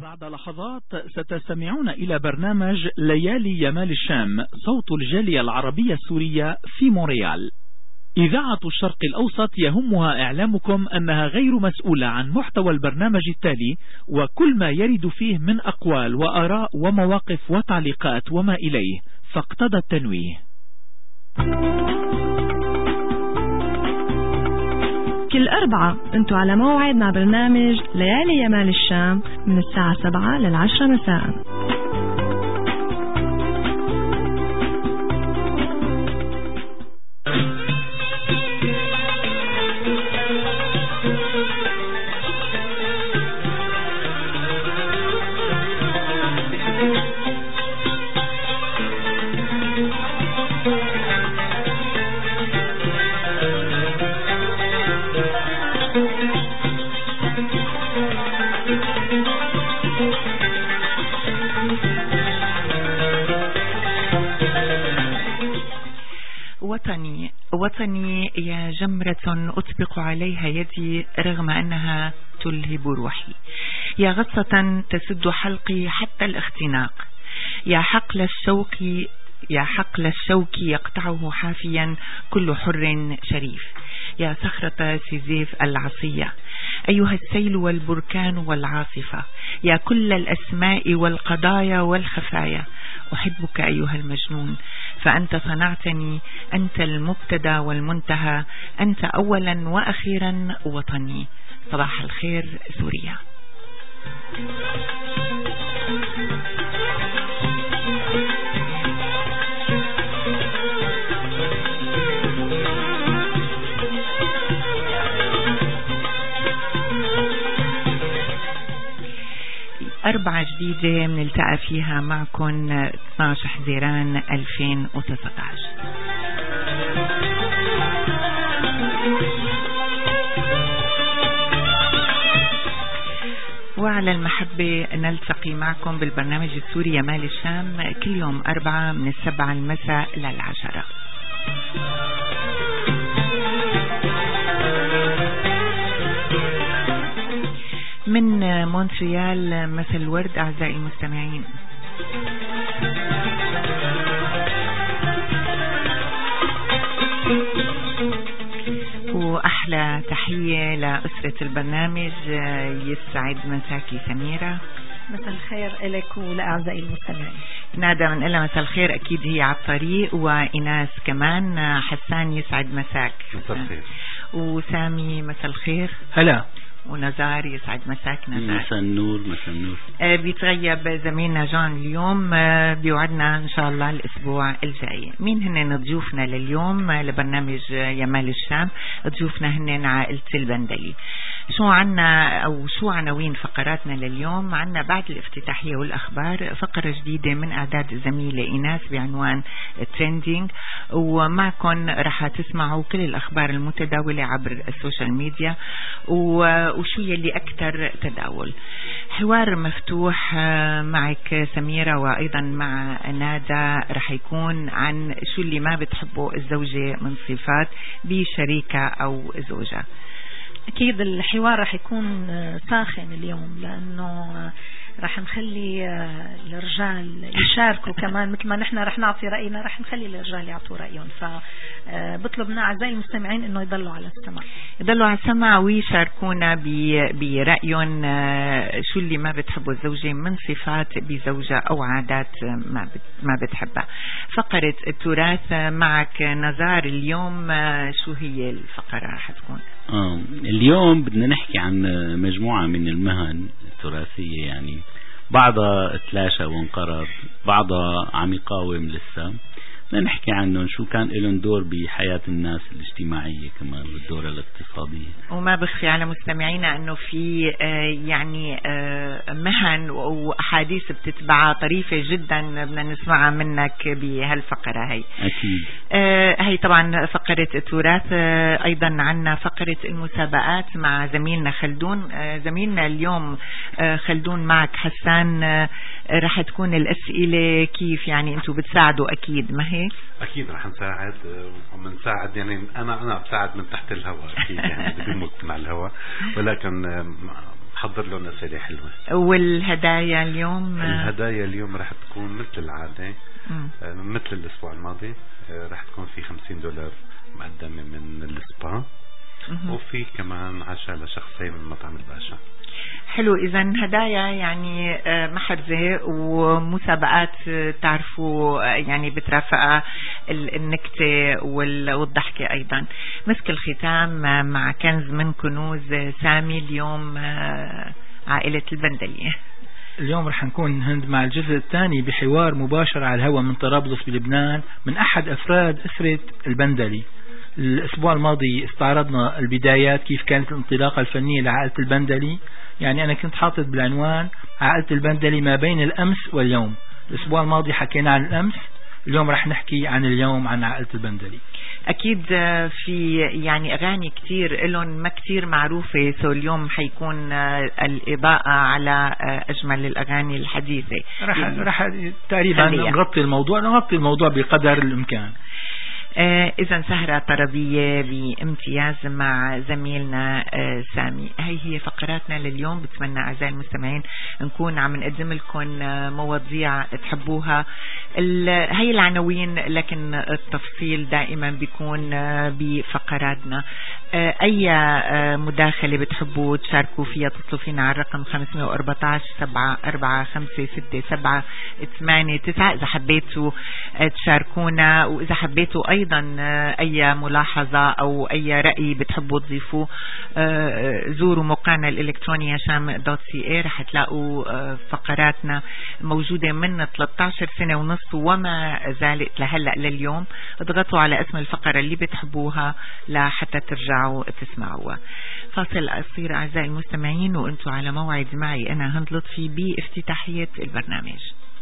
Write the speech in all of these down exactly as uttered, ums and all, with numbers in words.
بعد لحظات ستستمعون إلى برنامج ليالي يمال الشام، صوت الجالية العربية السورية في مونريال. إذاعة الشرق الأوسط يهمها إعلامكم أنها غير مسؤولة عن محتوى البرنامج التالي وكل ما يرد فيه من أقوال وآراء ومواقف وتعليقات وما إليه، فاقتضى التنويه. كل أربعة أنتوا على موعد مع برنامج ليالي يمال الشام من الساعة سبعة للعشرة مساء. وطني وطني يا جمرة أطبق عليها يدي رغم أنها تلهب روحي، يا غصة تسد حلقي حتى الاختناق، يا حقل الشوك يا حقل الشوك يقطعه حافيا كل حر شريف، يا صخرة سيزيف العصية، أيها السيل والبركان والعاصفة، يا كل الأسماء والقضايا والخفايا، أحبك أيها المجنون، فأنت صنعتني، أنت المبتدى والمنتهى، أنت أولا وأخيرا وطني. صباح الخير سوريا. أربعة جديدة بنلتقى فيها معكم اثناشر حزيران ألفين وتسعة عشر. وعلى المحبة نلتقي معكم بالبرنامج السوري يمال الشام كل يوم أربعة من السبعة المساء للعشرة. من مونتريال مثل الورد أعزائي المستمعين. وأحلى تحية لأسرة البرنامج، يسعد مساكي سميرة. مساء الخير إليك ولأعزائي المستمعين. نادى من إلا مساء الخير، أكيد هي على الطريق، وإناس كمان. حسان يسعد مساك. مساء الخير. وسامي مساء الخير. هلا. ونزار يسعد مساك. نزار مساء النور. مساء النور. آه بيتغيب زميلنا جان اليوم، آه بيوعدنا إن شاء الله الأسبوع الجاي. مين هن ضيوفنا لليوم لبرنامج يمال الشام؟ ضيوفنا هن عائلة البندلي. شو عنا أو شو عناوين فقراتنا لليوم؟ عنا بعد الافتتاحية والأخبار فقرة جديدة من إعداد الزميلة إناس بعنوان تريندينج، ومعكم رح تسمعوا كل الأخبار المتداولة عبر السوشيال ميديا وشو يلي أكثر تداول. حوار مفتوح معك سميرة وأيضا مع نادى رح يكون عن شو اللي ما بتحبه الزوجة من صفات بشريكة أو زوجة. أكيد الحوار رح يكون ساخن اليوم، لأنه رح نخلي الرجال يشاركوا كمان مثل ما نحن رح نعطي رأينا، رح نخلي الرجال يعطوا رأيهم. فبطلبنا أعزائي المستمعين إنه يضلوا على السمع يضلوا على السمع ويشاركونا برأيهم شو اللي ما بتحبوا الزوجة من صفات بزوجة أو عادات ما ما بتحبها. فقرة التراث معك نزار اليوم، شو هي الفقرة رح تكون؟ آه اليوم بدنا نحكي عن مجموعة من المهن التراثية، يعني بعضها تلاشى وانقرض، بعضها عم يقاوم لسه. بدنا نحكي عنهم شو كان لهم دور بحياة الناس الاجتماعية كمان والدور الاقتصادية. وما بخفي على مستمعينا انه في يعني مهن واحاديث بتتبعها طريفة جدا بدنا نسمعها منك بهالفقرة هي. اكيد. هي طبعا فقرة التراث. ايضا عنا فقرة المسابقات مع زميلنا خلدون. زميلنا اليوم خلدون معك حسان، رح تكون الاسئلة كيف يعني انتم بتساعدوا اكيد ما هيك؟ اكيد رح نساعد ومنساعد، يعني انا انا بساعد من تحت الهواء اكيد، يعني بدون مع الهواء، ولكن نحضر لهم أسئلة حلوة. والهدايا اليوم الهدايا اليوم رح تكون مثل العادة آه مثل الأسبوع الماضي. آه رح تكون في خمسين دولار مقدمة من السبا، وفي كمان عشاء لشخصين من مطعم الباشا. حلو. إذا هدايا يعني محرزة ومسابقات تعرفوا يعني بترافقها النكتة والضحكة أيضا. مسك الختام مع كنز من كنوز سامي اليوم عائلة البندلي. اليوم رح نكون هند مع الجزء الثاني بحوار مباشر على الهواء من طرابلس بلبنان من أحد أفراد أسرة البندلي. الأسبوع الماضي استعرضنا البدايات، كيف كانت الانطلاقة الفنية لعائلة البندلي. يعني أنا كنت حاطط بالعنوان عائلة البندلي ما بين الأمس واليوم. الأسبوع الماضي حكينا عن الأمس، اليوم رح نحكي عن اليوم عن عائلة البندلي. أكيد في يعني أغاني كتير إلهم ما كتير معروفة، سو اليوم حيكون الإضاءة على أجمل الأغاني الحديثة. رح, رح تقريبا نغطي الموضوع نغطي الموضوع بقدر الإمكان. آه إذا سهرة طربية بامتياز مع زميلنا آه سامي. هي هي فقراتنا لليوم. بتمنى أعزائي المستمعين نكون عم نقدم لكم آه مواضيع تحبوها. هي العناوين، لكن التفصيل دائما بيكون آه بفقراتنا. آه أي آه مداخلة بتحبوا تشاركوا فيها اتصلوا فينا على الرقم خمسمية وأربعتاشر سبعة أربعة خمسة ستة سبعة ثمانية تسعة إذا حبيتوا آه تشاركونا. وإذا حبيتوا أيضا أيضا أي ملاحظة أو أي رأي بتحبوا تضيفوه زوروا موقعنا الإلكتروني هشام دوت سي اي. رح تلاقوا فقراتنا موجودة من ثلاثة عشر سنة ونص وما زالت لهلأ لليوم. اضغطوا على اسم الفقرة اللي بتحبوها لحتى ترجعوا تسمعوها. فاصل قصير أعزائي المستمعين وأنتوا على موعد معي أنا هند لطفي بافتتاحية البرنامج.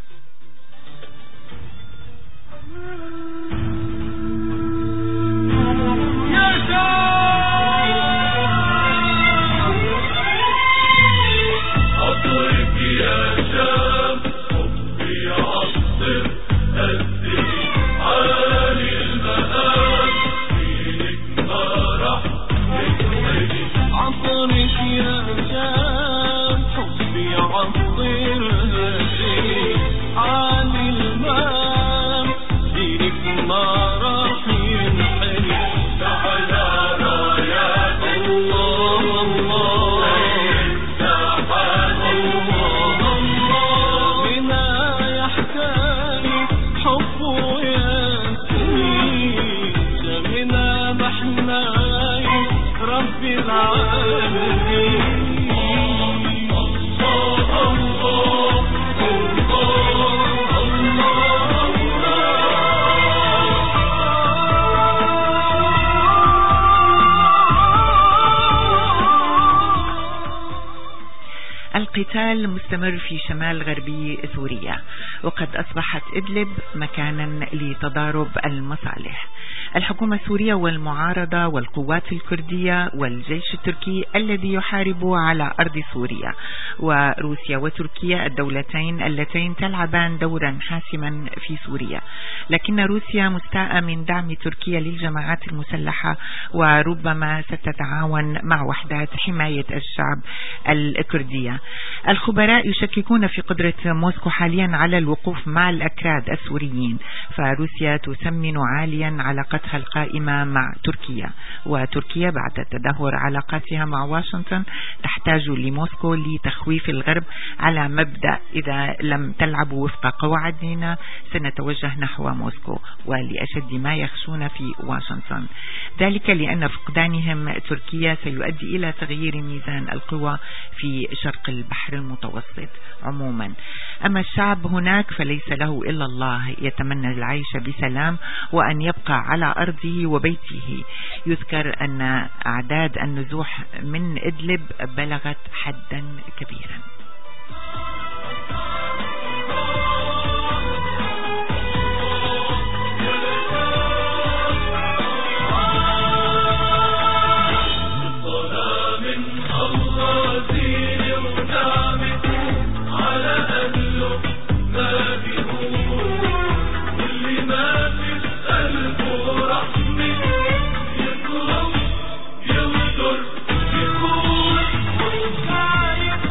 القتال مستمر في شمال غربي سوريا، وقد أصبحت إدلب مكانا لتضارب المصالح. الحكومة السورية والمعارضة والقوات الكردية والجيش التركي الذي يحارب على أرض سوريا، وروسيا وتركيا الدولتين اللتين تلعبان دورا حاسما في سوريا. لكن روسيا مستاءة من دعم تركيا للجماعات المسلحة وربما ستتعاون مع وحدات حماية الشعب الكردية. الخبراء يشككون في قدرة موسكو حاليا على الوقوف مع الأكراد السوريين، فروسيا تسمن عاليا علاقتها القائمة مع تركيا، وتركيا بعد تدهور علاقاتها مع واشنطن تحتاج لموسكو لتخويف الغرب على مبدأ إذا لم تلعبوا وفق قواعدنا سنتوجه نحو موسكو، ولأشد ما يخشون في واشنطن. ذلك لأن فقدانهم تركيا سيؤدي إلى تغيير ميزان القوى في شرق البحر المتوسط عموما. أما الشعب هناك فليس له إلا الله، يتمنى العيش بسلام وأن يبقى على أرضه وبيته. يذكر أن أعداد النزوح من إدلب بلغت حدا كبيرا. يطلب يغدر يكون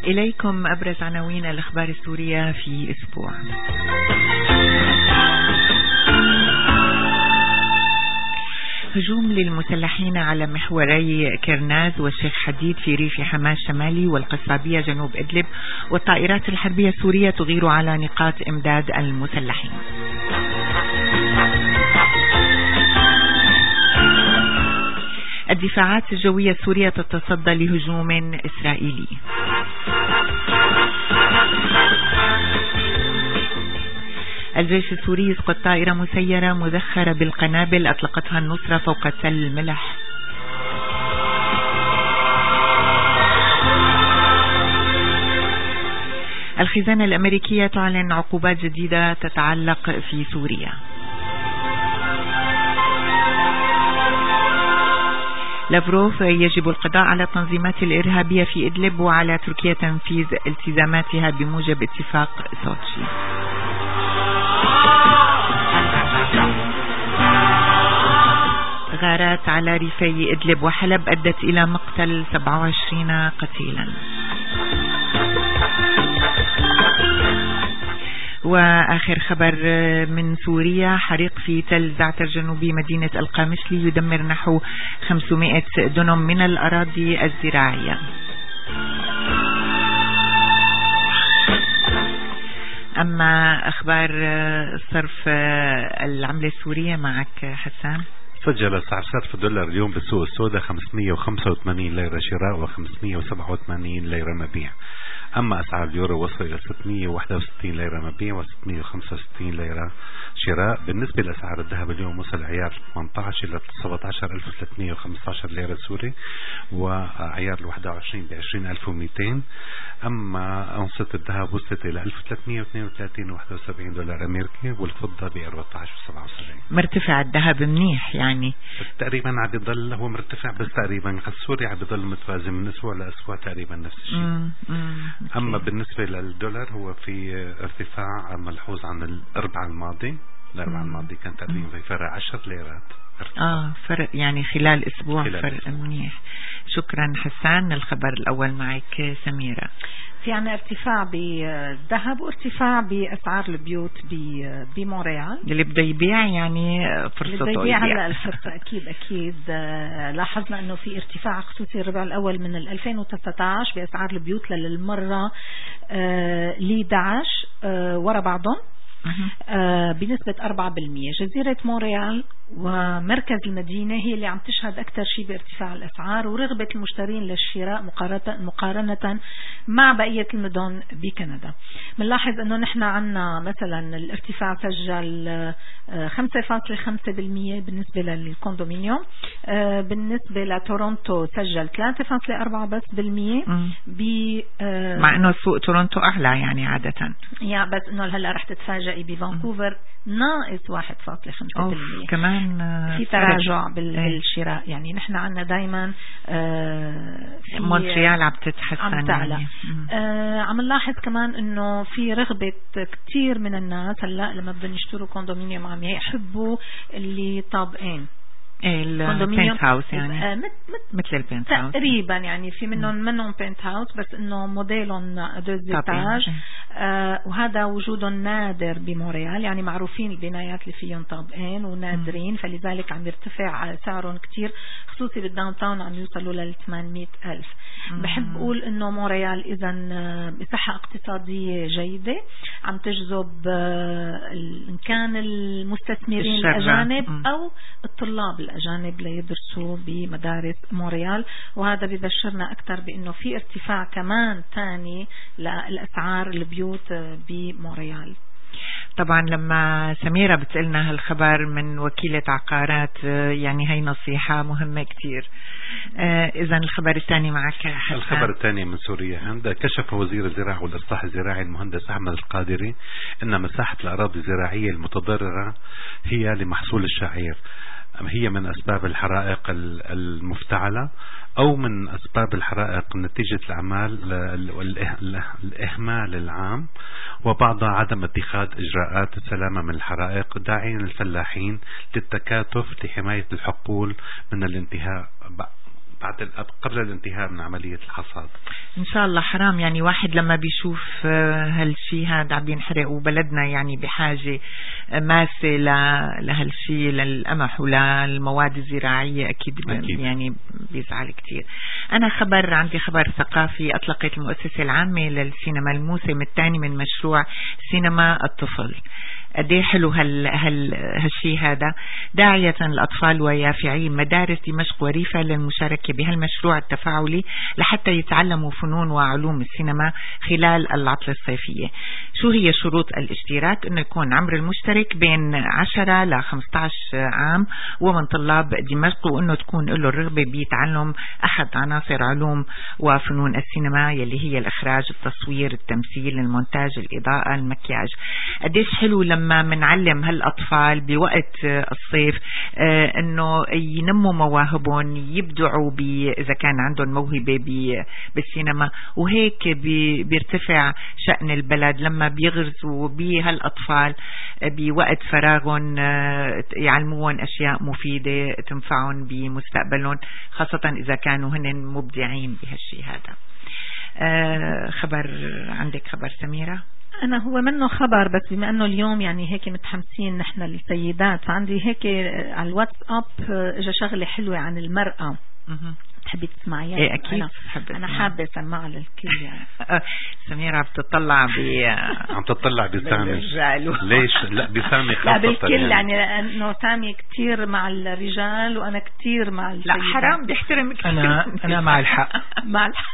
إليكم أبرز عناوين الأخبار السورية في أسبوع. هجوم للمسلحين على محوري كرناز والشيخ حديد في ريف حماة الشمالي والقصابية جنوب إدلب، والطائرات الحربية السورية تغير على نقاط إمداد المسلحين. الدفاعات الجوية السورية تتصدى لهجوم إسرائيلي. الجيش السوري يسقط طائرة مسيرة مذخرة بالقنابل أطلقتها النصرة فوق تل ملح. الخزانة الأمريكية تعلن عقوبات جديدة تتعلق في سوريا. لافروف يجب القضاء على التنظيمات الإرهابية في إدلب وعلى تركيا تنفيذ التزاماتها بموجب اتفاق سوتشي. غارات على ريفي إدلب وحلب أدت إلى مقتل سبعة وعشرين قتيلا. وآخر خبر من سوريا، حريق في تل زعتر جنوبي مدينة القامشلي يدمر نحو خمسمائة دنم من الأراضي الزراعية. أما أخبار صرف العملة السورية معك حسان. سجل سعر صرف الدولار اليوم بالسوق السوداء خمسمائة وخمسة وثمانين ليرة شراء وخمسمائة وسبعة وثمانين ليرة مبيع. أما أسعار اليورو وصل إلى ستمائة وواحد وستين ليرة مبيع وستمائة وخمسة وستين ليرة شراء. بالنسبة لأسعار الذهب اليوم وصل عيار ثمانية عشر إلى سبعة عشر ألف وثلاثمائة وخمسة عشر ليرة سوري، وعيار الواحد وعشرين بعشرين ألف ومئتين. أما أنصة الذهب وصلت إلى ألف وثلاثمائة واثنين وثلاثين وواحد وسبعين دولار أمريكي، والفضة ب أربعة عشر وسبعة وسبعين. مرتفع الذهب منيح يعني تقريبا عم بيضل هو مرتفع، بس تقريبا السوري عم بيضل متوازن من أسبوع لأسبوع تقريبا نفس الشيء. أما بالنسبة للدولار هو في ارتفاع ملحوظ عن الأربعاء الماضي. الأربعاء الماضي كان تقريبا في فرق عشر ليرات. آه فرق يعني خلال أسبوع خلال فرق أسبوع. منيح. شكرا حسان. الخبر الأول معك سميرة. في عنا ارتفاع بالذهب وارتفاع بأسعار البيوت بمونريال. اللي بده يبيع يعني فرصته اللي بده يبيع هلا الفرصة أكيد أكيد. لاحظنا إنه في ارتفاع خصوصي الربع الأول من ألفين وتسعة عشر بأسعار البيوت للمرة ل إحدى عشر ورا بعضهم بنسبة أربعة بالمئة. جزيرة مونريال ومركز المدينة هي اللي عم تشهد أكثر شيء بارتفاع الأسعار ورغبة المشترين للشراء مقارنة مع بقية المدن بكندا. بنلاحظ أنه نحن عنا مثلا الارتفاع سجل خمسة فاصلة خمسة بالمئة بالنسبة للكوندومينيوم. بالنسبة لتورونتو سجل ثلاثة فاصلة أربعة بس بالمئة مع أنه سوق تورونتو أعلى يعني عادة يا بس أنه هلأ رح تتفاجئي بفانكوفر ناقص واحد فاصلة خمسة بالمئة. كمان في تراجع بالشراء. يعني نحن عنا دايما في مونتريال عم تتحسن عم تعلى. يعني. عم نلاحظ كمان انه في رغبة كتير من الناس هلا لما بدهم يشتروا كوندومينيوم عم يحبوا اللي طابقين. البنت هاوس يعني مت مت مثل البنت هاوس تقريبا. يعني في منهم منهم بنت هاوس بس انه موديلهم دوز إيتاج. آه وهذا وجودهم نادر بمونريال. يعني معروفين البنايات اللي فيهم طابقين ونادرين، فلذلك عم يرتفع سعرهم كتير خصوصي بالداون تاون عم يوصلوا لل ثمانمائة ألف. بحب أقول إنه مونريال إذا بصحة اقتصادية جيدة عم تجذب إن كان المستثمرين الأجانب أو الطلاب الأجانب ليدرسوا بمدارس مونريال، وهذا ببشرنا أكثر بأنه في ارتفاع كمان تاني للأسعار البيوت بمونريال. طبعا لما سميرة بتقلنا هالخبر من وكيلة عقارات يعني هي نصيحة مهمة كتير. آه إذا الخبر الثاني معك حسن. الخبر الثاني من سوريا. عند كشف وزير الزراعة والإصلاح الزراعي المهندس أحمد القادري أن مساحة الأراضي الزراعية المتضررة هي لمحصول الشعير هي من أسباب الحرائق المفتعلة أو من أسباب الحرائق نتيجة الأعمال الإهمال العام، وبعض عدم اتخاذ إجراءات السلامة من الحرائق، داعين الفلاحين للتكاتف لحماية الحقول من الانتهاء بعد قبل الانتهاء من عملية الحصاد. إن شاء الله. حرام يعني واحد لما بيشوف هالشي هذا عم بينحرق، وبلدنا يعني بحاجة ماسة لهالشي، للقمح وللمواد الزراعية، أكيد, أكيد يعني بيزعل كتير. أنا خبر عندي خبر ثقافي. أطلقت المؤسسة العامة للسينما الموسم الثاني من مشروع سينما الطفل. قديه حلو هال هال هالشي هذا، داعية الأطفال ويافعي مدارس دمشق وريفة للمشاركة بهالمشروع التفاعلي لحتى يتعلموا فنون وعلوم السينما خلال العطلة الصيفية. شو هي شروط الاشتراك؟ إنه يكون عمر المشترك بين عشرة ل خمسة عشر عام ومن طلاب دمشق، وإنه تكون له الرغبة بتعلم أحد عناصر علوم وفنون السينما يلي هي الإخراج، التصوير، التمثيل، المونتاج، الإضاءة، المكياج. قديش حلو لما منعلم هالأطفال بوقت الصيف آه انه ينموا مواهبهم، يبدعوا اذا كان عندهم موهبة بالسينما، وهيك بي بيرتفع شأن البلد لما بيغرزوا بهالأطفال بوقت فراغهم، آه يعلموهم اشياء مفيدة تنفعهم بمستقبلهم، خاصة اذا كانوا هن مبدعين بهالشي هذا. آه خبر عندك خبر سميرة؟ أنا هو منه خبر، بس بما أنه اليوم يعني هيك متحمسين نحن السيدات، فعندي هيك على الواتساب إجا شغلة حلوة عن المرأة. تحبي تسمعيها؟ إيه أكيد. أنا, أنا حابة أسمعها للكل يعني. سميرة عم تطلع ب عم تطلع بسامي. ليش؟ لا بسامي خاصة. لا بالكل يعني, يعني إنه سامي كتير مع الرجال وأنا كتير مع السيدات. لا حرام بيحترمك. أنا أنا مع الحق. مع الحق.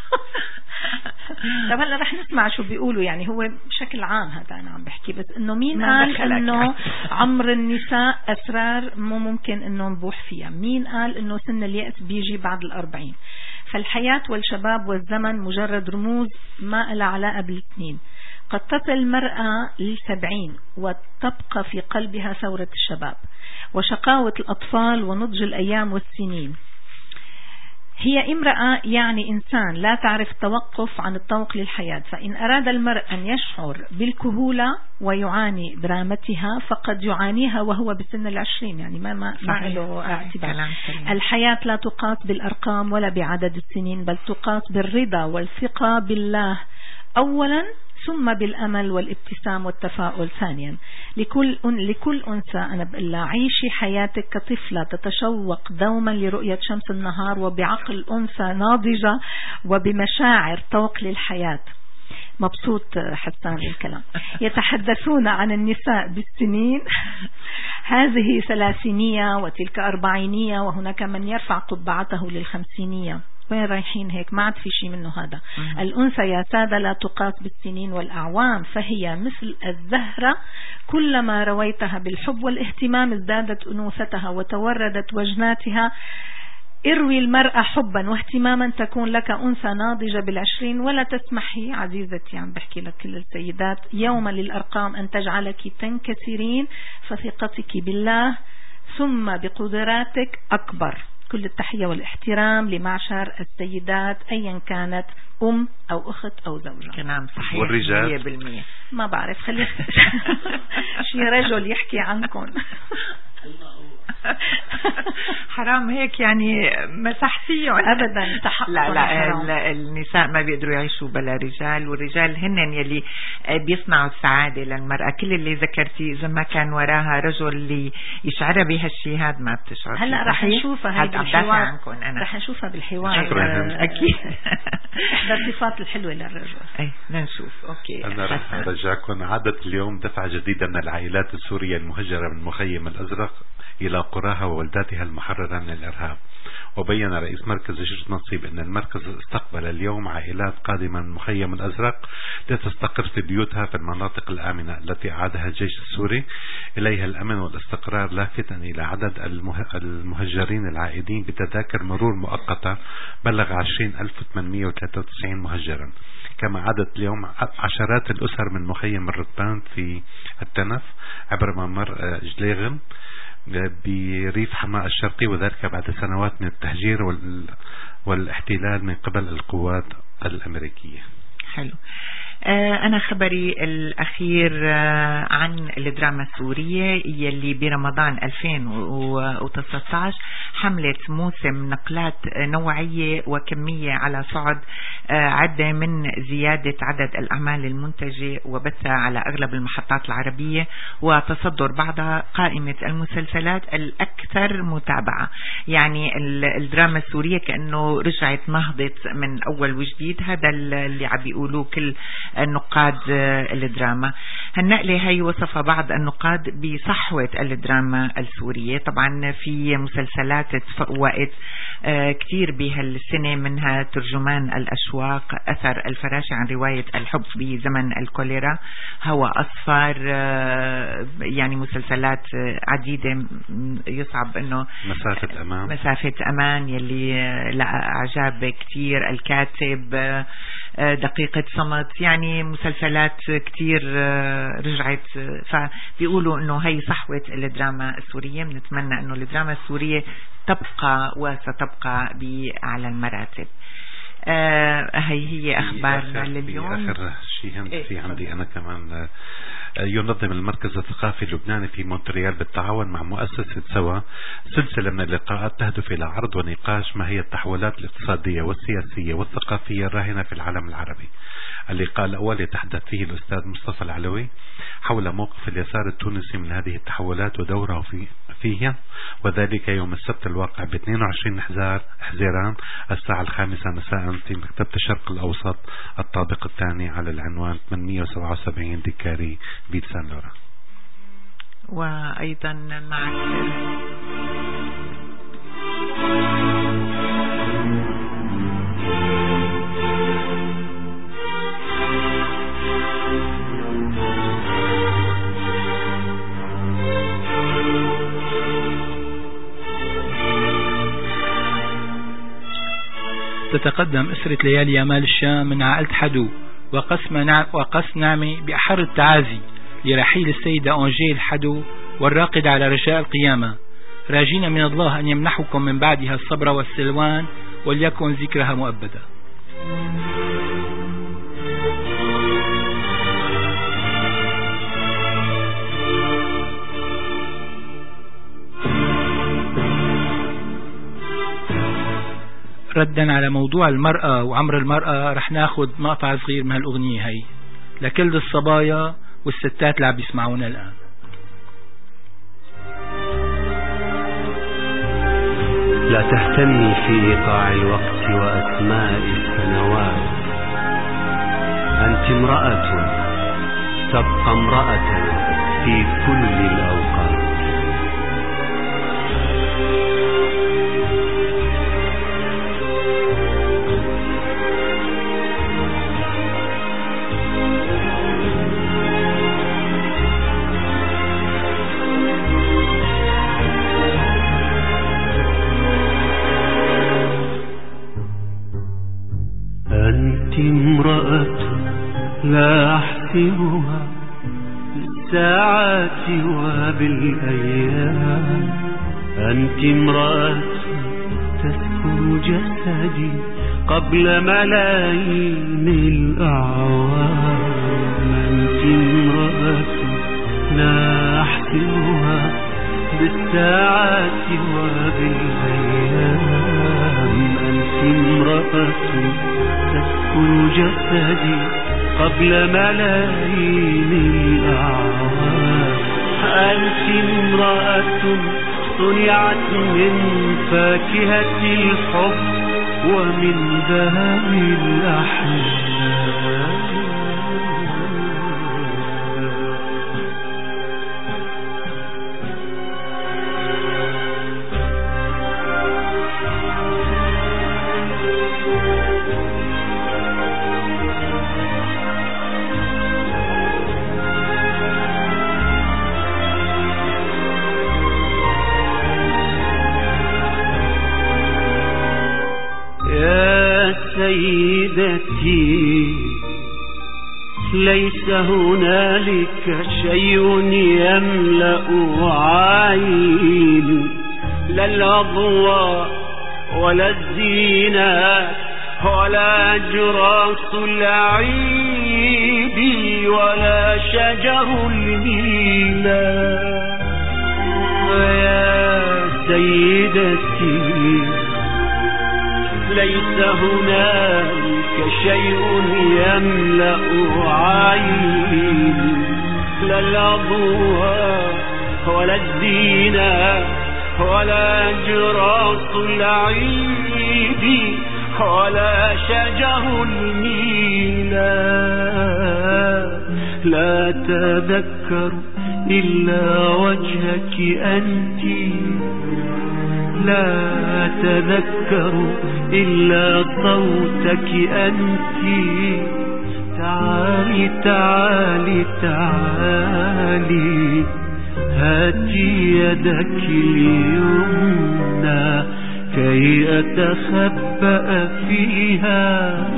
طب هلا رح نسمع شو بيقولوا. يعني هو بشكل عام هذا أنا عم بحكي، بس إنه مين قال إنه عمر النساء أسرار مو ممكن إنه نبوح فيها؟ مين قال إنه سن اليأس بيجي بعد الأربعين؟ فالحياة والشباب والزمن مجرد رموز ما لها علاقة بالاثنين. قد تصل المرأة للسبعين وتبقى في قلبها ثورة الشباب وشقاوة الأطفال ونضج الأيام والسنين. هي امرأة يعني إنسان لا تعرف التوقف عن الطوق للحياة، فإن أراد المرء أن يشعر بالكهولة ويعاني برامتها فقد يعانيها وهو بسن العشرين، يعني ما ما ما له اعتبار. الحياة لا تقاس بالأرقام ولا بعدد السنين، بل تقاس بالرضا والثقة بالله أولا، ثم بالأمل والابتسام والتفاؤل ثانيا. لكل لكل أنثى أنا بقول لها عيشي حياتك كطفلة تتشوق دوما لرؤية شمس النهار، وبعقل أنثى ناضجة وبمشاعر طوق للحياة. مبسوط حسان الكلام. يتحدثون عن النساء بالسنين، هذه ثلاثينية وتلك أربعينية، وهناك من يرفع قبعته للخمسينية. وين رايحين هيك؟ ما عاد في شيء منه هذا. مم. الأنثى يا سادة لا تقاس بالسنين والأعوام، فهي مثل الزهرة كلما رويتها بالحب والاهتمام ازدادت أنوثتها وتوردت وجناتها. اروي المرأة حبا واهتماما تكون لك أنثى ناضجة بالعشرين، ولا تسمحي عزيزتي، عم بحكي لك كل السيدات، يوما للأرقام أن تجعلك تنكسرين، فثقتك بالله ثم بقدراتك أكبر. كل التحية والاحترام لمعشر السيدات أيا كانت أم أو أخت أو زوجة. كلام صحيح. والرجال مية بالمية. ما بعرف، خلي شي رجل يحكي عنكم. حرام هيك يعني مسحتيهم ابدا. لا لا النساء ما بيقدروا يعيشوا بلا رجال، والرجال هن يلي بيصنعوا السعاده للمراه. كل اللي ذكرتي اذا ما كان وراها رجل اللي يشعرها بهالشيء هذا ما بتشعر. هلا رح نشوفها هاي بالحوار، رح نشوفها بالحوار اكيد. احدى الصفات الحلوه للرجل. اي لنشوف. اوكي انا رح ارجعكم. عادت اليوم دفعه جديده من العائلات السوريه المهجره من مخيم الازرق إلى قراها وولداتها المحررة من الإرهاب. وبين رئيس مركز جيش نصيب أن المركز استقبل اليوم عائلات قادمة من مخيم الأزرق لتستقر في بيوتها في المناطق الآمنة التي أعادها الجيش السوري إليها الأمن والاستقرار، لافتاً إلى عدد المهجرين العائدين بتذاكر مرور مؤقتة بلغ عشرين ألف وثمانمئة وثلاثة وتسعين مهجرا. كما عادت اليوم عشرات الأسر من مخيم الرتبان في التنف عبر ممر جليغم بريف حماة الشرقي، وذلك بعد سنوات من التهجير والاحتلال من قبل القوات الأمريكية. حلو. أنا خبري الأخير عن الدراما السورية يلي برمضان ألفين وتسعة عشر حملت موسم نقلات نوعية وكمية على صعد عدة من زيادة عدد الأعمال المنتجة وبثها على أغلب المحطات العربية وتصدر بعضها قائمة المسلسلات الأكثر متابعة. يعني الدراما السورية كأنه رجعت نهضت من أول وجديد، هذا اللي عم بيقولوه كل النقاد الدراما. هالنقلة هي وصف بعض النقاد بصحوة الدراما السورية. طبعا في مسلسلات تفوقت كتير بهالسنة، منها ترجمان الأشواق، أثر الفراشي عن رواية الحب بزمن الكوليرا، هوى أصفر، يعني مسلسلات عديدة يصعب أنه مسافة أمان مسافة أمان يلي لقى أعجاب كتير، الكاتب، دقيقة صمت، يعني مسلسلات كتير رجعت. فبيقولوا أنه هي صحوة الدراما السورية. بنتمنى أنه الدراما السورية تبقى وستبقى بأعلى المراتب. آه هي هي أخبارنا لليوم. آخر شيء هم في عندي أنا كمان، ينظم المركز الثقافي اللبناني في مونتريال بالتعاون مع مؤسسة سوا سلسلة من اللقاءات تهدف إلى عرض ونقاش ما هي التحولات الاقتصادية والسياسية والثقافية الراهنة في العالم العربي. اللقاء الأول يتحدث فيه الأستاذ مصطفى العلوي حول موقف اليسار التونسي من هذه التحولات ودوره في فيها، وذلك يوم السبت الواقع ب اثنين وعشرين حزيران الساعة الخامسة مساء في مكتبة الشرق الأوسط الطابق الثاني على العنوان ثمانمئة وسبعة وسبعين ديكاري بيت سان لوران. وأيضا معك تتقدم أسرة ليالي يمال الشام من عائلة حدو وقس نعمة بأحر التعازي لرحيل السيدة أنجيل حدو والراقد على رجاء القيامة، راجين من الله أن يمنحكم من بعدها الصبر والسلوان وليكن ذكرها مؤبدا. ردا على موضوع المرأة وعمر المرأة رح ناخد مقطع صغير من هالأغنية هي لكل الصبايا والستات اللي عم يسمعونا الآن. لا تهتمي في إيقاع الوقت وأسماء السنوات، أنت امرأة تبقى امرأة في كل الأوقات. امرأة لا أحسبها بالساعات وبالأيام، أنت امرأة تذكر جسدي قبل ملايين الأعوام، أنت امرأة لا أحسبها بالساعات وبالأيام، أنت امرأة تذكر جسدي قبل ملايين الأعوام، أنت امرأة صنعت من فاكهة الحب ومن ذهب الأحلام. سيدتي ليس هنالك شيء يملأ عيني، لا الأضواء ولا الزينات ولا أجراس العين، الصعيد ولا شجر الميلاد. يا سيدتي ليس هنالك شيء يملأ عيني، لا الأضواء ولا الزينة ولا جراس العيد ولا شجر الميلاد. لا تذكر إلا وجهك أنت، لا تذكر إلا صوتك أنت. تعالي تعالي تعالي هاتي يدك اليمنى كي أتخبأ فيها.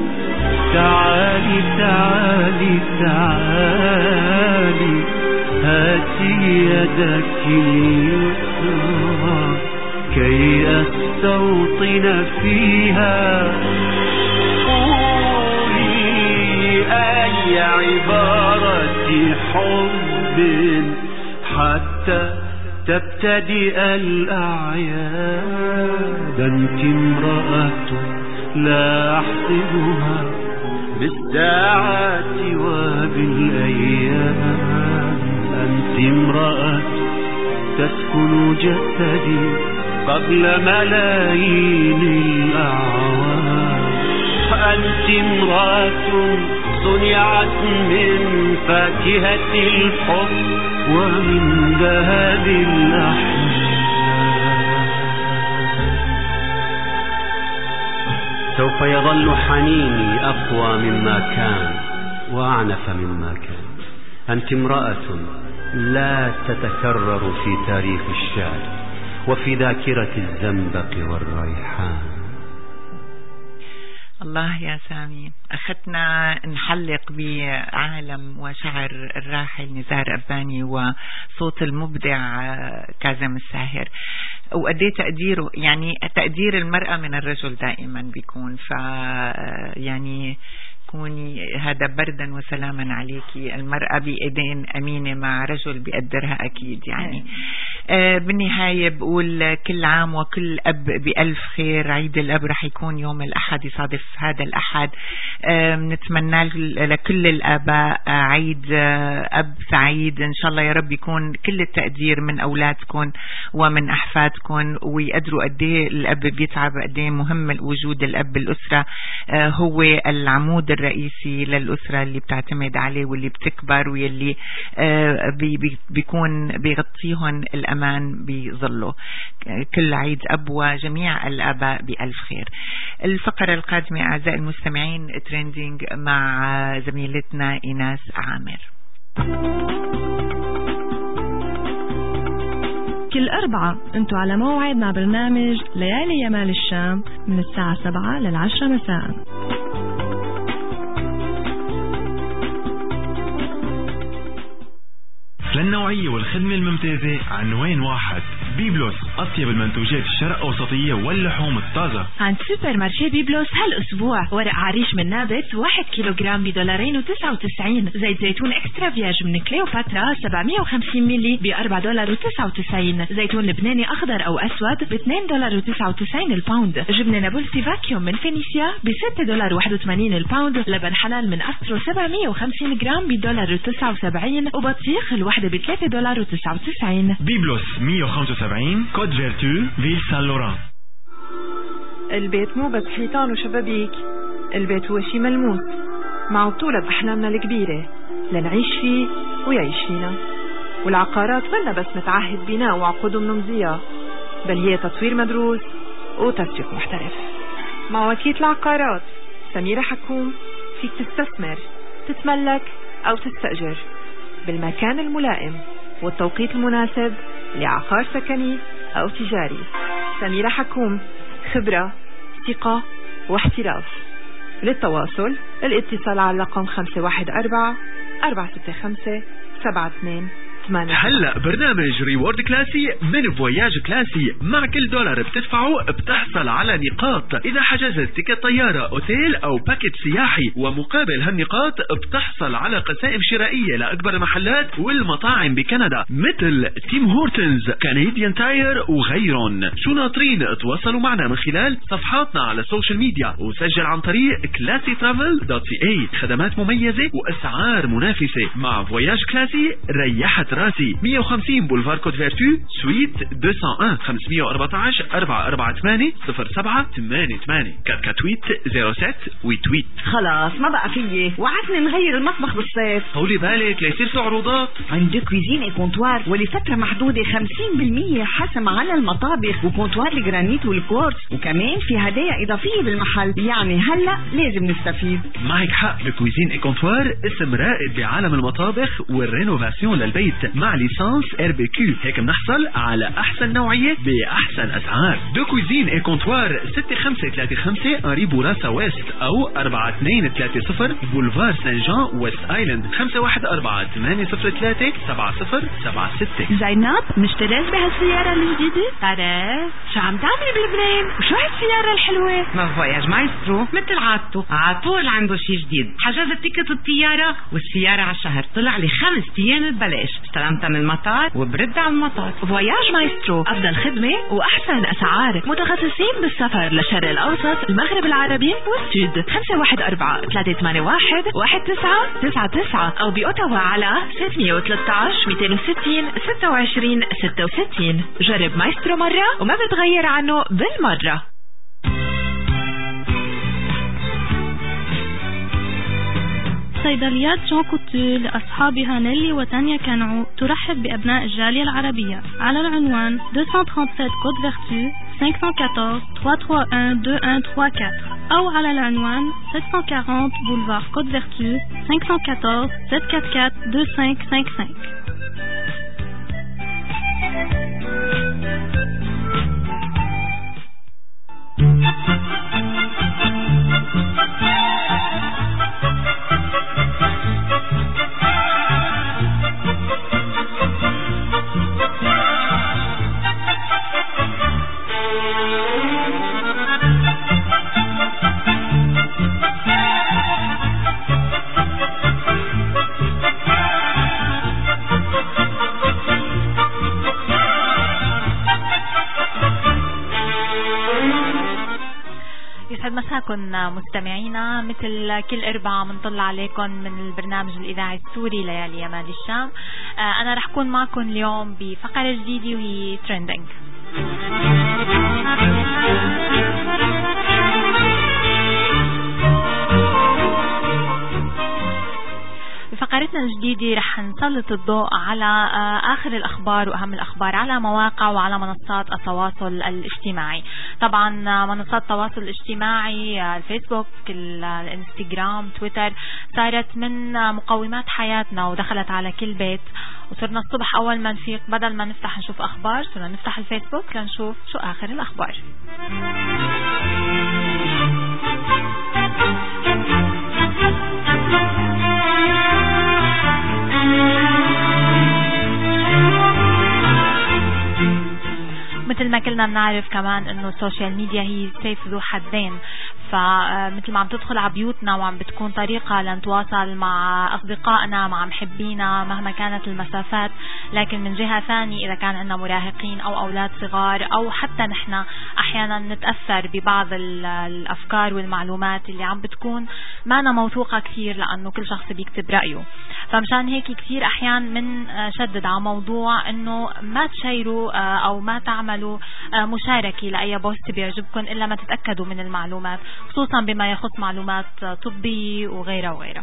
تعالي تعالي تعالي هاتي يدك اليسرى كي أستوطن فيها. قولي أي عبارة حب حتى تبتدئ الأعياد. أنت امرأة لا أحسبها بالساعات وبالأيام. أنت امرأة تسكن جسدي قبل ملايين الأعوام. أنت امرأة صنعت من فاكهة الحب ومن ذهب الأحلام. سوف يظل حنيني أقوى مما كان وأعنف مما كان. أنت امرأة لا تتكرر في تاريخ الشعر وفي ذاكرة الزنبق والريحان. الله يا سامي، أخذنا نحلق بعالم وشعر الراحل نزار أباني وصوت المبدع كاظم الساهر، وقديه تقديره. يعني تقدير المرأة من الرجل دائما بيكون، ف يعني كوني هذا بردا وسلاما عليكي. المرأة بإيدين أمينة مع رجل بيقدرها أكيد. يعني آه بالنهاية بقول كل عام وكل أب بألف خير. عيد الأب رح يكون يوم الأحد، يصادف هذا الأحد. آه نتمنى لكل الآباء عيد آه أب سعيد إن شاء الله. يا رب يكون كل التقدير من أولادكم ومن أحفادكم، ويقدروا قديه الأب بيتعب، قديه مهم وجود الأب بالأسرة. آه هو العمود الرئيسي للأسرة اللي بتعتمد عليه واللي بتكبر واللي آه بي بيكون بيغطيهم الأمان بظله. كل عيد أب وجميع الآباء بألف خير. الفقرة القادمة أعزائي المستمعين تريندينج مع زميلتنا إيناس عامر. كل أربعة انتوا على موعد مع برنامج ليالي يمال الشام من الساعة سبعة للعشرة مساء. للنوعية والخدمة الممتازة عنوان واحد. بيبلوس، أطيب المنتوجات الشرق أوسطية واللحوم الطازة. عند سوبر مارشي بيبلوس هالأسبوع ورق عريش من نابت واحد كيلوغرام بدولارين وتسعة وتسعين. زيت زيتون اكسترا فياج من كليوباترا سبعمية وخمسين ميلي بأربعة دولار وتسعة وتسعين. زيتون لبناني أخضر أو أسود باثنين دولار وتسعة وتسعين الباوند. جبنة نابلسي فاكيوم من فينيسيا بستة دولار واحد وثمانين الباوند. لبن حلال من أسترو سبعمية وخمسين جرام بدولار وتسعة وسبعين. وبطيخ الوحدة بثلاثة دولار وتسعة وتسعين. بيبلوس مية وخمسة وسبعين كود فيرتو فيل سان لوران. البيت مو بس حيطان وشبابيك، البيت هو شي ملموس مع بطولة بأحلامنا الكبيرة لنعيش فيه ويعيش فينا. والعقارات منا بس متعهد بناء وعقود منمزية، بل هي تطوير مدروس وتسويق محترف. مع وكيل العقارات سميرة حكوم فيك تستثمر، تتملك أو تستأجر بالمكان الملائم والتوقيت المناسب لعقار سكني أو تجاري. سميرة حكوم، خبرة، ثقة واحتراف. ثمانية. هلا برنامج ريورد كلاسي من فواياج كلاسي، مع كل دولار بتدفعه بتحصل على نقاط إذا حجزت تيكت طيارة أوتيل أو باكيت سياحي، ومقابل هالنقاط بتحصل على قسائم شرائية لأكبر المحلات والمطاعم بكندا مثل تيم هورتنز، كنديان تاير وغيرهم. شو ناطرين؟ تواصلوا معنا من خلال صفحاتنا على السوشيال ميديا وسجل عن طريق كلاسي ترافل دوت سي اي. خدمات مميزة وأسعار منافسة مع فواياج كلاسي. ريحت راسي مية وخمسين بولفار كود فيرتو سويت مئتين وواحد خمسمية وأربعتاشر أربعة أربعة ثمانية صفر سبعة ثمانية ثمانية كات تويت صفر سبعة وتويت. خلاص ما بقى فيي، وعدني نغير المطبخ بالصيف. طولي بالك ليصير في عروضات عند كويزين اي كونتوار، ولفترة محدودة خمسين بالمية حسم على المطابخ وكونتوار الجرانيت والكورس، وكمان في هدايا إضافية بالمحل. يعني هلا لازم نستفيد. معك حق، بكويزين اي كونتوار اسم رائد بعالم المطابخ والرينوفاسيون للبيت مع ليسانس ار بي كيو، هيك بنحصل على احسن نوعية باحسن اسعار. دو كويزين اي كونتوار ستة خمسة ثلاثة خمسة قريب راسا ويست، او أربعة اثنين ثلاثة صفر بولفار سان جان ويست ايلاند، خمسة واحد أربعة ثمانية صفر ثلاثة سبعة صفر سبعة ستة. زينب مشتريت بهالسيارة الجديدة؟ تعرف شو عم تعمل بلبنان؟ وشو هالسيارة الحلوة؟ ما فواياج مايسترو مثل عادته عطول عنده شي جديد. حجزت تيكت الطيارة والسيارة على الشهر، طلع لي خمس ايام ببلاش، استلمتها من المطار وبرد على المطار. فواياج مايسترو، أفضل خدمة وأحسن أسعار، متخصصين بالسفر للشرق الأوسط، المغرب العربي والسود. خمسة واحد أربعة ثلاثة ثمانية واحد واحد تسعة تسعة تسعة أو بأوتاوا على ستمية وثلاثة عشر مئتين وستين ستة وعشرين ستة وستين. جرب مايسترو مرة وما بتغير عنه بالمرة. صيدليات جون كوتو لأصحابها نيلي وتانيا كانعو ترحب بأبناء الجالية العربية على العنوان مئتين وثلاثة وثمانين كود فيرتو خمسة أربعة أربعة ثلاثة واحد اثنين واحد ثلاثة أربعة أو على العنوان سبعمية وأربعين بولفار كود فيرتو خمسة أربعة أربعة سبعة أربعة أربعة اثنين خمسة خمسة خمسة. مساكن مستمعينا، مثل كل أربعة منطلع عليكم من البرنامج الإذاعي السوري ليالي يمال الشام. أنا رح كون معكم اليوم بفقرة جديدة وهي ترندنج. فقرتنا الجديدة رح نسلط الضوء على آخر الأخبار وأهم الأخبار على مواقع وعلى منصات التواصل الاجتماعي. طبعا منصات التواصل الاجتماعي الفيسبوك، الانستغرام، تويتر صارت من مقومات حياتنا ودخلت على كل بيت، وصرنا الصبح أول ما نفيق بدل ما نفتح نشوف أخبار صرنا نفتح الفيسبوك لنشوف شو آخر الأخبار. مثل ما كلنا بنعرف كمان انه السوشيال ميديا هي سيف ذو حدين، فمثل ما عم تدخل على بيوتنا وعم بتكون طريقة لنتواصل مع أصدقائنا مع محبينا مهما كانت المسافات، لكن من جهة ثانية إذا كان عندنا مراهقين أو أولاد صغار أو حتى نحن أحيانا نتأثر ببعض الأفكار والمعلومات اللي عم بتكون معنا موثوقة كثير، لأنه كل شخص بيكتب رأيه. فمشان هيك كثير أحيان من شدد على موضوع أنه ما تشيروا أو ما تعملوا مشاركة لأي بوست بيعجبكم إلا ما تتأكدوا من المعلومات، خصوصا بما يخص معلومات طبية وغيرها وغيرها.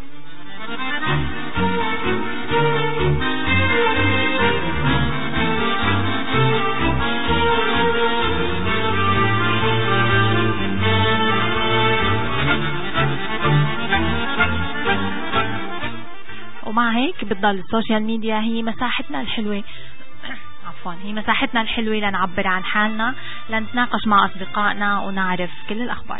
ومع هيك بتضل السوشيال ميديا هي مساحتنا الحلوة عفوا هي مساحتنا الحلوة لنعبر عن حالنا، لنتناقش مع أصدقائنا ونعرف كل الأخبار.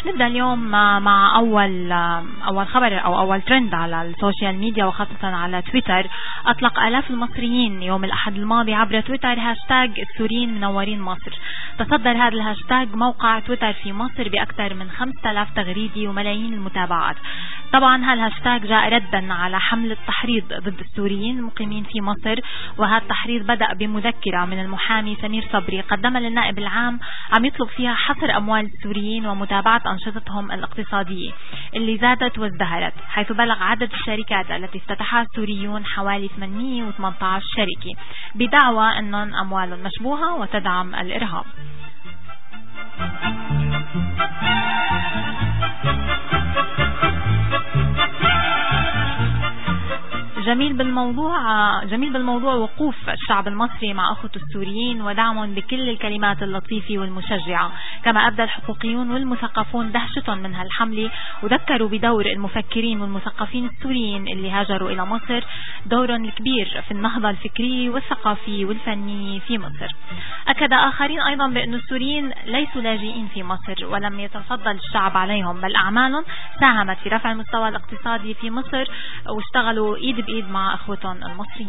رح نبدأ اليوم مع أول أول خبر أو أول ترند على السوشيال ميديا وخاصة على تويتر. أطلق آلاف المصريين يوم الأحد الماضي عبر تويتر هاشتاج السوريين منورين مصر. تصدر هذا الهاشتاج موقع تويتر في مصر بأكثر من خمسة آلاف تغريدة وملايين المتابعات. طبعا هالهاشتاج جاء ردا على حملة تحريض ضد السوريين المقيمين في مصر، وهذا التحريض بدأ بمذكرة من المحامي سمير صبري قدمها للنائب العام عم يطلب فيها حصر أموال السوريين ومتابعة أنشطتهم الاقتصادية اللي زادت وازدهرت، حيث بلغ عدد الشركات التي افتتحها السوريون حوالي ثمانمئة وثمانية عشر شركة بدعوى أنهم أموال مشبوهة وتدعم الإرهاب. جميل بالموضوع جميل بالموضوع وقوف الشعب المصري مع أخوته السوريين ودعمهم بكل الكلمات اللطيفة والمشجعة. كما أبدى الحقوقيون والمثقفون دهشتهم من هالحملة وذكروا بدور المفكرين والمثقفين السوريين اللي هاجروا إلى مصر، دورهم الكبير في النهضة الفكرية والثقافية والفنية في مصر. أكد آخرين أيضا بأن السوريين ليسوا لاجئين في مصر ولم يتفضل الشعب عليهم، بل أعمالهم ساهمت في رفع المستوى الاقتصادي في مصر واشتغلوا إيد بإيد مع أخوتهم المصريين.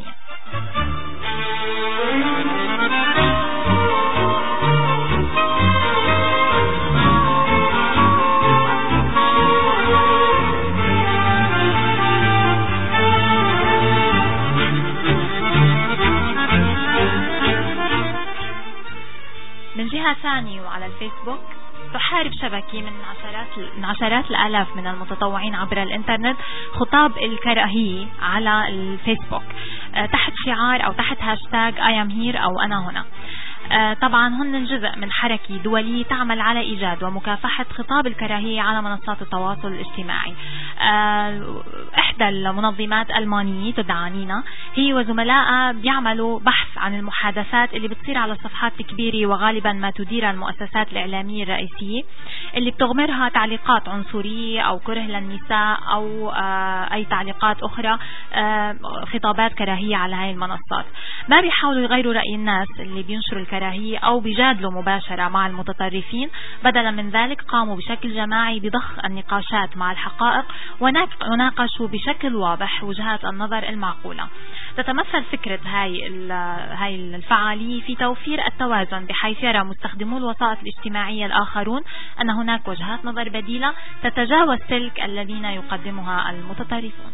من جهة ثانية وعلى الفيسبوك تحارب شبكة من عشرات من عشرات الآلاف من المتطوعين عبر الإنترنت خطاب الكراهية على الفيسبوك تحت شعار أو تحت هاشتاج I am here أو أنا هنا. طبعا هن جزء من حركة دولية تعمل على إيجاد ومكافحة خطاب الكراهية على منصات التواصل الاجتماعي. إحدى المنظمات الألمانية تدعى نينا هي وزملائها بيعملوا بحث عن المحادثات اللي بتصير على الصفحات الكبيرة وغالبا ما تديرها المؤسسات الإعلامية الرئيسية اللي بتغمرها تعليقات عنصرية أو كره للنساء أو أي تعليقات أخرى، خطابات كراهية على هاي المنصات. ما بيحاولوا يغيروا رأي الناس اللي بينشروا الكراهية أو بيجادلوا مباشرة مع المتطرفين، بدلا من ذلك قاموا بشكل جماعي بضخ النقاشات مع الحقائق وناقشوا بشكل واضح وجهات النظر المعقولة. تتمثل فكرة هاي هاي الفعالية في توفير التوازن، بحيث يرى مستخدمو الوسائط الاجتماعية الآخرون أن هناك وجهات نظر بديلة تتجاوز تلك الذين يقدمها المتطرفون.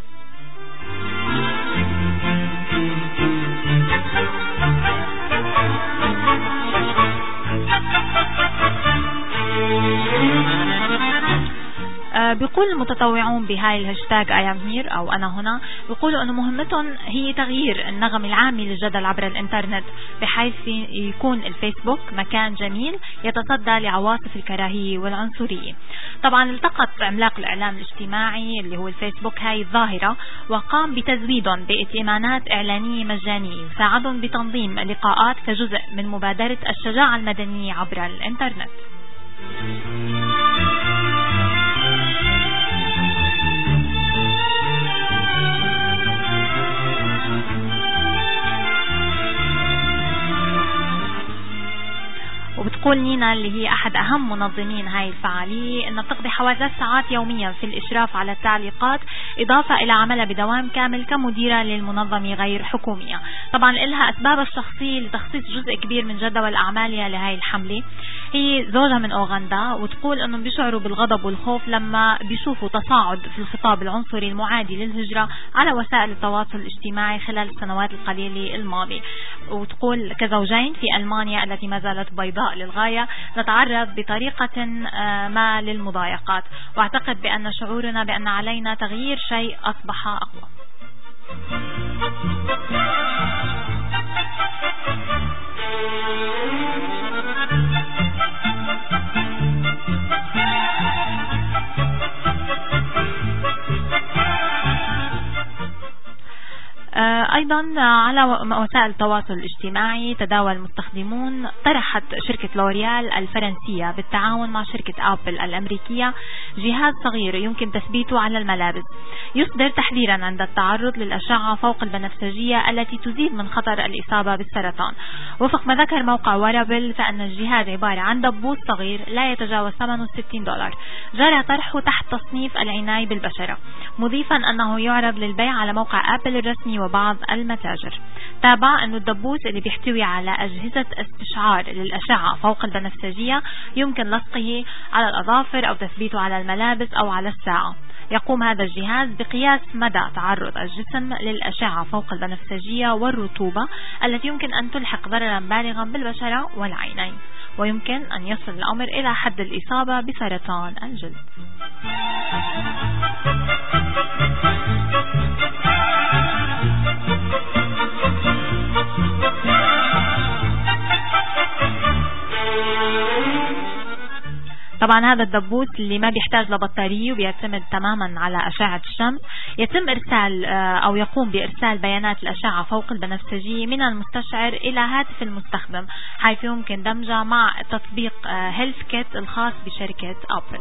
بيقول المتطوعون بهاي الهاشتاج I am here أو أنا هنا، بيقولوا أنه مهمتهم هي تغيير النغم العام للجدل عبر الإنترنت، بحيث يكون الفيسبوك مكان جميل يتصدى لعواصف الكراهية والعنصرية. طبعا التقط عملاق الإعلام الاجتماعي اللي هو الفيسبوك هاي الظاهرة وقام بتزويدهم بائتمانات إعلانية مجانية وساعدهم بتنظيم لقاءات كجزء من مبادرة الشجاعة المدنية عبر الإنترنت. وبتقول نينا اللي هي أحد أهم منظمين هاي الفعالية إنها بتقضي حوالي ثلاث ساعات يوميا في الإشراف على التعليقات، إضافة إلى عملها بدوام كامل كمديرة للمنظمة غير حكومية. طبعا لها أسبابها الشخصية لتخصيص جزء كبير من جدول أعمالها لهاي الحملة. هي زوجها من أوغندا، وتقول إنهم بيشعروا بالغضب والخوف لما بيشوفوا تصاعد في الخطاب العنصري المعادي للهجرة على وسائل التواصل الاجتماعي خلال السنوات القليلة الماضية. وتقول كزوجين في ألمانيا التي ما زالت بيضاء للغاية نتعرض بطريقة ما للمضايقات، واعتقد بأن شعورنا بأن علينا تغيير شيء أصبح أقوى. أيضا على وسائل التواصل الاجتماعي تداول مستخدمون طرحت شركة لوريال الفرنسية بالتعاون مع شركة أبل الأمريكية جهاز صغير يمكن تثبيته على الملابس يصدر تحذيرا عند التعرض للأشعة فوق البنفسجية التي تزيد من خطر الإصابة بالسرطان. وفق ما ذكر موقع ويرابل فإن الجهاز عبارة عن دبوس صغير لا يتجاوز ثمنه ستين دولار جرى طرحه تحت تصنيف العناية بالبشرة، مضيفا أنه يعرض للبيع على موقع أبل الرسمي وبعض المتاجر. تابع أن الدبوس اللي بيحتوي على أجهزة استشعار للأشعة فوق البنفسجية يمكن لصقه على الأظافر أو تثبيته على الملابس أو على الساعة. يقوم هذا الجهاز بقياس مدى تعرض الجسم للأشعة فوق البنفسجية والرطوبة التي يمكن أن تلحق ضررا بالغا بالبشرة والعينين، ويمكن أن يصل الأمر إلى حد الإصابة بسرطان الجلد. طبعا هذا الدبوس اللي ما بيحتاج لبطارية وبيعتمد تماما على أشعة الشمس يتم إرسال أو يقوم بإرسال بيانات الأشعة فوق البنفسجية من المستشعر إلى هاتف المستخدم، حيث يمكن دمجها مع تطبيق هيلث كيت الخاص بشركة أبل.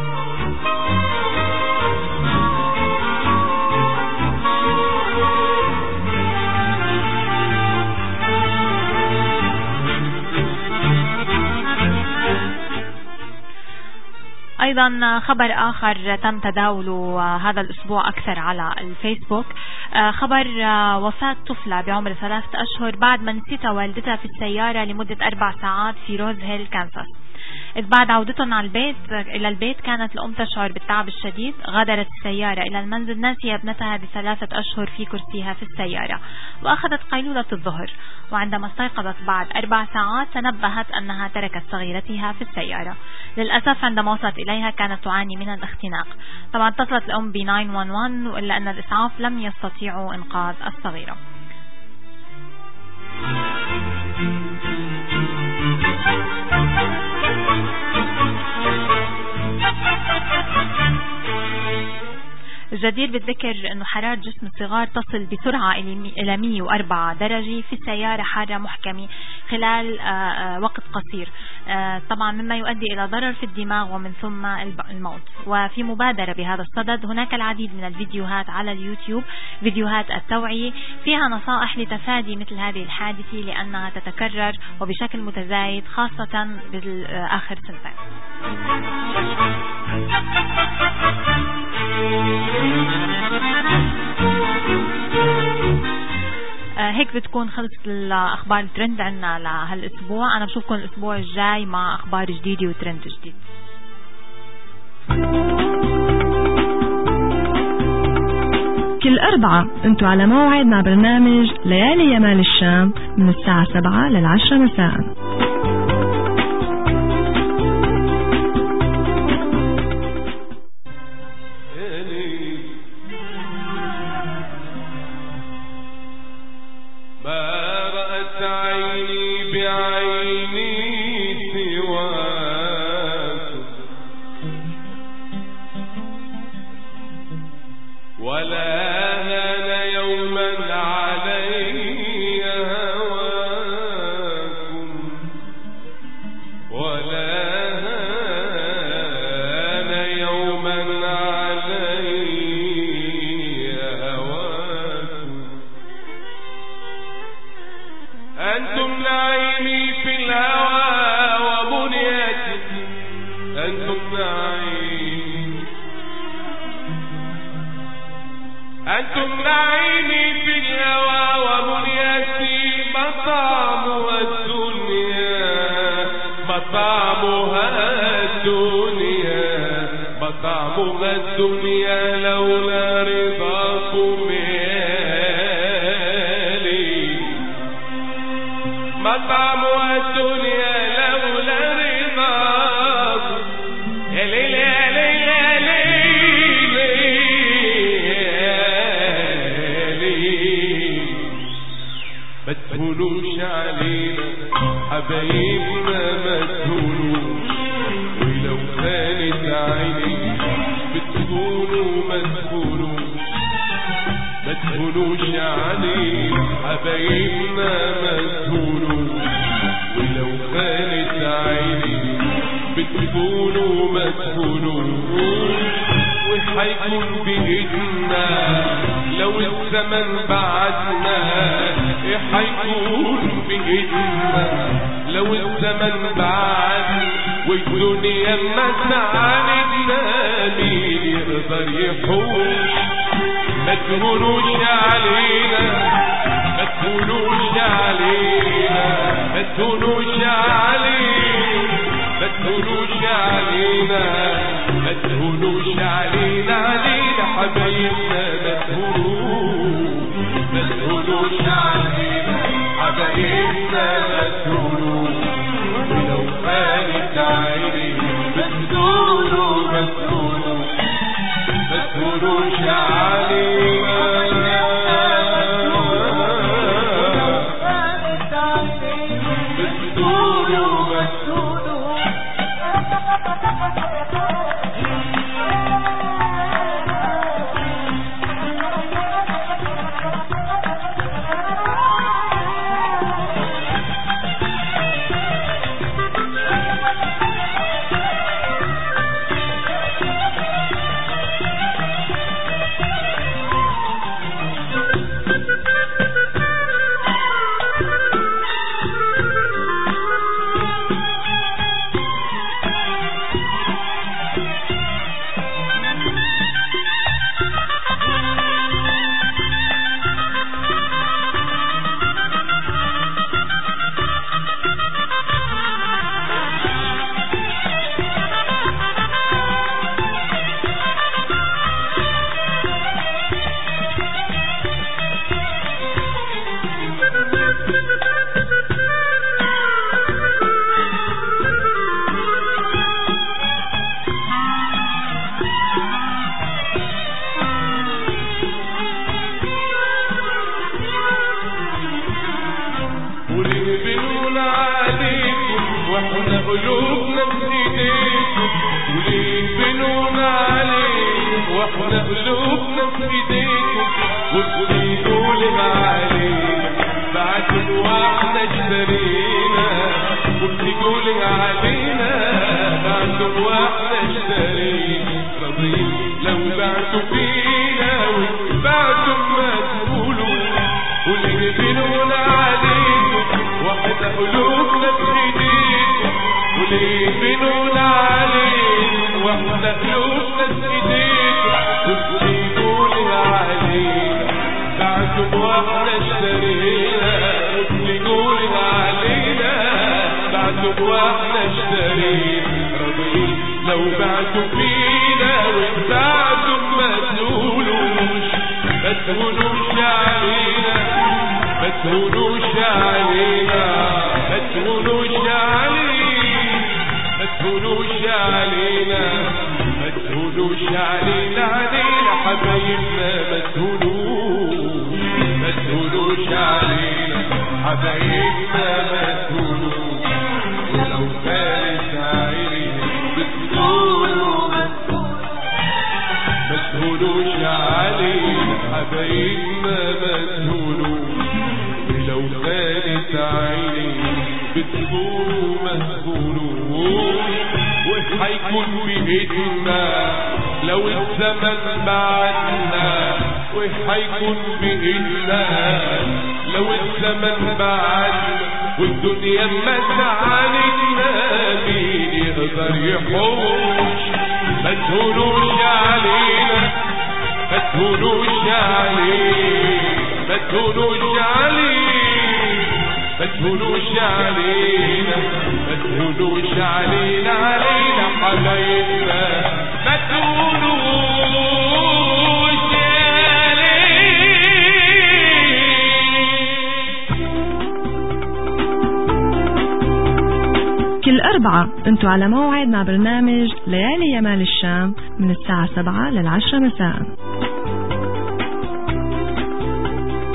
أيضا خبر آخر تم تداوله هذا الأسبوع أكثر على الفيسبوك، خبر وفاة طفلة بعمر ثلاثة أشهر بعد ما نسيتها والدتها في السيارة لمدة أربع ساعات في روز هيل كانساس. إذ بعد عودتهم على البيت إلى البيت كانت الأم تشعر بالتعب الشديد، غادرت السيارة إلى المنزل ناسية ابنتها بثلاثة أشهر في كرسيها في السيارة، وأخذت قيلولة الظهر، وعندما استيقظت بعد أربع ساعات تنبهت أنها تركت صغيرتها في السيارة. للأسف عندما وصلت إليها كانت تعاني من الاختناق. طبعا اتصلت الأم ب تسعة واحد واحد وإلا أن الإسعاف لم يستطيعوا إنقاذ الصغيرة. الجدير بالذكر أنه حرارة جسم الصغار تصل بسرعة إلى مئة وأربعة درجة في السيارة حارة محكمة خلال وقت قصير، طبعا مما يؤدي إلى ضرر في الدماغ ومن ثم الموت. وفي مبادرة بهذا الصدد هناك العديد من الفيديوهات على اليوتيوب، فيديوهات التوعية فيها نصائح لتفادي مثل هذه الحادثة لأنها تتكرر وبشكل متزايد خاصة بالآخر سنتين. هيك بتكون خلصت الأخبار الترند عنا لهالأسبوع. أنا بشوفكم الأسبوع الجاي مع أخبار جديدة وترند جديد. كل أربعة أنتوا على موعد مع برنامج ليالي يمال الشام من الساعة سبعة للعشرة مساء. بتقولوا ما تقولوش، ما تقولوش تهونوش علينا حبايبنا ما تهونوش ولو خانت عيني بتكونوا ما تهونوش وحيكون بإيدنا لو الزمن بعدنا حيكون بإيدنا لو الزمن بعدنا والدنيا ما تعاندنا مين يقدر يحوش ما تهونوش علينا ما تهونوش علينا ما تهونوش علينا ما تهونوش علينا ما تهونوش علينا علينا حبايبنا ما تهونوش ما تهونوش علينا حبايبنا ما تهونوش ولو خانت عيني بتدوروا ما تهونوش ما تهونوش علينا بتدوروا ما تهونوش والدنيا ما تعاندنا مين يقدر يحوش ما تهونوش علينا ما تهونوش علينا ما تهونوش علينا ما تهونوش علينا ما تهونوش علينا علينا حبايبنا ما تهونوش كل أربعة انتوا على موعد مع برنامج ليالي يمال الشام من الساعة سبعة للعشرة مساء.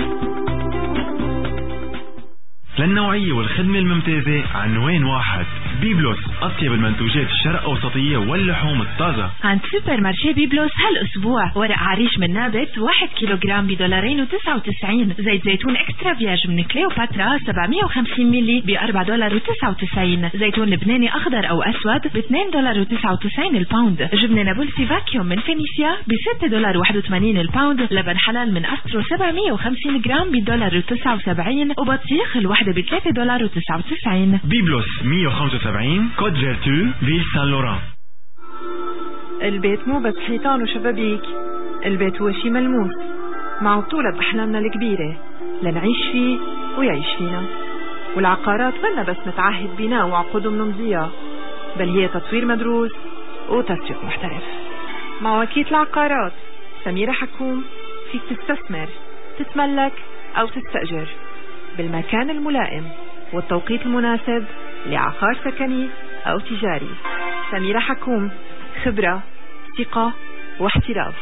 للنوعية والخدمة الممتازة عنوان واحد بيبلوس أطيب المنتوجات الشرق أوسطية واللحوم الطازة. عند سوبر مارشي بيبلوس هالأسبوع ورق عريش من نابت واحد كيلوغرام بدولارين وتسعة وتسعين، زيت زيتون اكسترا فياج من كليوباترا سبعمية وخمسين ملي بأربعة دولار وتسعة وتسعين، زيتون لبناني أخضر أو أسود باثنين دولار وتسعة وتسعين الباوند، جبنة نابلسي فاكيوم من فينيسيا بستة دولار واحد وثمانين الباوند، لبن حلال من أسترو سبعمية وخمسين جرام بدولار وتسعة وسبعين، وبطيخ الوحدة بثلاثة دولار وتسعة وتسعين. بيبلوس مية وخمسة وسبعين كود فيرتو فيل سان لوران. البيت مو بس حيطان وشبابيك، البيت هو شي ملموس مع بطولة بأحلامنا الكبيرة لنعيش فيه ويعيش فينا. والعقارات منا بس نتعهد بناء وعقود نمضيها، بل هي تطوير مدروس وتسويق محترف. مع وكيلة العقارات سميرة حكوم فيك تستثمر، تتملك أو تستأجر بالمكان الملائم والتوقيت المناسب لعقار سكني أو تجاري. سميرة حكوم، خبرة، ثقة واحتراف.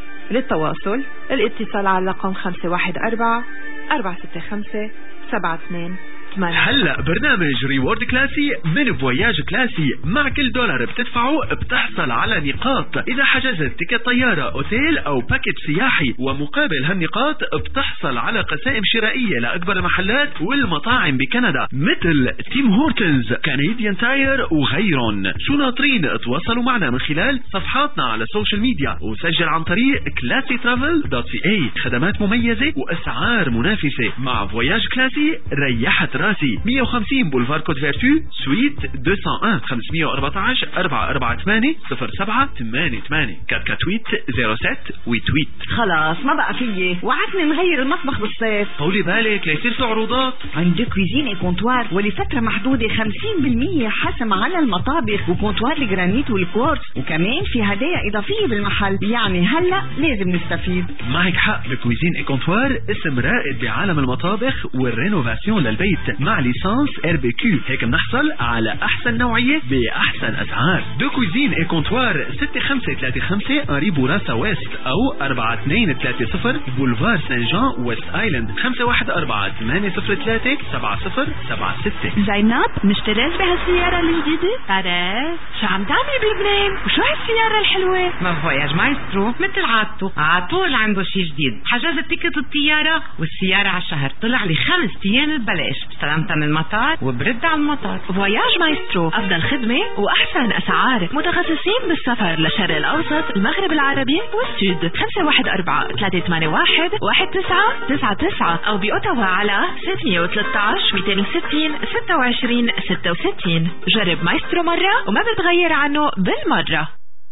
للتواصل الاتصال على رقم خمسة واحد أربعة أربعة ستة خمسة سبعة اثنين ثمانية. هلا برنامج ريورد كلاسي من فواياج كلاسي، مع كل دولار بتدفعه بتحصل على نقاط إذا حجزت تيكت طيارة أوتيل أو باكيت سياحي، ومقابل هالنقاط بتحصل على قسائم شرائية لأكبر المحلات والمطاعم بكندا مثل تيم هورتنز، كنديان تاير وغيرهم. شو ناطرين؟ تواصلوا معنا من خلال صفحاتنا على السوشيال ميديا وسجل عن طريق كلاسي ترافل دوت سي اي. خدمات مميزة وأسعار منافسة. مع فواياج كلاسي ريحت راسي. مية وخمسين بولفار كود فيرتو سويت مئتين وواحد خمسمية وأربعة عشر أربعة أربعة ثمانية صفر سبعة ثمانية ثمانية كات كات تويت صفر سبعة وتويت. خلاص ما بقى فيي، وعدني نغير المطبخ بالصيف. طولي بالك ليصير في عروضات. عند كويزين اي كونتوار ولفترة محدودة خمسين بالمية حسم على المطابخ وكونتوار الجرانيت والكوارتز، وكمان في هدايا إضافية بالمحل. يعني هلا لازم نستفيد. معك حق، بكويزين اي كونتوار اسم رائد بعالم المطابخ والرينوفاسيون للبيت مع ليسانس ار بي كيو، هيك بنحصل على احسن نوعية باحسن اسعار. دو كويزين اي كونتوار ستة خمسة ثلاثة خمسة قري بوراسا ويست، او أربعة اثنين ثلاثة صفر بولفار سان جان ويست ايلاند، خمسة واحد أربعة ثمانية صفر ثلاثة سبعة صفر سبعة ستة. زينب مشتريت بهالسيارة الجديدة؟ بعرف. شو عم تعملي بلبنان؟ وشو هالسيارة الحلوة؟ ما فواياج مايسترو مثل عادته عطول عنده شي جديد. حجزت تيكت الطيارة والسيارة على الشهر، طلع لي خمس ايام ببلاش، استلمتها من المطار وبرد على المطار. فواياج مايسترو، أفضل خدمة وأحسن أسعار، متخصصين بالسفر للشرق الأوسط، المغرب العربي والسود. خمسة واحد أربعة ثلاثة ثمانية واحد واحد تسعة تسعة تسعة أو بأوتاوا على ستمية وثلاثة عشر مئتين وستين ستة وعشرين ستة وستين. جرب مايسترو مرة وما بتغير عنه بالمرة.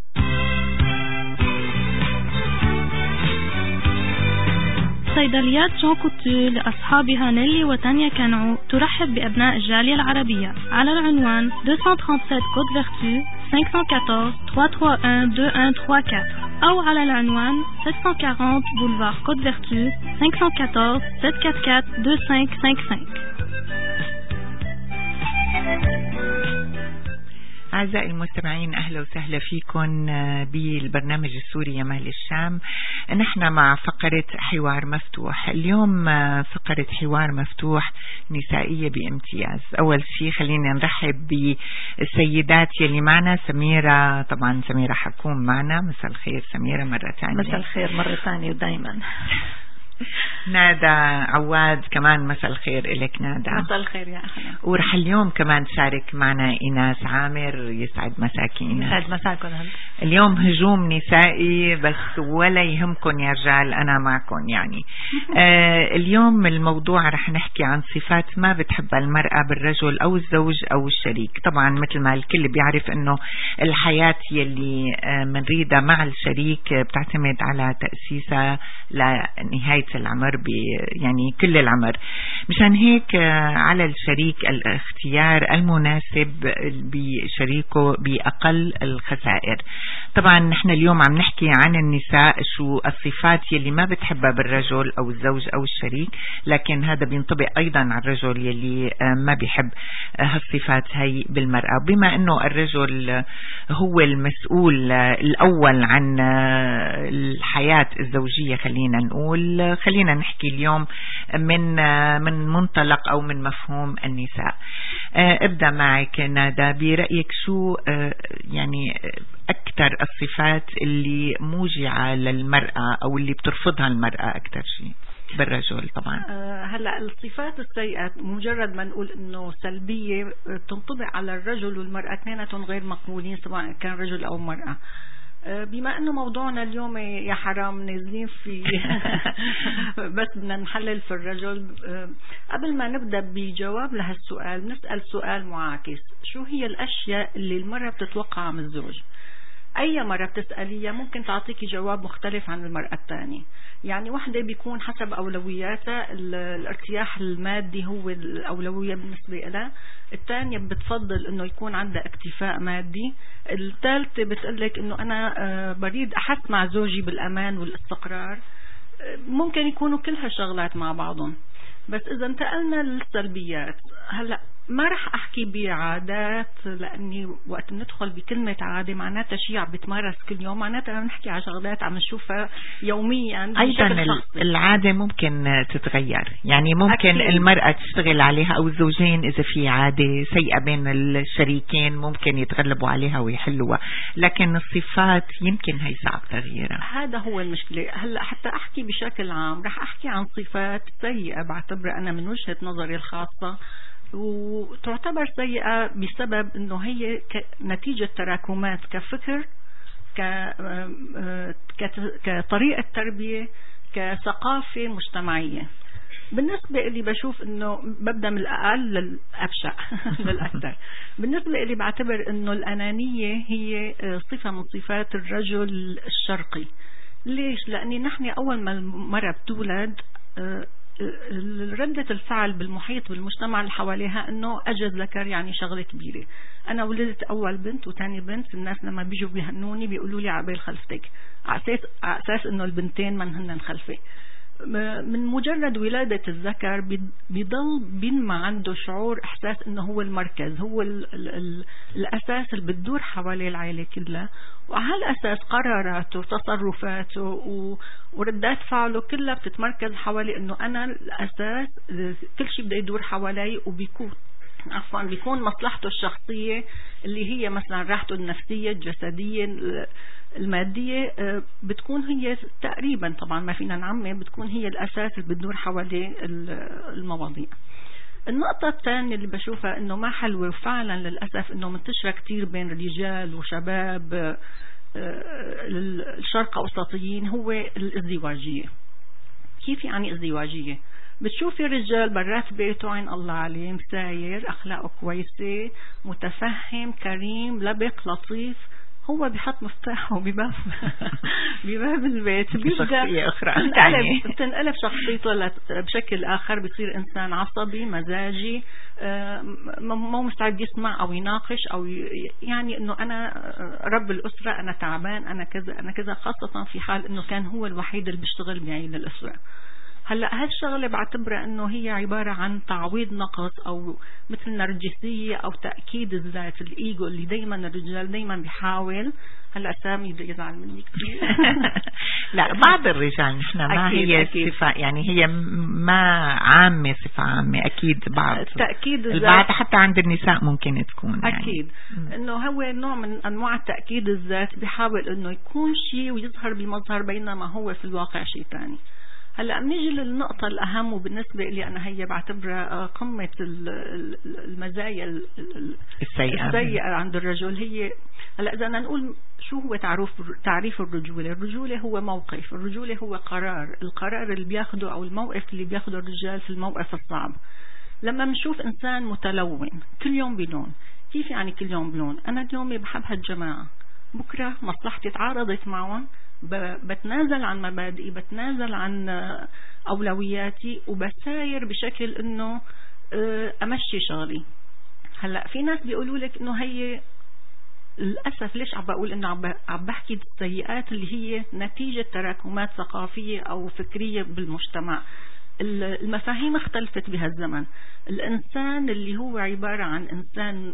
صيدليات جون كوتو لأصحابها نيلي وتانيا كانعو ترحب بأبناء الجالية العربية على العنوان مئتين وسبعة وثلاثين كود فيرتو خمسة أربعة أربعة ثلاثة واحد اثنين واحد ثلاثة أربعة أو على العنوان سبعمية وأربعين بولفار كود فيرتو خمسة أربعة أربعة سبعة أربعة أربعة اثنين خمسة خمسة خمسة. أعزائي المستمعين، أهلا وسهلا فيكم بالبرنامج السوري يمال الشام. نحن مع فقرة حوار مفتوح. اليوم فقرة حوار مفتوح نسائية بامتياز. أول شيء خلينا نرحب بالسيدات يلي معنا. سميرة، طبعا سميرة حكوم معنا. مساء الخير سميرة مرة ثانية. مساء الخير مرة ثانية ودايما. نادى عواد كمان مساء الخير إلك نادى. مساء الخير يا أهلا. ورح اليوم كمان تشارك معنا إيناس عامر. يسعد مساكي إيناس. يسعد مساكم. اليوم هجوم نسائي بس ولا يهمكن يا رجال، أنا معكم يعني. آه اليوم الموضوع رح نحكي عن صفات ما بتحبها المرأة بالرجل أو الزوج أو الشريك. طبعا مثل ما الكل بيعرف إنه الحياة يلي آه منريدها مع الشريك بتعتمد على تأسيسها لنهاية العمر، يعني كل العمر. مشان هيك على الشريك الاختيار المناسب بشريكه بأقل الخسائر. طبعا نحن اليوم عم نحكي عن النساء، شو الصفات يلي ما بتحبها بالرجل أو الزوج أو الشريك، لكن هذا بينطبق أيضا على الرجل يلي ما بيحب هالصفات هاي بالمرأة. بما أنه الرجل هو المسؤول الأول عن الحياة الزوجية، خلينا نقول خلينا نحكي اليوم من من منطلق أو من مفهوم النساء. ابدأ معك ندى، برأيك شو يعني أكثر الصفات اللي موجعة للمرأة أو اللي بترفضها المرأة أكثر شيء بالرجل؟ طبعا هلا الصفات السيئة مجرد ما نقول انه سلبية تنطبق على الرجل والمرأة اثنيناتهم غير مقبولين سواء كان رجل او مرأة. بما انه موضوعنا اليوم يا حرام نازلين في بس بدنا نحلل في الرجل، قبل ما نبدأ بجواب لهالسؤال نسأل سؤال معاكس: شو هي الاشياء اللي المرأة بتتوقعها من الزوج؟ أي مرة بتسأليها ممكن تعطيكي جواب مختلف عن المرأة الثانية. يعني واحدة بيكون حسب أولوياتها الارتياح المادي هو الأولوية بالنسبة لها، الثانية بتفضل إنه يكون عندها اكتفاء مادي، الثالثة بتقلك إنه أنا بريد أحس مع زوجي بالأمان والاستقرار. ممكن يكونوا كلها شغلات مع بعضهم. بس إذا انتقلنا للسلبيات، هلأ ما رح أحكي بعادات لأني وقت ندخل بكلمة عادة معناتها شيء عم بتمارس كل يوم، معناتها نحكي على شغلات عم نشوفها يوميا. أيضا العادة ممكن تتغير، يعني ممكن أكيد. المرأة تشتغل عليها أو الزوجين إذا في عادة سيئة بين الشريكين ممكن يتغلبوا عليها ويحلوها، لكن الصفات يمكن هي صعب تغييرها. هذا هو المشكلة. هلأ حتى أحكي بشكل عام رح أحكي عن صفات سيئة بعتبرها أنا من وجهة نظري الخاصة، وتعتبر سيئة بسبب انه هي نتيجة تراكمات كفكر، كطريقة تربية، كثقافة مجتمعية. بالنسبة لي بشوف انه ببدأ من الاقل للابشع للاكثر. بالنسبة لي بعتبر انه الانانية هي صفة من صفات الرجل الشرقي. ليش؟ لاني نحن اول ما المرأة بتولد ردة الفعل بالمحيط بالمجتمع اللي حواليها انه اجد ذكر، يعني شغلة كبيرة. انا ولدت اول بنت وثاني بنت، الناس لما بيجوا بيهنوني بيقولوا لي عبال خلفتك، على اساس انه البنتين من هن خلفي. من مجرد ولادة الذكر بيضل بينما عنده شعور احساس انه هو المركز، هو ال ال ال الاساس اللي بتدور حواليه العائلة كلها، وعلى هالاساس قراراته وتصرفاته وردات فعله كلها بتتمركز حوالي انه انا الاساس، كل شيء بده يدور حوالي، وبيكون عفوا بيكون مصلحته الشخصية اللي هي مثلا راحته النفسية الجسدية المادية بتكون هي تقريبا، طبعا ما فينا نعمم، بتكون هي الأساس اللي بتدور حواليه المواضيع. النقطة الثانية اللي بشوفها انه ما حلوة وفعلا للأسف انه منتشرة كتير بين رجال وشباب الشرق أوسطيين هو الازدواجية. كيف يعني ازدواجية؟ بتشوفي رجال برات بيته عين الله عليه، مساير، أخلاقه كويسة، متفهم، كريم، لبق، لطيف، هو بيحط مفتاحه بباب بباب البيت، بشخصية أخرى بتنقلب شخصيته بشكل آخر، بيصير إنسان عصبي مزاجي، مو مستعد يسمع أو يناقش أو يعني إنه أنا رب الأسرة، أنا تعبان، أنا كذا أنا كذا، خاصة في حال إنه كان هو الوحيد اللي بيشتغل بعيد الأسرة. هلا هالشغله بعتبرها انه هي عباره عن تعويض نقص او مثل نرجسيه او تاكيد الذات، الايجو اللي دائما الرجال دائما بيحاول. هلا سامي بده يزعل مني كثير. لا بعض الرجال نحن ما هي صفه، يعني هي ما عامه، صفه عامه اكيد. بعض تاكيد الذات البعض حتى عند النساء ممكن تكون يعني. اكيد انه هو نوع من انواع تاكيد الذات، بيحاول انه يكون شيء ويظهر بمظهر بينما هو في الواقع شيء ثاني. هلا بنيجي للنقطة الأهم وبالنسبة لي أنا هي بعتبرها قمة المزايا السيئة السيئة عند الرجل. هي هلا إذا نقول شو هو تعريف تعريف الرجولة؟ الرجولة هو موقف، الرجولة هو قرار، القرار اللي بياخده أو الموقف اللي بياخده الرجال في الموقف الصعب. لما بنشوف إنسان متلون كل يوم بلون، كيف يعني كل يوم بلون؟ أنا اليوم بحب هالجماعة، بكرة مصلحتي تعارضت معهم، بتنازل عن مبادئي، بتنازل عن أولوياتي، وبساير بشكل إنه أمشي شغلي. هلأ في ناس بيقولوا لك إنه هي للأسف، ليش عم بقول إنه عم بحكي السيئات اللي هي نتيجة تراكمات ثقافية أو فكرية بالمجتمع. المفاهيم اختلفت بهالزمن. الإنسان اللي هو عبارة عن إنسان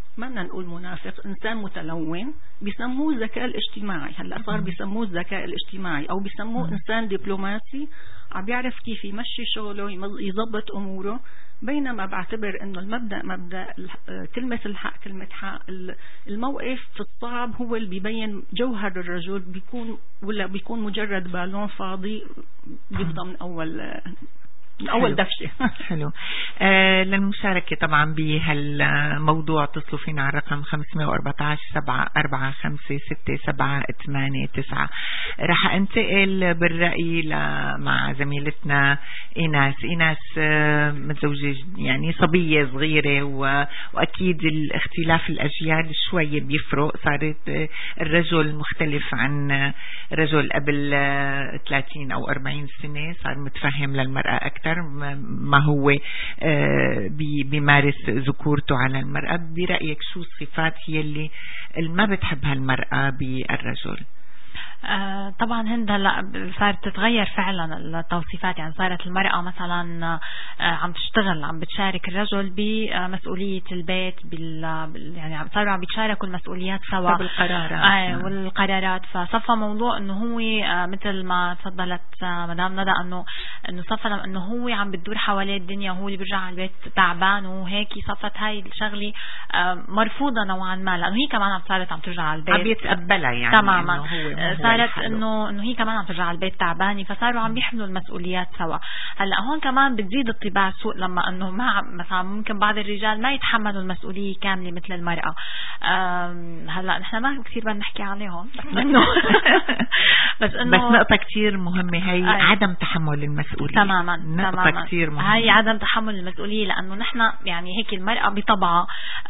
ما بدنا نقول منافق، إنسان متلون بيسموه الذكاء الاجتماعي. هلا صار بيسموه الذكاء الاجتماعي أو بيسموه إنسان دبلوماسي عم بيعرف كيف يمشي شغله يضبط أموره. بينما بعتبر إنه المبدأ مبدأ كلمة الحق كلمة حق. الموقف الصعب هو اللي بيبين جوهر الرجل، بيكون ولا بيكون مجرد بالون فاضي بيفضل من أول من أول دفشة. حلو. آه للمشاركة طبعا بهالموضوع اتصلوا فينا على الرقم خمسة أربعة عشر سبعة أربعة خمسة ستة سبعة ثمانية تسعة. رح انتقل بالرأي مع زميلتنا إيناس. إيناس آه متزوجة يعني صبية صغيرة، وأكيد الاختلاف الأجيال شوية بيفرق. صارت آه الرجل مختلف عن رجل قبل آه ثلاثين أو أربعين سنة، صار متفهم للمرأة أكثر ما هو بيمارس ذكورته على المرأة. برأيك شو الصفات هي اللي ما بتحبها المرأة بالرجل؟ آه طبعا هند هلا صارت تتغير فعلا التوصيفات. يعني صارت المرأة مثلا آه عم تشتغل، عم بتشارك الرجل بمسؤولية البيت بال يعني صاروا عم بيتشاركوا المسؤوليات سوا بالقرارات آه والقرارات. فصفى موضوع انه هو آه مثل ما تفضلت آه مدام ندى انه انه صفى انه هو عم بتدور حواليه الدنيا وهو اللي بيرجع على البيت تعبان وهيك. صفت هاي الشغلة آه مرفوضة نوعا ما، لانه هي كمان عم صارت عم ترجع على البيت عم يتقبلها يعني تماما. صارت حلو. انه انه هي كمان عم ترجع على البيت تعبانه، فصاروا عم بيحملوا المسؤوليات سوا. هلا هون كمان بتزيد الطباع سوء لما انه ما مثلا ممكن بعض الرجال ما يتحملوا المسؤوليه كامله مثل المراه. هلا نحن ما كثير بدنا نحكي عليهم بس انه بس انه بس نقطه كثير مهمه هي آه. عدم تحمل المسؤوليه. تماما نقطه تماما كثير مهمه هي عدم تحمل المسؤوليه، لانه نحن يعني هيك المراه بطبعها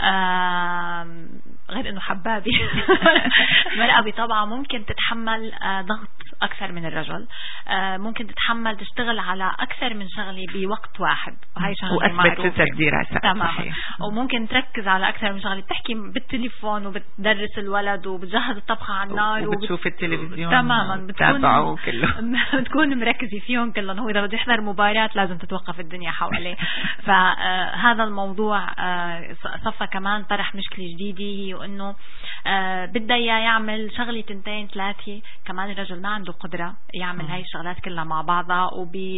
غير انه حبابي المراه بطبعها ممكن تتحمل ضغط أكثر من الرجل، ممكن تتحمل تشتغل على أكثر من شغلة بوقت واحد، وهي شغلة معروفة الدراسة. تماما. وممكن تركز على أكثر من شغلة، بتحكي بالتليفون وبتدرس الولد وبتجهز الطبخة على النار وبتشوف وبت... التلفزيون. تماما بتكون كله. بتكون مركزة فيهم كلهم. هو إذا بده يحضر مباراة لازم تتوقف الدنيا حواليه. فهذا الموضوع صفى كمان طرح مشكلة جديدة، هي وإنه بده يعمل شغلة تنتين ثلاثة. كمان الرجل ما عنده قدرة يعمل هاي الشغلات كلها مع بعضها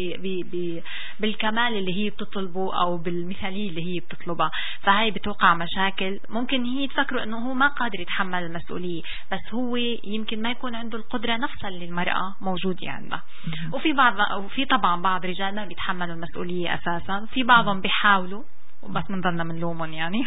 وبالكمال اللي هي بتطلبه أو بالمثالية اللي هي بتطلبها. فهاي بتوقع مشاكل. ممكن هي تفكروا إنه هو ما قادر يتحمل المسؤولية، بس هو يمكن ما يكون عنده القدرة نفسها اللي المرأة موجودة عندها. وفي بعض وفي طبعا بعض رجال ما بيتحملوا المسؤولية أساسا، في بعضهم بيحاولوا وبس منضلنا من لومهم يعني.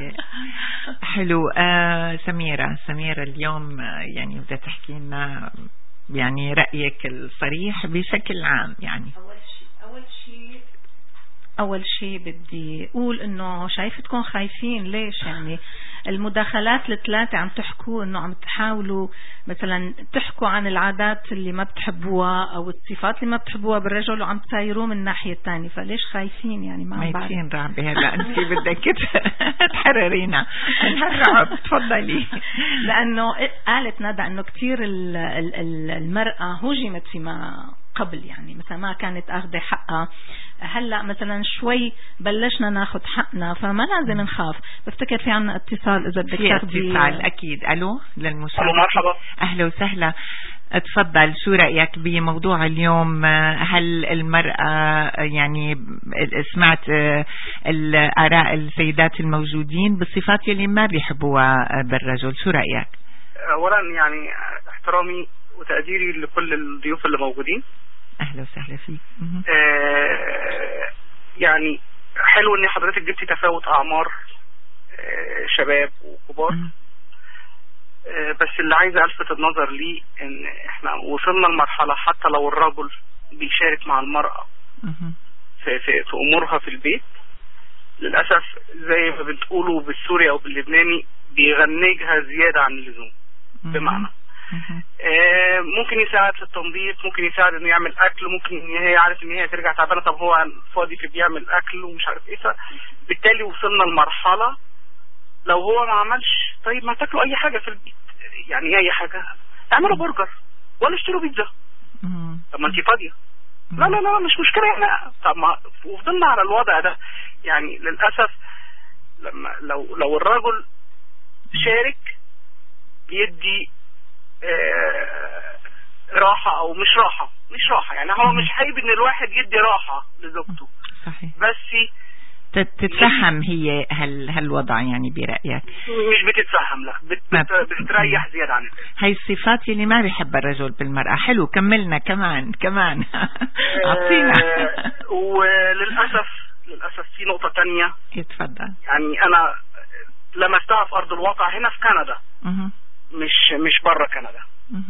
حلو. آه سميرة سميرة اليوم يعني بدها تحكي لنا يعني رأيك الصريح بشكل عام. يعني أول شيء أول شيء أول شيء بدي أقول إنه شايفتكم خايفين ليش؟ يعني المداخلات الثلاثة عم تحكوا إنه عم تحاولوا مثلا تحكوا عن العادات اللي ما بتحبوها أو الصفات اللي ما بتحبوها بالرجل وعم تسايروه من الناحية الثانية. فليش خايفين يعني؟ ما عم بعرف. ميتين رعبة هلا أنت بدك تحررينا من هالرعب. تفضلي. لأنه قالت ندى إنه كتير المرأة هجمت فيما قبل، يعني مثلا ما كانت أخذ حقها. هلأ مثلا شوي بلشنا ناخد حقنا، فما لازم نخاف. بفتكر في عنا اتصال إذا بدك تاخدي. اتصال أكيد. ألو للمشاهد. ألو مرحبا. أهلا وسهلا. اتفضل. شو رأيك بموضوع اليوم؟ هل المرأة يعني سمعت الآراء السيدات الموجودين بالصفات اللي ما بيحبوها بالرجل؟ شو رأيك؟ أولا يعني احترامي وتقديري لكل الضيوف اللي موجودين. أهلا وسهلا فيك. آه يعني حلو ان حضرتك جبتي تفاوت أعمار آه شباب وكبار. آه بس اللي عايزة ألفت النظر ليه ان احنا وصلنا لمرحلة حتى لو الرجل بيشارك مع المرأة في, في, في أمورها في البيت، للأسف زي ما بتقولوا بالسوري أو باللبناني بيغنجها زيادة عن اللزوم. بمعنى آه ممكن يساعد في التنظيف، ممكن يساعد انه يعمل اكل، ممكن هي عارف ان هي ترجع تعبانه، طب هو فاضي في بيعمل اكل ومش عارف ايه. فبالتالي وصلنا لمرحله لو هو ما عملش طيب ما تاكلوا اي حاجه في البيت، يعني اي حاجه اعملوا برجر ولا اشتروا بيتزا. طب ما انت فاضيه. لا لا لا مش مشكله احنا. طب ما وفضلنا على الوضع ده. يعني للاسف لما لو لو الرجل شارك بيدي آه راحة او مش راحة مش راحة يعني هو مش حابب ان الواحد يدي راحة لزوجته صحيح. بس تتفهم هي هال هالوضع يعني برأيك؟ مش بتتفهم لا بت بت بتريح زيادة عن اللزوم. هاي الصفات اللي ما بيحب الرجل بالمرأة. حلو كملنا كمان كمان عطينا. آه وللأسف للأسف في نقطة تانية. يتفضل. يعني أنا لمستها في أرض الواقع هنا في كندا. مه. مش مش برا كندا.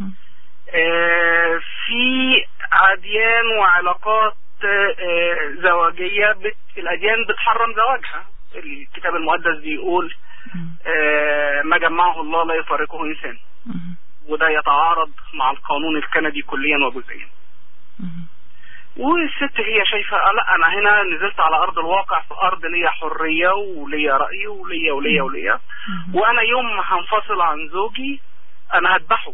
آه في أديان وعلاقات آه زواجية بت... الأديان بتحرم زواجها. الكتاب المقدس بيقول آه ما جمعه الله لا يفارقه إنسان. مه. وده يتعارض مع القانون الكندي كليا وجزئيا. والست هي شايفة لا أنا هنا نزلت على أرض الواقع في أرض ليا حرية وليا رأي وليا وليا وليا وأنا يوم ما هنفصل عن زوجي أنا هذبحه.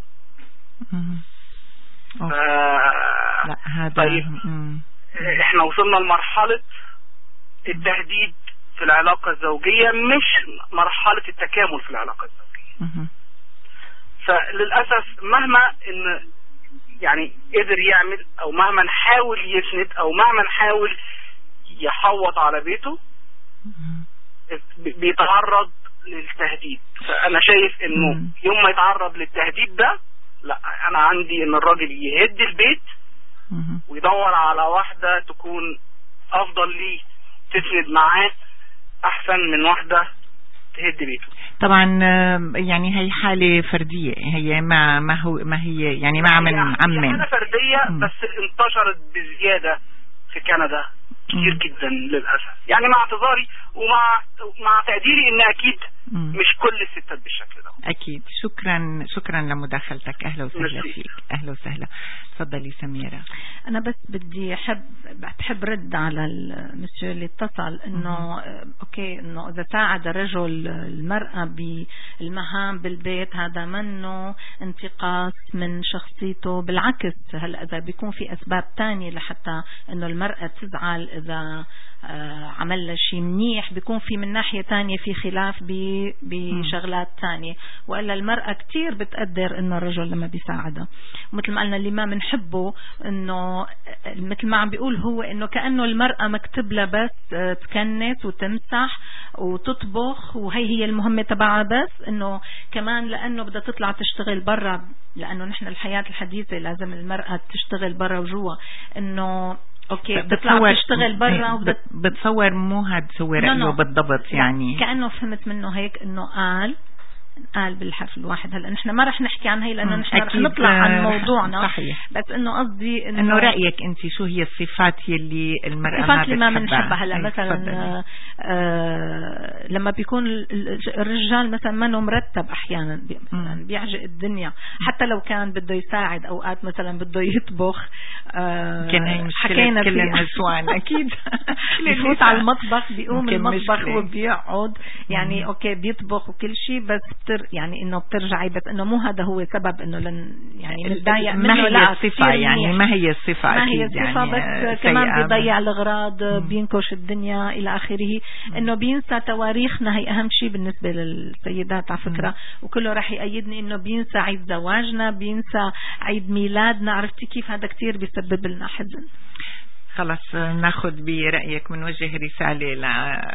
ف... لا هذا طيب احنا وصلنا لمرحلة التهديد في العلاقة الزوجية مش مرحلة التكامل في العلاقة الزوجية. فللأسف مهما ان يعني قدر يعمل او مهما نحاول يسند او مهما نحاول يحوط على بيته بيتعرض للتهديد. فانا شايف انه يوم ما يتعرض للتهديد ده لا انا عندي ان الراجل يهد البيت ويدور على واحدة تكون افضل ليه تسند معاه احسن من واحدة تهد بيته. طبعا يعني هي حالة فردية هي ما ما هو ما هي يعني ما من عمم حالة فردية م. بس انتشرت بزيادة في كندا كتير م. جدا للأسف. يعني مع اعتذاري ومع مع تقديري ان اكيد م. مش كل الستات بالشكل ده. اكيد. شكرا شكرا لمداخلتك. اهلا وسهلا فيك. اهلا وسهلا. تفضلي سميرة. انا بس بدي احب بحب رد على المسيو اللي اتصل انه اوكي انه اذا ساعد الرجل المرأة بالمهام بالبيت هذا منه انتقاص من شخصيته. بالعكس هلا اذا بيكون في اسباب تانية لحتى انه المرأة تزعل اذا آه عمل شيء منيح بيكون في من ناحية تانية في خلاف بشغلات تانية. وإلا المرأة كتير بتقدر إنه الرجل لما بيساعدها. مثل ما قلنا اللي ما بنحبه إنه مثل ما عم بيقول هو إنه كأنه المرأة مكتب لها بس تكنس وتمسح وتطبخ وهي هي المهمة تبعها بس إنه كمان لأنه بدها تطلع تشتغل برا لأنه نحن الحياة الحديثة لازم المرأة تشتغل برا وجوا إنه اوكي بتطلع تشتغل برا وبت... بتصور مو هاد سوي رأيه بالضبط يعني كأنه فهمت منه هيك انه قال قال بالحرف الواحد. هلا نحن ما رح نحكي عن هي لانه نحن رح نطلع عن موضوعنا. صحيح. بس انه قصدي انه, إنه رأيك انت شو هي الصفات يلي المرأة الصفات ما اللي ما بتحبها. بنحبها. هلا مثلا آه آه لما بيكون الرجال مثلا منه مرتب احيانا بي مثلا بيعجق الدنيا حتى لو كان بده يساعد اوقات مثلا بده يطبخ. آه كان هي مشكلة كل النسوان اكيد. بيفوت على المطبخ بيقوم المطبخ وبيقعد يعني مم. اوكي بيطبخ وكل شيء بس بتر يعني انه بترجعي بس انه مو هذا هو سبب انه لن يعني متضايق ما هي لا الصفة يعني ما هي الصفة ما هي الصفة يعني بس كمان بيضيع الاغراض مم. بينكش الدنيا الى اخره. انه بينسى تواريخنا هي اهم شيء بالنسبة للسيدات على فكرة. وكله راح يأيدني انه بينسى عيد زواجنا بينسى عيد ميلادنا. عرفتي كيف هذا كتير بيسبب لنا حزن. خلص ناخذ برأيك من وجه رسالة ل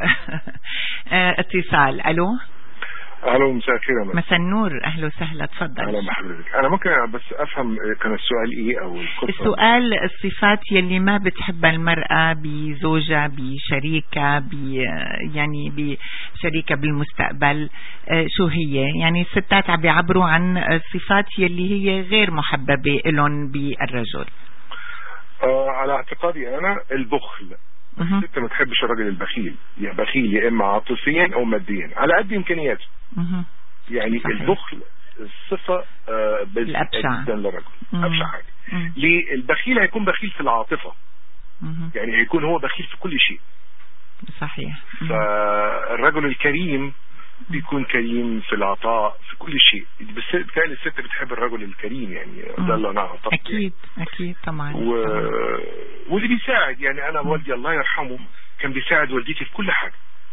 اتصال. الو الو مساء الخير. مساء النور. اهلا وسهلا. تفضل. اهلا بحضرتك. انا ممكن بس افهم كان السؤال ايه او القصه؟ السؤال الصفات يلي ما بتحبها المرأة بزوجها بشريكة ب يعني بشريكة بالمستقبل شو هي؟ يعني الستات عم بيعبروا عن الصفات يلي هي غير محببة لهم بالرجل. آه على اعتقادي انا البخل. الست ما تحبش الراجل البخيل. يا بخيل يا اما عاطفيا او ماديا على قد امكانياته. يعني صحيح. البخل الصفة آه الابشع جدا للرجل. ابشع حاجة. ليه؟ البخيل هيكون بخيل في العاطفة. مه. يعني هيكون هو بخيل في كل شيء. صحيح. فالرجل الكريم بيكون كريم في العطاء في كل شيء. بس بالتالي الست بتحب الرجل الكريم يعني ده اللي انا اعتقد. اكيد اكيد طبعا. و... واللي بيساعد يعني انا والدي الله يرحمه كان بيساعد والدتي في كل حاجة.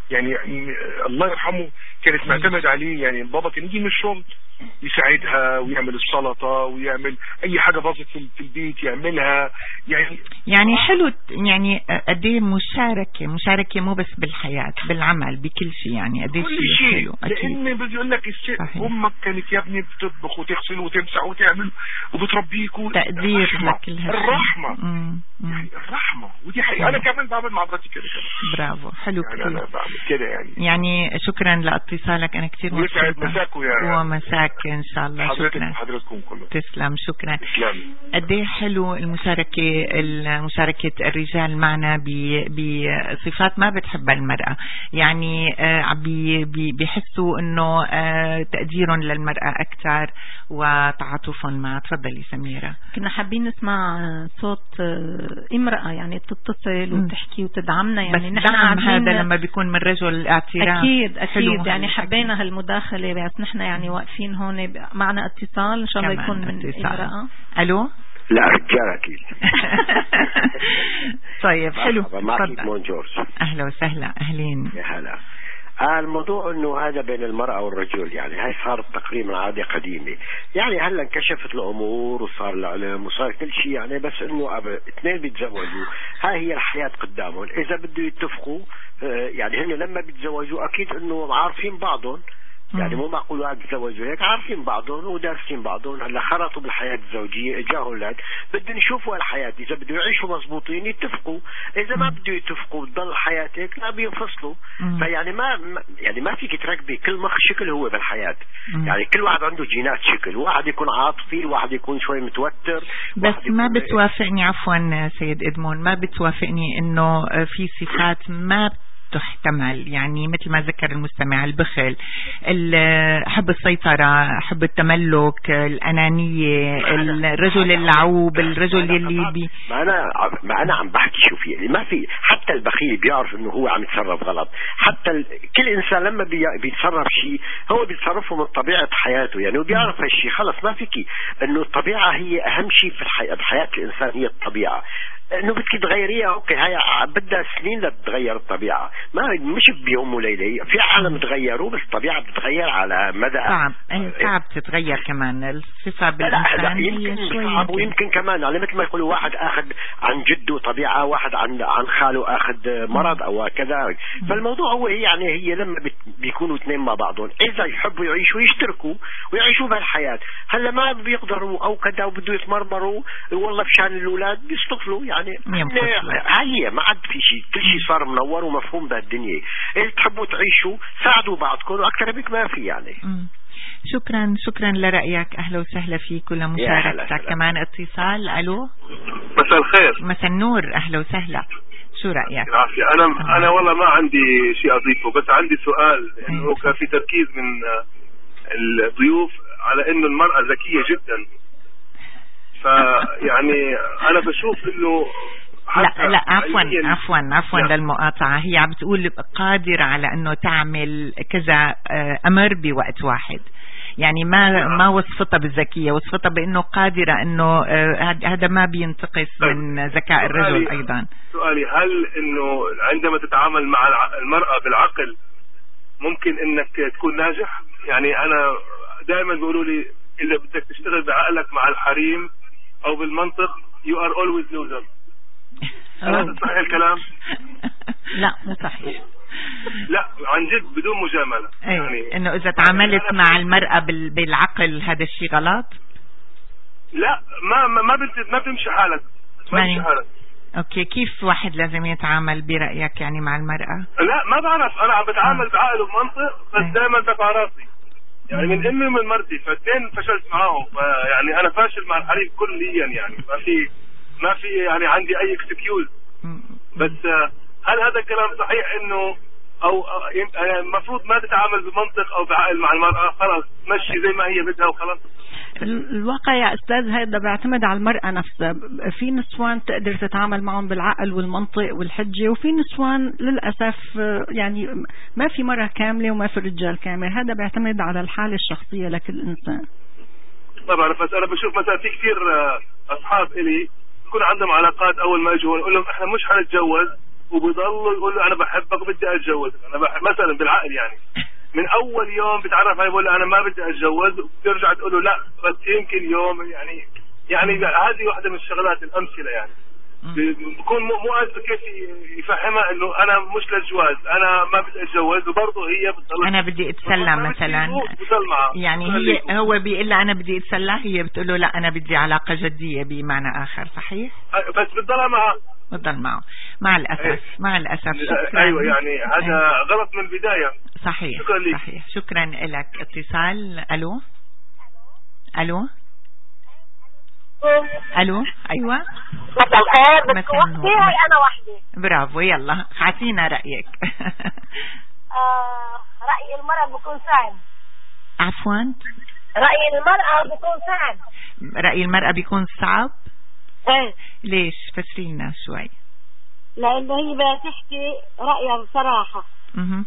يعني الله يرحمه كانت معتمد عليه. يعني بابا كان يجي من الشغل يساعدها ويعمل السلطة ويعمل اي حاجة باظت في البيت يعملها. يعني يعني حلو يعني قد ايه مشاركة مشاركة مو بس بالحياة بالعمل بكل شيء يعني قد ايه كل شيء شيء حلو. لان بدي اقول لك الشيء امك كانت يا ابني بتطبخ وتغسل وتمسح وتعمل وبتربيك و... تقدير الرحمة لكل هالشيء. الرحمة مم. مم. يعني الرحمة ودي حقيقة. انا كمان بعمل مع مراتي كده كمان. برافو حلو يعني كثير. انا بعمل كده يعني. يعني شكرا لاتصالك انا كثير مبسوطة. ويسعد مساكم يا ومساك ان شاء الله. حضرتك شكرا حضرتكم كله. تسلم شكرا. تسلم. قد ايه حلو المشاركة المشاركة الرجال معنا بصفات ما بتحبها المرأة. يعني بيحسوا انه تقديرهم للمرأة اكثر وتعاطفهم معها. تفضلي سميرة. كنا حابين نسمع صوت امرأة يعني تتصل وتحكي وتدعمنا. يعني نحن هذا لما بيكون من رجل اعتراف اكيد اكيد يعني حبينا هالمداخلة بس نحن يعني واقفين هون معنا اتصال ان شاء الله يكون من امرأة. الو. لا رجال اكيد. طيب حلو. معك مون جورج. اهلا وسهلا. اهلين. يا هلا. آه الموضوع انه هذا بين المرأة والرجل يعني هاي صارت تقريبا عادة قديمة. يعني هلا انكشفت الامور وصار العلم وصار كل شيء يعني بس انه اثنين بيتزوجوا هاي هي الحياة قدامهم. اذا بده يتفقوا آه يعني هن لما بيتزوجوا اكيد انه عارفين بعضهم. يعني مو معقول واحد يتزوجوا هيك عارفين بعضهم ودارسين بعضهم. هلا خرطوا بالحياة الزوجية اجاهم اولاد بدهم يشوفوا الحياة. اذا بدهم يعيشوا مزبوطين يتفقوا. اذا ما بدهم يتفقوا تضل حياتك لا بينفصلوا. فيعني ما يعني ما فيك تركبي كل مخ شكل هو بالحياة. يعني كل واحد عنده جينات شكل. واحد يكون عاطفي واحد يكون شوي متوتر. بس ما بتوافقني عفوا سيد إدمون ما بتوافقني انه في صفات ما تحتمل. يعني مثل ما ذكر المستمع البخل حب السيطرة حب التملك الأنانية الرجل اللعوب الرجل يلي بي ما أنا ما أنا عم بحكي شو في ما في. حتى البخيل بيعرف إنه هو عم يتصرف غلط. حتى ال... كل إنسان لما بي... بيتصرف شيء هو بيتصرفه من طبيعة حياته. يعني وبيعرف هالشيء خلص ما فيكي إنه الطبيعة هي أهم شيء في الحياة. بحياة الإنسان هي الطبيعة. انه بدك تغيريها اوكي هاي بدها سنين لتتغير الطبيعة. ما مش بيوم وليلة. في عالم تغيروا بس الطبيعة بتتغير على مدى صعب. صعب تتغير كمان الصفة بالإنسان هي شوي. صعب ويمكن كمان يعني مثل ما يقولوا واحد اخذ عن جده طبيعة واحد عن عن خاله اخذ مرض او كذا. فالموضوع هو يعني هي لما بيكونوا اثنين مع بعضهم اذا يحبوا يعيشوا يشتركوا ويعيشوا بهالحياة. هلا ما بيقدروا او كذا وبده يتمرمروا والله فشان الاولاد بيستطلوا. يعني هي ما عاد في شيء. كل شيء صار منور ومفهوم بهالدنيا. إذا تحبوا تعيشوا ساعدوا بعضكم واكثر بك ما في يعني. مم. شكرا شكرا لرأيك. أهلا وسهلا فيك ولمشاركتك. كمان اتصال. ألو. مساء الخير. مساء النور. أهلا وسهلا. شو رأيك؟ العافية. أنا آه. أنا والله ما عندي شيء أضيفه بس عندي سؤال. إنه كان في تركيز من الضيوف على إنه المرأة ذكية جدا. فيعني أنا بشوف إنه لا لا عفوا عفوا عفوا للمقاطعة. هي عم بتقول قادرة على أنه تعمل كذا أمر بوقت واحد. يعني ما ما وصفتها بالذكية وصفتها بأنه قادرة أنه هذا ما بينتقص من ذكاء الرجل أيضا. سؤالي هل أنه عندما تتعامل مع المرأة بالعقل ممكن أنك تكون ناجح؟ يعني أنا دائما بيقولوا لي إذا بدك تشتغل بعقلك مع الحريم أو بالمنطق you are always loser. هل صحيح الكلام؟ لا مو صحيح. لا عن جد بدون مجاملة. يعني انه اذا تعاملت مع المرأة بالعقل هذا الشيء غلط. لا ما ما ما, ما بتمشي حالك. ما بتمشي حالك. اوكي كيف واحد لازم يتعامل برأيك يعني مع المرأة؟ لا ما بعرف. انا عم بتعامل بعقل وبمنطق بس دائما بقع راسي. يعني من امي ومن مرتي فاثنين فشلت معاهم. يعني انا فاشل مع الحريم كليا. يعني ما في ما في يعني عندي اي اكسكيوز. بس هل هذا الكلام صحيح انه او المفروض ما تتعامل بمنطق او بعقل مع المرأة خلاص تمشي زي ما هي بدها وخلاص؟ الواقع يا أستاذ هذا بيعتمد على المرأة نفسها. في نسوان تقدر تتعامل معهم بالعقل والمنطق والحجة وفي نسوان للأسف يعني ما في مرأة كاملة وما في رجال كامل. هذا بيعتمد على الحالة الشخصية لكل إنسان. طبعا بس أنا بشوف مثلا في كثير أصحاب إلي يكون عندهم علاقات أول ما يجوا نقول لهم إحنا مش حنتجوز وبيضل يقول له انا بحبك بدي اتجوزك، انا بحب مثلا بالعقل يعني من اول يوم بتعرف عليه بقول له انا ما بدي اتجوز، وبترجع تقول له لا بس يمكن يوم يعني يعني هذه واحدة من الشغلات الامثلة يعني بكون مو مو قادر كيف يفهمها انه انا مش للجواز، انا ما بدي اتجوز، وبرضه هي بتضل انا بدي اتسلى مثلا يعني هي هو بيقول لها انا بدي اتسلى، هي بتقول له لا انا بدي علاقة جدية بمعنى اخر. صحيح بس بتضلها معه بتضل معه مع الاسف ايه. مع الاسف شكرا. ايوه يعني هذا ايه. غلط من البداية. صحيح شكرا لك. صحيح شكرا لك. اتصال. الو الو الو ايوه مساء الخير. بدك وحدة هاي انا وحدة. برافو يلا اعطينا رايك. آه راي المرأة بكون صعب. عفوا راي المرأة بكون صعب. راي المرأة بيكون صعب. ايه ليش؟ فسري لنا شوي. لانه هي بدها تحكي رايها بصراحة. اها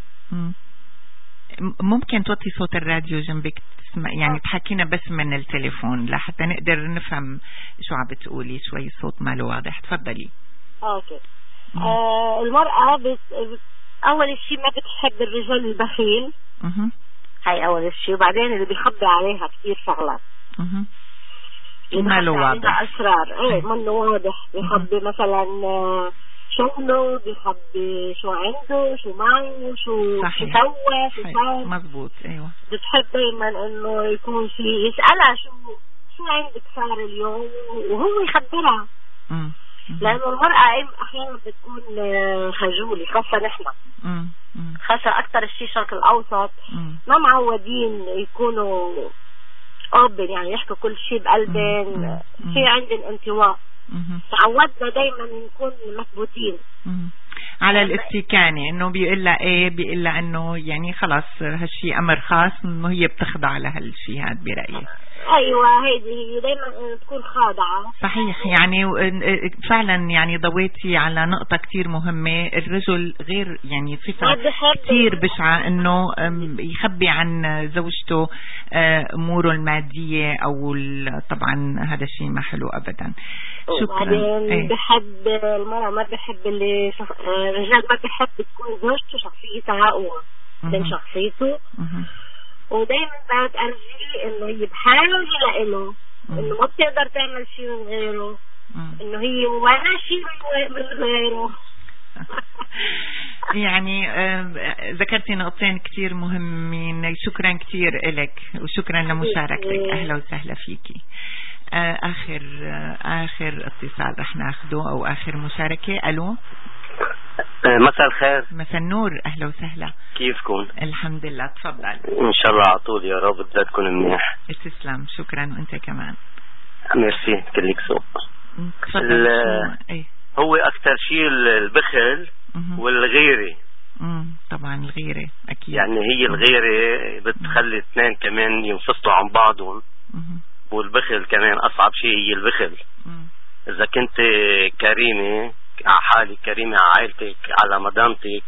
ممكن توطي صوت الراديو جنبك تسمع يعني تحكينا بس من التليفون لحتى نقدر نفهم شو عم بتقولي، شوي الصوت ماله واضح. تفضلي. اوكي. آه المرأة بس اول شيء ما بتحب الرجال البخيل. اها هاي اول شيء، وبعدين اللي بيخبي عليها كثير شغلات. اها ماله واضح اسرار. ايه منه واضح. بيخبي مثلا شغله، بيخبي شو عنده، شو معه، شو سوى، شو صار. مزبوط. ايوه بتحب دايما انه يكون في يسألها شو شو عندك صار اليوم وهو يخبرها. امم لانه المرأة احيانا بتكون خجولة، خاصة نحن خاصة اكثر الشيء الشرق الاوسط مم. ما معودين يكونوا اوبن يعني يحكوا كل شيء بقلبين، في عندنا انطواء. تعودنا دايما نكون مثبوتين على الاستكانة، انه بيقول لها ايه، بيقول لها انه يعني خلاص هالشيء امر خاص، انه هي بتخضع لهالشيء هذا برأيي. ايوه هيدي هي دايما تكون خاضعة. صحيح يعني فعلا يعني ضويتي على نقطة كتير مهمة. الرجل غير يعني صفة كتير بشعة انه يخبي عن زوجته اموره المادية، او طبعا هذا الشيء ما حلو ابدا. شكرا. ايه. بحب المرأة ما بحب اللي شخ... الرجال ما بحب تكون زوجته شخصيتها اقوى من شخصيته، ودايما بعد ارجيه انه هي بحاله لإله، انه ما بتقدر تعمل شيء من غيره، انه هي ولا شيء من غيره. يعني ذكرتي نقطتين كتير مهمين. شكرا كتير إلك وشكرا لمشاركتك. أهلا وسهلا فيكي. آخر آخر اتصال رح ناخده أو آخر مشاركة. ألو مساء الخير. مساء النور. أهلا وسهلا. كيفكم؟ الحمد لله. تفضل. إن شاء الله على طول يا رب تكون منيح. تسلم. شكرا. وأنت كمان. ميرسي. كلك سوق. تفضل. ايه هو أكثر شيء البخل والغيرة. امم طبعا الغيرة أكيد. يعني هي الغيرة بتخلي اثنين كمان ينفصلوا عن بعضهم. مم. والبخل كمان أصعب شيء هي البخل. مم. إذا كنت كريمة على حالك، كريمة على عائلتك، على مدامتك.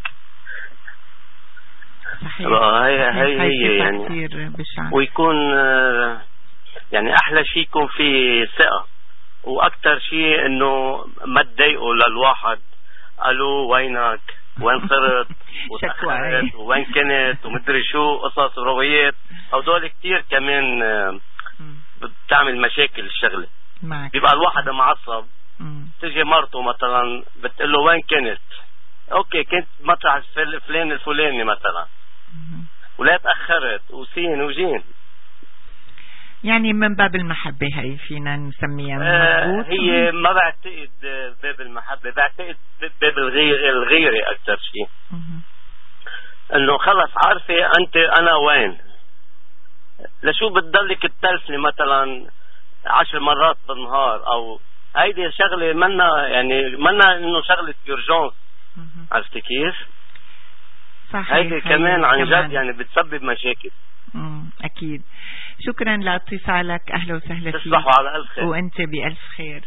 صحيح. هي هي هي يعني ويكون يعني أحلى شيء يكون في ثقة، واكثر شيء انه ما تضايقوا للواحد. قالوا وينك، وين صرت، وتأخرت، وين كنت، ومدري شو قصص وروايات. هدول كتير كمان بتعمل مشاكل الشغله. بيبقى الواحد معصب. تجي مرته مثلا بتقول له وين كنت، اوكي كنت مطرح فلان الفلاني مثلا، ولا تأخرت وسين وجين. يعني من باب المحبة هي فينا نسميها. آه هي ما بعتقد باب المحبة، بعتقد باب الغير الغيرة أكثر شيء. إنه خلص عارفة أنت أنا وين، لشو بتضلك تتلفني مثلا عشر مرات بالنهار، أو هيدي شغلة منا يعني منا إنه شغلة يورجونس. عرفتي كيف؟ صحيح. هيدي كمان عن جد يعني بتسبب مشاكل. امم اكيد. شكرا لاتصالك. اهلا وسهلا فيك. تصبحوا على الف خير. وانت بألف خير.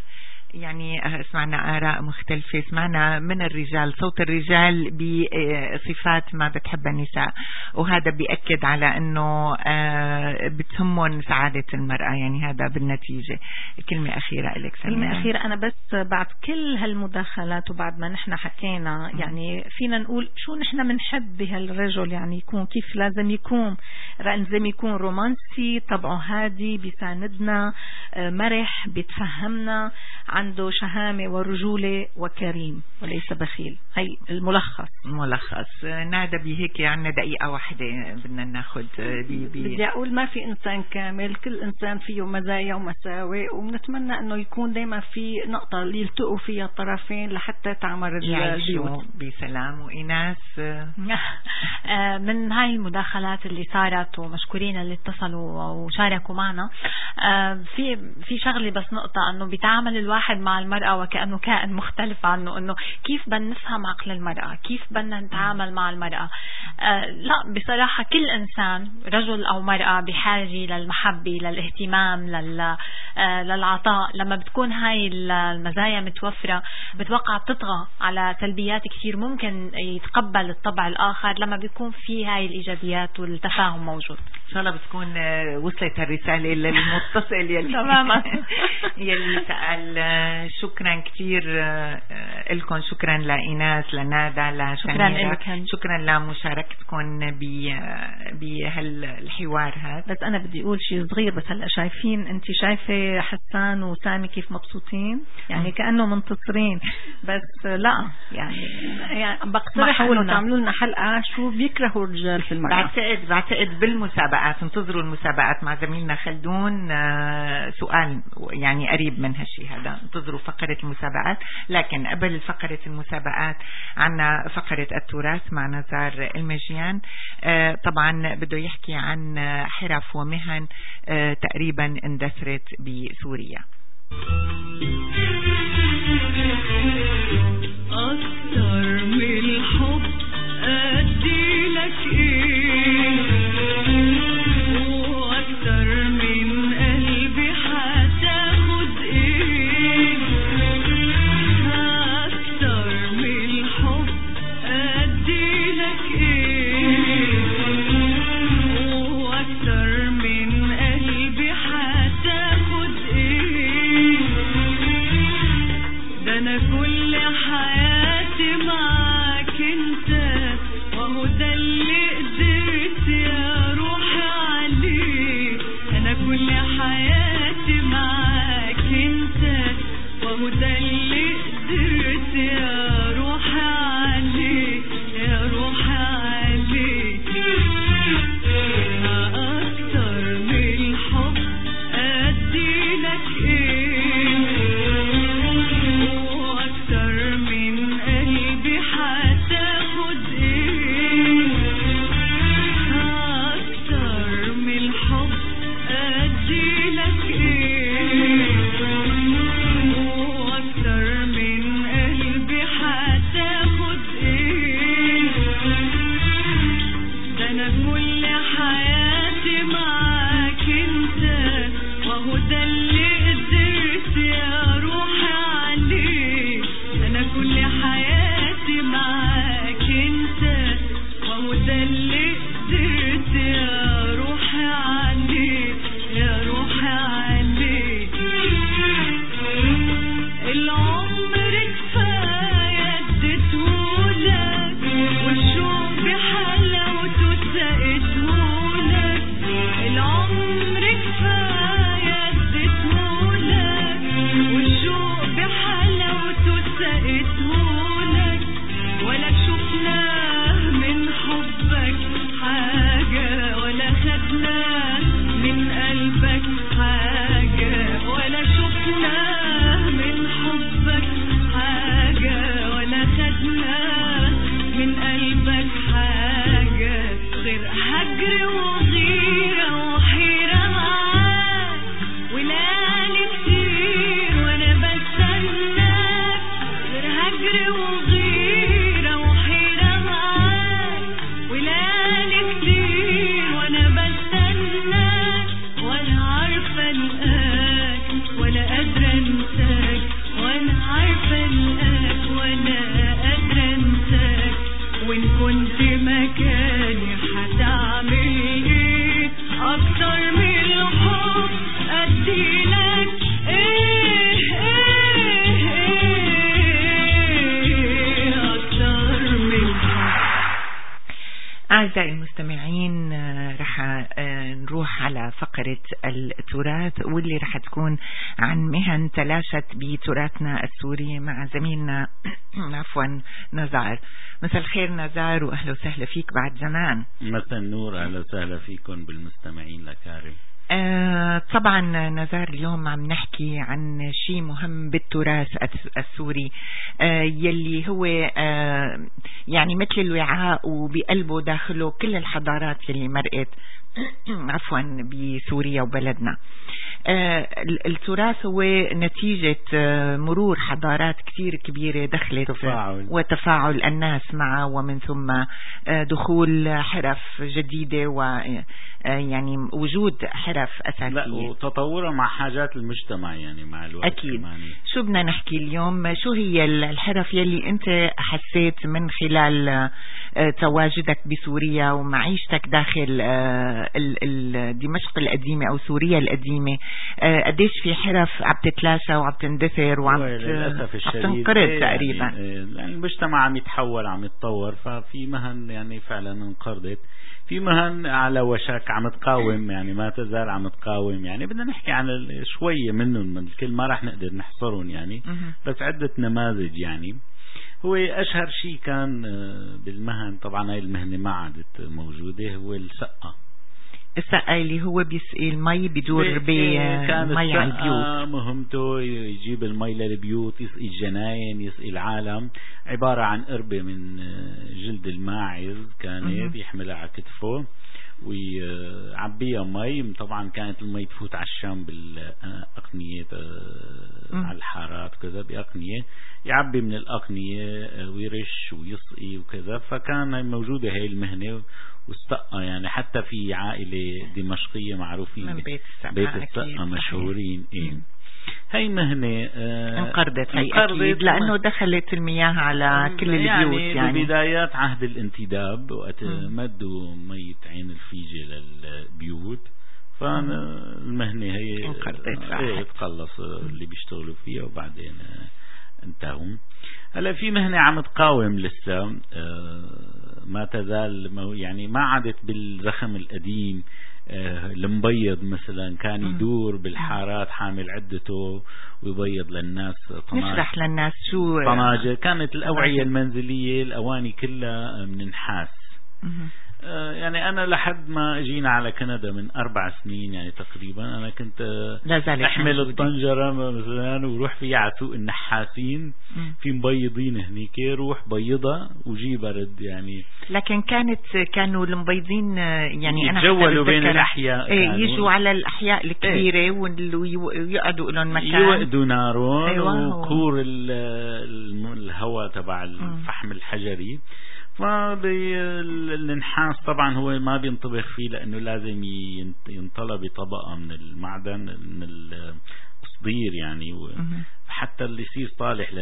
يعني سمعنا آراء مختلفة، سمعنا من الرجال صوت الرجال بصفات ما بتحب النساء، وهذا بيأكد على أنه بتهمهم سعادة المرأة. يعني هذا بالنتيجة. كلمة أخيرة لك. كلمة أخيرة أنا بس بعد كل هالمداخلات وبعد ما نحن حكينا يعني فينا نقول شو نحن بنحب بهالرجل، يعني يكون كيف لازم يكون، لازم يكون رومانسي، طبعه هادي، بيساندنا، مرح، بيتفهمنا، عنده شهامة ورجولة وكريم وليس بخيل. هي الملخص. ملخص. نادى بهيك عنا دقيقة واحدة بدنا ناخد. بي بي بدي أقول ما في إنسان كامل، كل إنسان فيه مزايا ومساوئ، وبنتمنى أنه يكون دايما في نقطة اللي يلتقوا فيها الطرفين لحتى تعمر البيوت بسلام. وإناس من هاي المداخلات اللي صارت ومشكورين اللي اتصلوا وشاركوا معنا، في في شغلة بس نقطة أنه بيتعامل الواحد مع المرأة وكأنه كائن مختلف عنه، أنه كيف بدنا نفهم عقل المرأة، كيف بدنا نتعامل مع المرأة. لا بصراحة كل إنسان رجل أو مرأة بحاجة للمحبة، للاهتمام، للعطاء. لما بتكون هاي المزايا متوفرة بتوقع بتطغى على سلبيات كثير، ممكن يتقبل الطبع الآخر لما بيكون في هاي الإيجابيات والتفاهم موجود. إن شاء الله بتكون وصلت الرسالة للمتصل يلي تماما يلي سأل. شكرا كثير لكم، شكرا لإناس، لنادى، لشميرة، شكرا, شكرا لمشاركتكم بهالحوار هذا. بس أنا بدي أقول شيء صغير بس. هلا شايفين أنت شايفة حسان وسامي كيف مبسوطين، يعني كأنه منتصرين، بس لا يعني, يعني بقترح إنه تعملوا لنا حلقة شو بيكرهوا الرجال في المرأة. بعتقد بعتقد بالمسابقات، انتظروا المسابقات مع زميلنا خلدون. سؤال يعني قريب من هالشيء هذا، انتظروا فقرة المسابقات. لكن قبل فقرة المسابقات عنا فقرة التراث مع نزار المجيان. طبعا بده يحكي عن حرف ومهن تقريبا اندثرت بسوريا. أكتر من الحب أدي لك إيه، وأكتر من قلبي حتاخد إيه، أكتر من الحب أدي لك إيه، وأكتر من قلبي حتاخد إيه، ده أنا كل حياتي معاك انت، وهو ده اللي قدرت يا روحي عليه، انا كل حياتي معاك انت، وهو ده اللي قدرت يا روحي عليه، يا روحي عليه. اكتر من الحب ادي لك ايه، واكتر من قلبي حتاخد ايه، اكتر من الحب ادي لك ايه، واكتر أعزائي المستمعين رح نروح على فقرة التراث واللي رح تكون عن مهن تلاشت بتراثنا السوري مع زميلنا عفوا نزار. مساء الخير نزار وأهلا وسهلا فيك بعد زمان. مساء النور، أهلا وسهلا فيكم بالمستمعين الأكارم. آه طبعا نزار اليوم عم نحكي عن شيء مهم بالتراث السوري آه يلي هو آه يعني مثل الوعاء وبقلبه داخله كل الحضارات يلي مرقت عفوا بسوريا وبلدنا. آه التراث هو نتيجة آه مرور حضارات كثير كبيرة دخلت تفاعل. وتفاعل الناس معه، ومن ثم آه دخول حرف جديدة و يعني وجود حرف أساسية، لا وتطورها مع حاجات المجتمع يعني مع الوقت. أكيد. شو بدنا نحكي اليوم؟ شو هي الحرف يلي أنت حسيت من خلال تواجدك بسوريا ومعيشتك داخل دمشق القديمة أو سوريا القديمة، قديش في حرف عم تتلاشى وعم تندثر وعم تنقرض تقريبا؟ يعني المجتمع عم يتحول عم يتطور، ففي مهن يعني فعلا انقرضت، في مهن على وشك عم تقاوم، يعني ما تزال عم تقاوم. يعني بدنا نحكي عن شوية منهم، من الكل ما راح نقدر نحصرهم يعني، بس عدة نماذج. يعني هو أشهر شيء كان بالمهن، طبعا هاي المهنة ما عادت موجودة، هو السقة. السقة اللي هو بيسقي المي بدور بمي على البيوت، مهمته يجيب المي للبيوت، يسقي الجناين، يسقي العالم. عبارة عن قربة من جلد الماعز كانت يحملها على كتفه ويعبيها مي. طبعا كانت المي تفوت على الشام بالأقنية على الحارات كذا بأقنية، يعبي من الأقنية ويرش ويسقي وكذا. فكان موجودة هاي المهنة والسقة، يعني حتى في عائلة دمشقية معروفين بيت السقة, بيت السقة مشهورين. إيه هاي مهنة آه انقرضت هي أكيد لأنه دخلت المياه على كل يعني البيوت. يعني ببدايات عهد الانتداب وقت مدوا مية عين الفيجة للبيوت، فالمهنة هي انقرضت ايه تقلص اللي بيشتغلوا فيها وبعدين انتهوا. هلا في مهنة عم تقاوم لسه ما تزال، يعني ما عادت بالزخم القديم. المبيض مثلا كان يدور بالحارات حامل عدته ويبيض للناس طناجر. نشرح للناس شو طناجر. كانت الأوعية المنزلية الأواني كلها من نحاس. يعني أنا لحد ما جينا على كندا من أربع سنين يعني تقريبا، أنا كنت أحمل الطنجرة مثلا وروح فيها على سوق النحاسين، في مبيضين هنيك، روح بيضة وجي برد يعني. لكن كانت كانوا المبيضين يعني يتجولوا بين الأحياء، ايه يجوا على الأحياء الكبيرة ايه ويقعدوا لهم مكان يوقدوا نارون أيوة وكور الهواء تبع الفحم الحجري. فالنحاس طبعا هو ما بينطبخ فيه لأنه لازم ينطلى بطبقة من المعدن من الصدير يعني، حتى اللي يصير صالح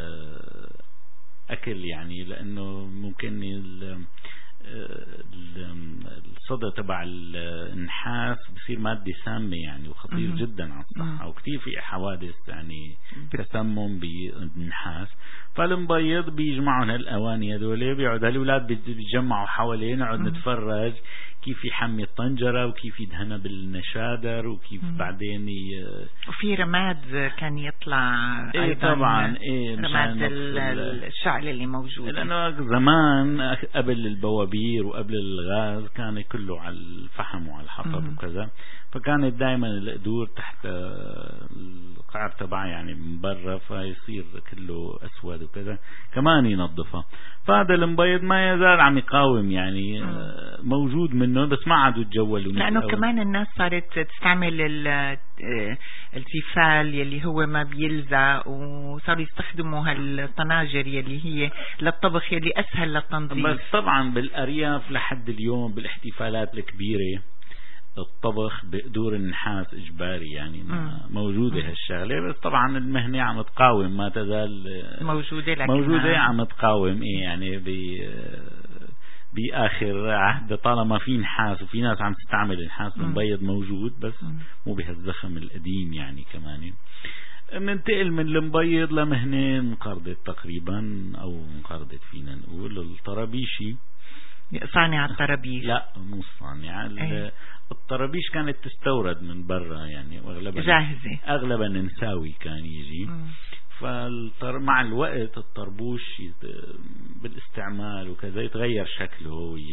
للأكل يعني، لأنه ممكن الصدى تبع النحاس بصير مادة سامة يعني وخطير مم. جدا على الصحة، وكتير في حوادث يعني تسمم بالنحاس. فالمبيض بيجمعون هالأواني هذول، بيقعد هالأولاد بيتجمعوا حواليه، نقعد نتفرج كيف يحمي الطنجرة وكيف يدهنها بالنشادر وكيف مم. بعدين ي... وفي رماد كان يطلع ايه طبعا ايه رماد الشعل اللي موجود، لأنه زمان قبل البوابير وقبل الغاز كان كله على الفحم وعلى الحطب مم. وكذا، فكانت دائما القدور تحت القعر تبعها يعني من برا، فيصير كله أسود وكذا، كمان ينظفها. فهذا المبيض ما يزال عم يقاوم يعني مم. موجود منه، بس ما عادوا يتجولوا، لأنه كمان الناس صارت تستعمل التيفال يلي هو ما بيلزق، وصاروا يستخدموا هالطناجر يلي هي للطبخ يلي أسهل للتنظيف. بس طبعا بالأرياف لحد اليوم بالاحتفالات الكبيرة الطبخ بقدور النحاس إجباري يعني موجودة هالشغلة، بس طبعا المهنة عم تقاوم، ما تزال موجودة لكن موجودة عم تقاوم إيه يعني ب بآخر عهد طالما في نحاس وفي ناس عم تستعمل النحاس المبيض موجود، بس مو بهالزخم القديم يعني. كمان بننتقل من المبيض لمهنة انقرضت تقريبا أو انقرضت فينا نقول الطرابيشي. صانع الطرابيش؟ لا مو صانع. ايه؟ الطرابيش كانت تستورد من برا يعني، واغلبها جاهزة، اغلبها نمساوي كان يجي. فمع الوقت الطربوش بالاستعمال وكذا يتغير شكله وي...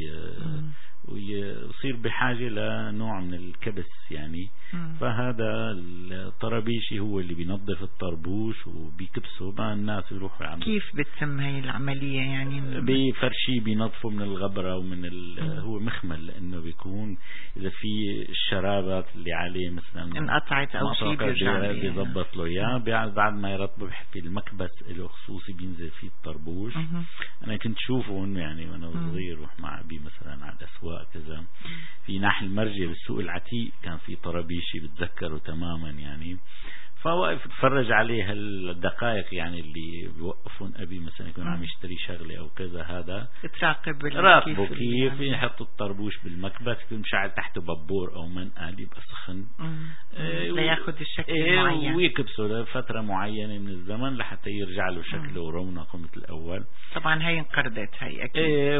ويصير بحاجة لنوع من الكبس يعني. مم. فهذا الطرابيشي هو اللي بينظف الطربوش وبيكبسه، ما الناس يروحوا يعملوا. كيف بتتم هاي العملية يعني؟ بفرشي بينظفوا من الغبرة ومن ال... هو مخمل، لأنه بيكون إذا في الشرابات اللي عليه مثلا انقطعت أو شيء بيضبط له إياه. بعد ما يرطب في المكبس له خصوصي بينزل فيه الطربوش. مم. أنا كنت شوفه إنه يعني وأنا صغير روح مع أبي مثلا على الأسواق كذا، في ناحية المرجع بالسوق العتيق كان في طرابيشي بتذكره تماما يعني. فوقف اتفرج عليه هالدقائق يعني اللي بيوقفون أبي مثلا يكون عم يشتري شغلة أو كذا، هذا تراقب راقبه كيف يحط الطربوش بالمكبس، يكون مشعل تحته ببور أو منقل يبقى سخن اه لياخد الشكل ايه المعين، ويكبسه لفترة معينة من الزمن لحتى يرجع له شكله ورونقه مثل الأول. طبعا هي انقرضت هي أكيد. ايه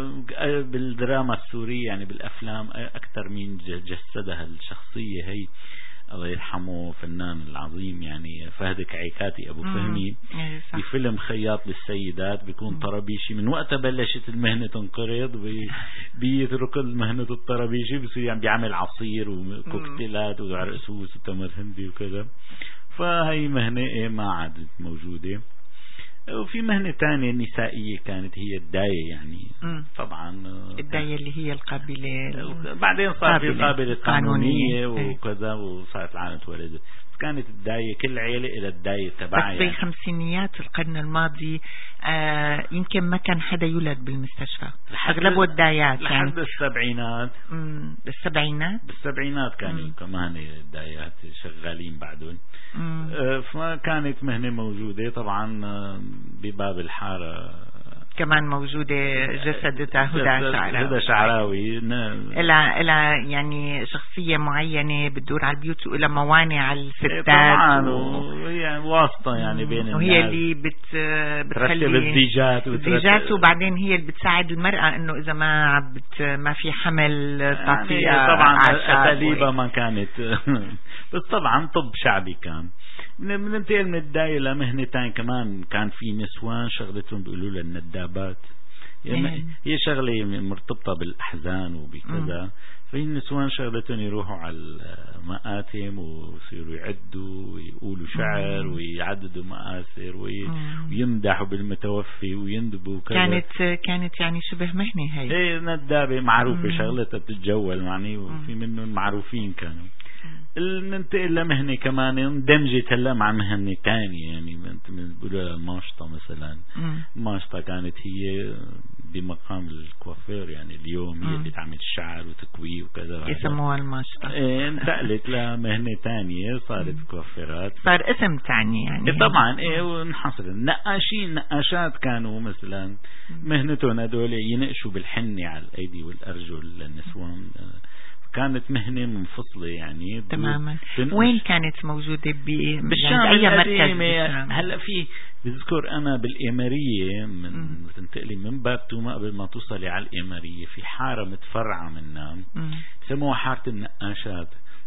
وبالدراما السورية يعني بالأفلام أكثر من جسدها الشخصية هي الله يرحمه فنان العظيم يعني فهد كعيكاتي أبو فهمي. في فيلم خياط للسيدات بيكون طرابيشي، من وقتها بلشت المهنة تنقرض، بيترك المهنة الطرابيشي بيصير يعني بيعمل عصير وكوكتيلات وعرقسوس وتمر هندي وكذا. فهي مهنة ايه ما عادت موجودة. وفي مهنة تانية نسائية كانت هي الداية يعني. مم. طبعا الداية اللي هي القابلة، بعدين صار في قابلة قانونية وكذا وصارت العالم تولدت. كانت الداية كل عيلة إلى الداية تبعها. بس بخمسينيات القرن الماضي آه يمكن ما كان حدا يولد بالمستشفى، أغلبه الدايات لحد يعني. السبعينات. مم. بالسبعينات بالسبعينات كانوا كمان الدايات شغالين بعدهم. آه فكانت مهنة موجودة طبعا. بباب الحارة كمان موجودة جسدتها هدى شعراوي. هدى شعراوي إلى إلى يعني شخصية معينة بتدور على البيوت وإلى موانع على الستات طبعا و... يعني واسطة يعني بين الناس، وهي اللي بت بتخلي الزيجات الزيجات وبعدين هي اللي بتساعد المرأة إنه إذا ما بت ما في حمل تعطيها يعني طبعا أساليبها ما كانت بس طبعا طب شعبي كان. بننتقل من الداية لمهنة تانية كمان. كان في نسوان شغلتهم بيقولوا لها الندابات، يعني هي شغلة مرتبطة بالأحزان وبكذا. في النسوان شغلتهم يروحوا على المآتم ويصيروا يعدوا ويقولوا شعر ويعددوا مآسر ويمدحوا بالمتوفي ويندبوا وكذا. كانت كانت يعني شبه مهنة هي. ايه ندابة معروفة شغلتها بتتجول يعني، وفي منهم معروفين كانوا. ننتقل لمهنة كمان اندمجت هلا مع مهنة تانية يعني بيقولوا لها الماشطة مثلا. الماشطة كانت هي بمقام الكوافير يعني اليوم هي اللي تعمل الشعر وتكويه وكذا، يسموها الماشطة. ايه انتقلت لمهنة تانية صارت كوافيرات، صار اسم تاني يعني. طبعا ايه ونحصر النقاشين نقاشات كانوا مثلا مهنتهم هذول ينقشوا بالحنة على الايدي والارجل للنسوان. كانت مهنة منفصلة يعني تماما. وين كانت موجودة بالشام يعني أي مركز؟ هلا في بذكر أنا بالإمارية من تنتقلي من باب توما قبل ما توصلي على الإمارية في حارة متفرعة منها بسموها حارة النقاشات.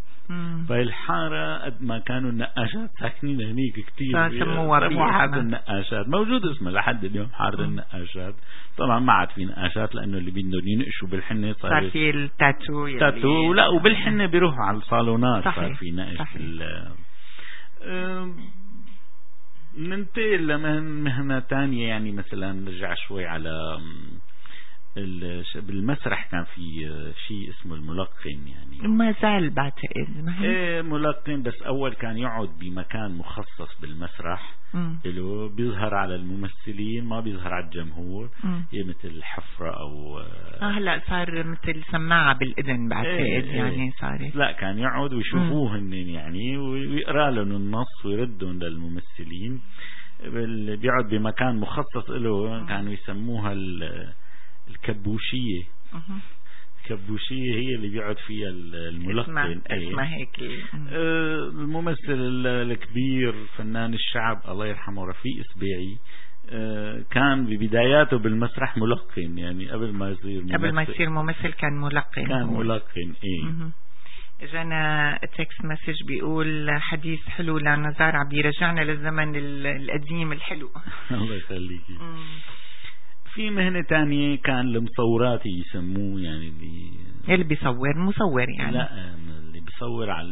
فالحارة قد ما كانوا النقاشات ساكنين هنيك كتير سموها حارة النقاشات. موجود اسمها لحد اليوم حارة النقاشات. طبعا ما عاد في نقاشات لأنه اللي بدهم ينقشوا بالحنة صار في التاتو تاتو لا وبالحنة بيروحوا على الصالونات. صار في نقش ننتقل لمهنة تانية يعني مثلا نرجع شوي على بالمسرح. كان في شيء اسمه الملقن يعني ما زال بعتقد ايه ملقن، بس أول كان يقعد بمكان مخصص بالمسرح له بيظهر على الممثلين ما بيظهر على الجمهور. هي مثل حفرة أو آه هلا صار مثل سماعة بالإذن بعتقد. ايه يعني صارت لا كان يقعد ويشوفوه هنين يعني ويقرأ لهم النص ويردهم للممثلين. بيقعد بمكان مخصص له كانوا يسموها الكبوشية. الكبوشية هي اللي بيقعد فيها الملقن. اسمها هيك. الممثل الكبير فنان الشعب الله يرحمه رفيق سبيعي كان ببداياته بالمسرح ملقن، يعني قبل ما يصير ممثل قبل ما يصير ممثل كان ملقن كان ملقن ايه. جانا تكست مسج بيقول حديث حلو لنزار عم بيرجعنا للزمن القديم الحلو. الله يخليكي. في مهنة تانية كان المصورات يسموه، يعني اللي اللي بيصور مصور يعني لا اللي بيصور على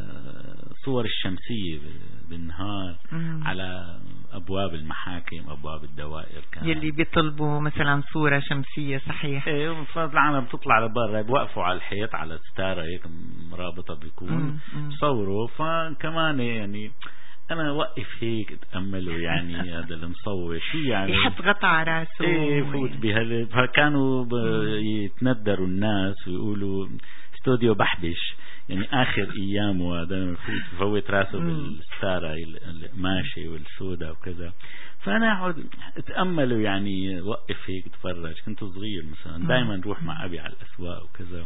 الصور الشمسية بالنهار مم. على أبواب المحاكم أبواب الدوائر، كان يلي بيطلبوا مثلا صورة شمسية. صحيح. ايه فطلعنا بتطلع لبرا بوقفوا على الحيط على ستارة هيك مرابطة بيكون بصوروا. فكمان يعني أنا وقف هيك أتأمله، يعني هذا المصور شو يعني يحط غطا على راسه ايه فوت بهال. فكانوا يتندروا الناس ويقولوا استوديو بحبش، يعني آخر أيامه هذا فوت راسه بالستارة القماشة والسودة وكذا. فأنا أقعد أتأمله، يعني وقف هيك اتفرج. كنت صغير مثلا دائما نروح مع أبي على الأسواق وكذا.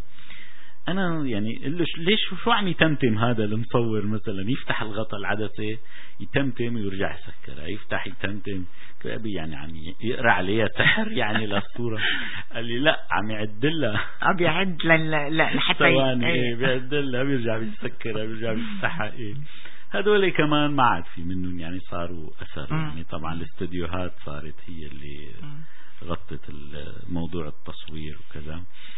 أنا يعني ليش شو عم يتمتم هذا المصور مثلا؟ يفتح الغطاء العدسة يتمتم ويرجع يسكرها، يفتح يتمتم أبي يعني عم يقرأ عليها سحر يعني للصورة. قال لي لا عم يعدلها، عم يعد لحتى ثواني ايه بيعدلها بيرجع بيسكرها بيرجع بيفتحها. ايه هذول كمان ما عاد في منهم، يعني صاروا أثر. يعني طبعا الاستوديوهات صارت هي اللي غطت الموضوع التصوير وكذا.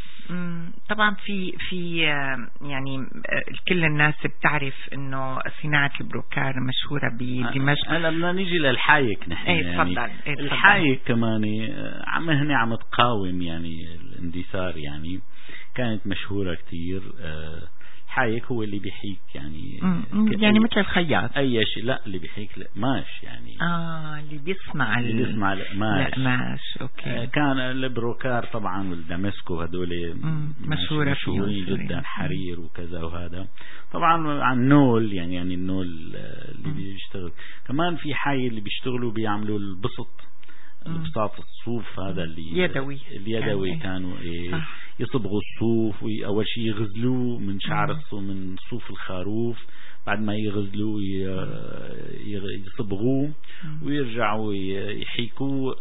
طبعا في في يعني كل الناس بتعرف انه صناعة البروكار مشهورة بدمشق. هلا بدنا نيجي للحايك نحن. ايه يعني تفضل. ايه الحايك كمان عم هنا عم تقاوم يعني الاندثار، يعني كانت مشهورة كتير. الحايك هو اللي بيحيك يعني يعني مثل الخياط اي شيء. لا اللي بيحيك القماش يعني اه اللي بيصنع اللي بيصنع القماش. القماش اوكي. آه كان البروكار طبعا والدمسكو هذول مشهورة مشهورين جدا، حرير وكذا. وهذا طبعا عن النول، يعني يعني النول اللي بيشتغل. كمان في حي اللي بيشتغلوا بيعملوا البسط، البساط الصوف هذا اللي يدوي اليدوي يعني. كانوا إيه يصبغوا الصوف، وأول شيء يغزلوه من شعر الصوف من صوف الخروف، بعد ما يغزلوه يصبغوه ويرجعوا يحيكوه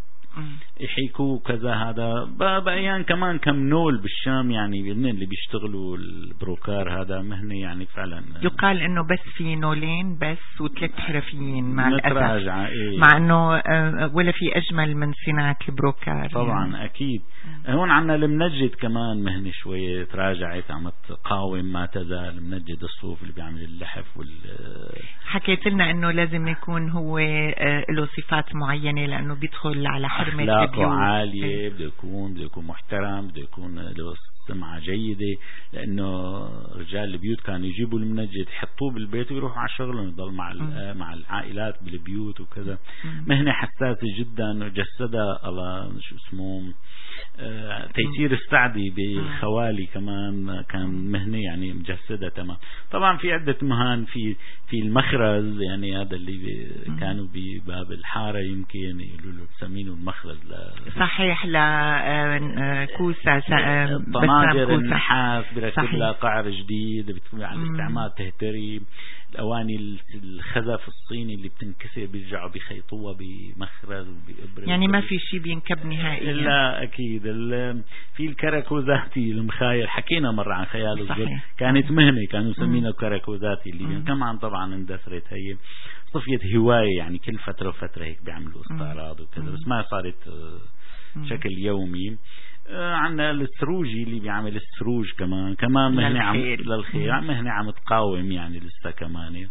يحيكوا كذا. هذا بأيان كمان كم نول بالشام، يعني اللي بيشتغلوا البروكار هذا مهنة يعني فعلا. يقال انه بس في نولين بس وثلاث حرفيين مع الأسف، إيه. مع انه ولا في اجمل من صناعة البروكار طبعا يعني. اكيد. هون عنا المنجد كمان مهنة شوية تراجعت، عم تقاوم ما تزال. المنجد الصوف اللي بيعمل اللحف وال حكيت لنا انه لازم يكون هو له صفات معينة لانه بيدخل على أخلاقه عالية، بده يكون بده يكون محترم، بده يكون له سمعة جيدة. لأنه رجال البيوت كانوا يجيبوا المنجد يحطوه بالبيت ويروحوا على شغلهم، يضل مع مع العائلات بالبيوت وكذا. مهنة حساسة جدا، وجسدها الله شو اسمه آه تيسير السعدي بالخوالي كمان كان مهنة يعني مجسدة تمام. طبعا في عدة مهن في في المخرز، يعني هذا اللي كانوا بباب الحارة يمكن يقولوا له مسمينه المخرز. صحيح لكوسة طناجر النحاس بركب لها قعر جديد، بتكون على الاستعمال تهتري. الأواني الخزف الصيني اللي بتنكسر بيرجعوا بيخيطوها بمخرز وبإبرة، يعني ما في شيء بينكب نهائيا. لا أكيد. في الكراكوزاتي المخايل، حكينا مرة عن خيال الزر، كانت مهنة كانوا يسمينها كراكوزاتي اللي كمان طبعا اندثرت. هي صفيت هواية، يعني كل فترة وفترة هيك بيعملوا استعراض وكذا، بس ما صارت بشكل يومي. عنا السروجي اللي بيعمل السروج كمان كمان مهنة عم للخير، مهنة عم تقاوم يعني لسه كمان.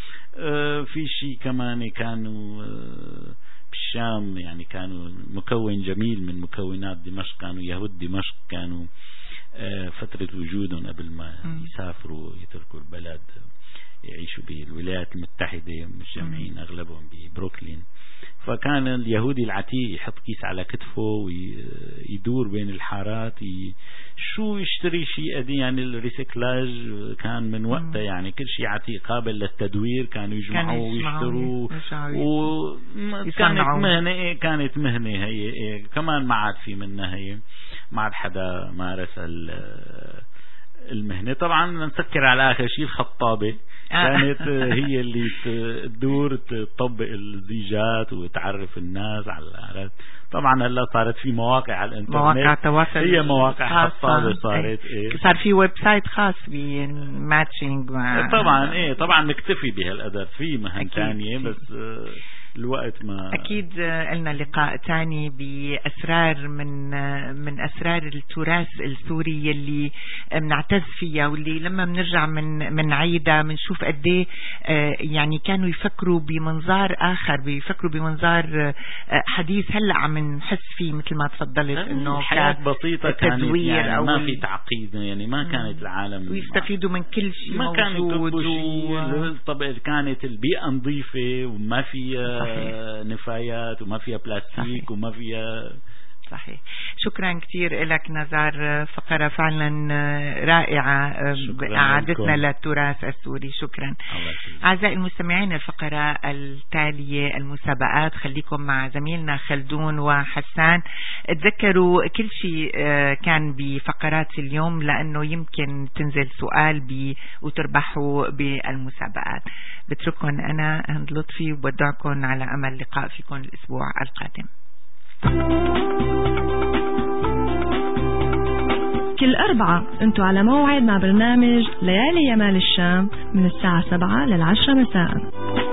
في شيء كمان كانوا بالشام، يعني كانوا مكون جميل من مكونات دمشق، كانوا يهود دمشق كانوا فترة وجودهم قبل ما يسافروا يتركوا البلد يعيشوا بالولايات المتحدة، متجمعين أغلبهم ببروكلين. فكان اليهودي العتيق يحط كيس على كتفه ويدور بين الحارات، شو يشتري شيء قديم، يعني الريسيكلاج كان من وقتها، يعني كل شيء عتيق قابل للتدوير كانوا يجمعوه ويشتروه. وكانت مهنة كانت مهنة هي كمان ما عاد في منها، هي ما عاد حدا مارس المهنة. طبعا نسكر على آخر شيء الخطابة كانت هي اللي تدور تطبق الزيجات وتعرف الناس على. طبعا هلا صارت في مواقع على الانترنت، مواقع تواصل، هي مواقع حصاله صارت ايه. صار في ويب سايت خاص بالماتشنج مع طبعا ايه طبعا نكتفي بهالقدر في مهن ثانيه بس الوقت ما أكيد. لنا لقاء تاني بأسرار من من أسرار التراث السوري اللي بنعتز فيها، واللي لما بنرجع من من عيدها بنشوف قد ايه يعني كانوا يفكروا بمنظار آخر، بيفكروا بمنظار حديث هلا عم نحس فيه مثل ما تفضلت إنه حياة بسيطة كانت يعني أو ما في تعقيد، يعني ما كانت العالم ويستفيدوا من كل شيء ما موجود، و... طبعا كانت البيئة نظيفة وما فيها نفايات وما فيها بلاستيك. صحيح. وما فيها. صحيح. شكرا كثير لك نزار، فقرة فعلا رائعة أعادتنا للتراث السوري. شكرا. أعزائي المستمعين، الفقرة التالية المسابقات، خليكم مع زميلنا خلدون وحسان. تذكروا كل شيء كان بفقرات اليوم لأنه يمكن تنزل سؤال بي وتربحوا بالمسابقات. بترككم أنا هند لطفي وبودعكم على أمل لقاء فيكم الأسبوع القادم. كل أربعة أنتوا على موعد مع برنامج ليالي يمال الشام من الساعة سبعة للعشرة مساء.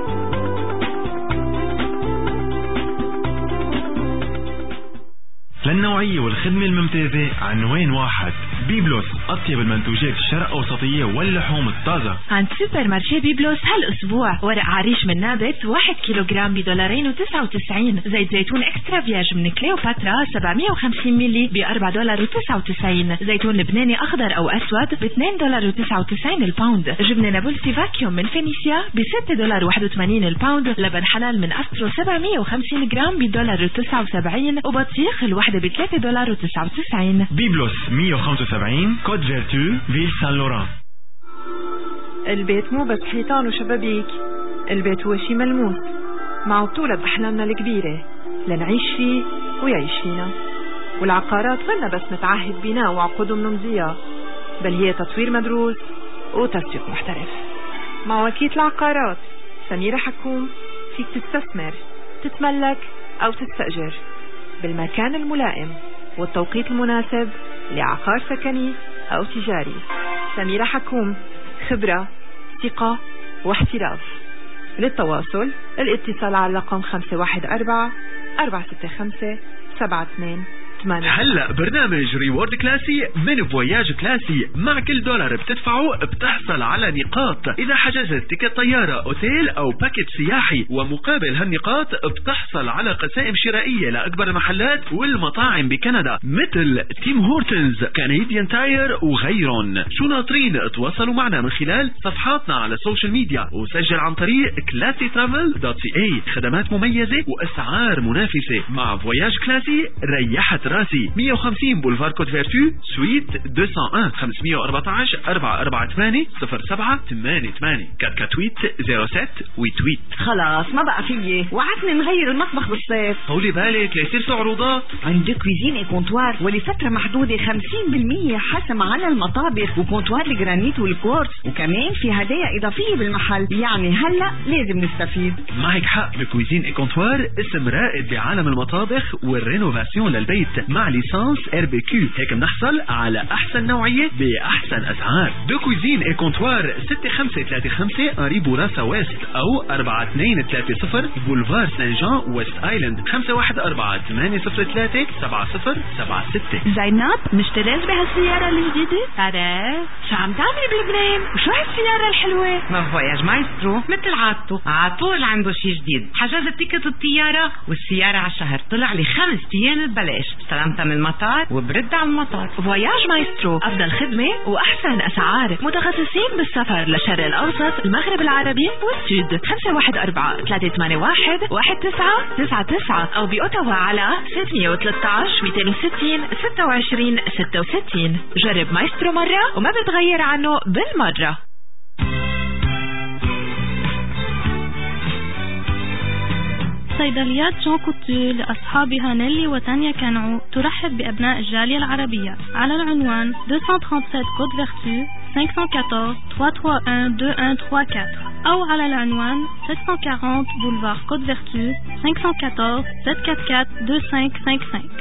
للنوعية والخدمة الممتازة عنوان واحد، بيبلوس، أطيب المنتوجات الشرق أوسطية واللحوم الطازة. عند سوبر مارشي بيبلوس هالأسبوع ورق عريش من نابت واحد كيلوغرام بدولارين وتسعة وتسعين، زيت زيتون اكسترا فياج من كليوباترا سبعمية وخمسين ميلي بأربعة دولار وتسعة وتسعين، زيتون لبناني أخضر أو أسود باثنين دولار وتسعة وتسعين الباوند، جبنة نابلسي فاكيوم من فينيسيا بستة دولار واحد وثمانين الباوند، لبن حلال من أسترو سبعمية وخمسين جرام بدولار وتسعة وسبعين، وبطيخ الوحدة بثلاثة دولار وتسعة وتسعين. بيبلوس مية وخمسة وسبعين كود فيرتو فيل سان لوران. البيت مو بس حيطان وشبابيك، البيت هو شي ملموس مع طولة بأحلامنا الكبيرة لنعيش فيه ويعيش فينا. والعقارات منا بس نتعهد بناء وعقود ونمضيها، بل هي تطوير مدروس وتسويق محترف. مع وكيلة العقارات سميرة حكوم فيك تستثمر، تتملك أو تستأجر بالمكان الملائم والتوقيت المناسب لعقار سكني أو تجاري. سميرة حكوم، خبرة، ثقة واحتراف. للتواصل الاتصال على رقم خمسة واحد أربعة أربعة ستة خمسة سبعة اثنين ثمانية. هلا برنامج ريورد كلاسي من فواياج كلاسي، مع كل دولار بتدفعه بتحصل على نقاط إذا حجزت تيكت طيارة أوتيل أو باكيت سياحي، ومقابل هالنقاط بتحصل على قسائم شرائية لأكبر المحلات والمطاعم بكندا مثل تيم هورتنز، كنديان تاير وغيرهم. شو ناطرين؟ تواصلوا معنا من خلال صفحاتنا على السوشيال ميديا وسجل عن طريق كلاسي ترافل دوت سي اي. خدمات مميزة وأسعار منافسة. مع فواياج كلاسي ريحت راسي. مية وخمسين بولفار كود فيرتو سويت مئتين وواحد خمسمية وأربعة عشر أربعة أربعة ثمانية صفر سبعة ثمانية ثمانية كات كات تويت صفر سبعة وتويت. خلاص ما بقى فيي، وعدني نغير المطبخ بالصيف. طولي بالك ليصير في عروضات. عند كويزين اي كونتوار ولفترة محدودة خمسين بالمية حسم على المطابخ وكونتوار الجرانيت والكورس، وكمان في هدايا إضافية بالمحل. يعني هلا لازم نستفيد. معك حق، بكويزين اي كونتوار اسم رائد بعالم المطابخ والرينوفاسيون للبيت مع ليسانس ار بي كيو. هيك بنحصل على احسن نوعية باحسن اسعار. دو كويزين اي كونتوار ستة خمسة ثلاثة خمسة قريب راسا ويست، او أربعة اثنين ثلاثة صفر بولفار سان جان ويست ايلاند، خمسة واحد أربعة ثمانية صفر ثلاثة سبعة صفر سبعة ستة. زينب مشتريت بهالسيارة الجديدة؟ تعرف شو عم تعملي بلبنان؟ وشو هالسيارة الحلوة؟ ما فواياج مايسترو مثل عادته عطول عنده شي جديد. حجزت تيكت الطيارة والسيارة على الشهر، طلع لي خمس ايام ببلاش، استلمتها من المطار وبرد على المطار. فواياج مايسترو، أفضل خدمة وأحسن أسعار، متخصصين بالسفر للشرق الأوسط، المغرب العربي والسود. خمسة واحد أربعة ثلاثة ثمانية واحد واحد تسعة تسعة تسعة أو بأوتاوا على ستمية وثلاثة عشر مئتين وستين ستة وعشرين ستة وستين. جرب مايسترو مرة وما بتغير عنه بالمرة. صيدليات جون كوتو لأصحابها نيلي وتانيا كانعو ترحب بأبناء الجالية العربية على العنوان مئتين وسبعة وثلاثين كود فيرتو cinq un quatre trois trois un deux un trois quatre أو على العنوان sept cent quarante boulevard Côte-Vertu cinq un quatre sept quatre quatre deux cinq cinq cinq.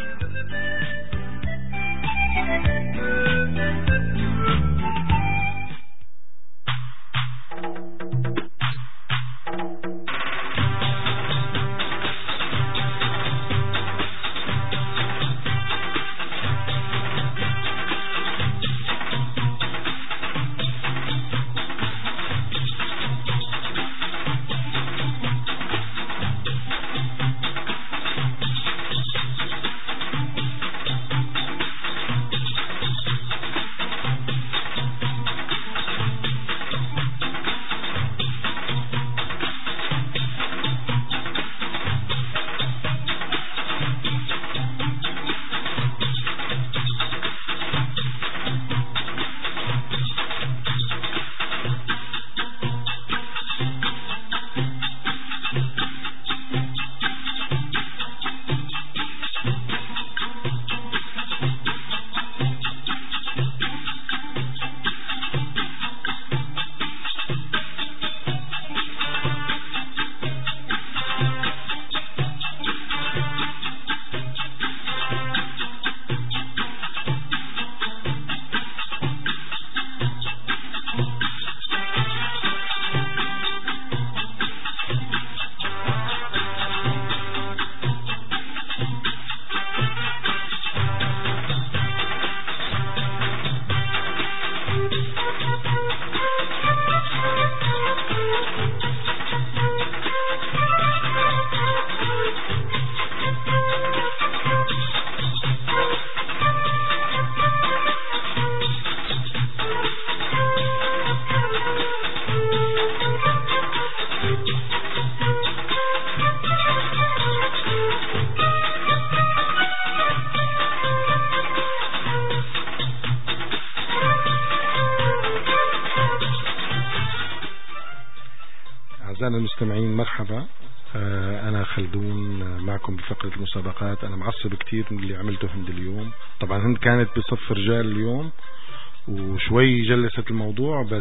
أعزائنا المستمعين مرحبا. أنا خلدون معكم بفقرة المسابقات. أنا معصب كتير من اللي عملته هند اليوم. طبعا هند كانت بصف رجال اليوم وشوي جلست الموضوع، بس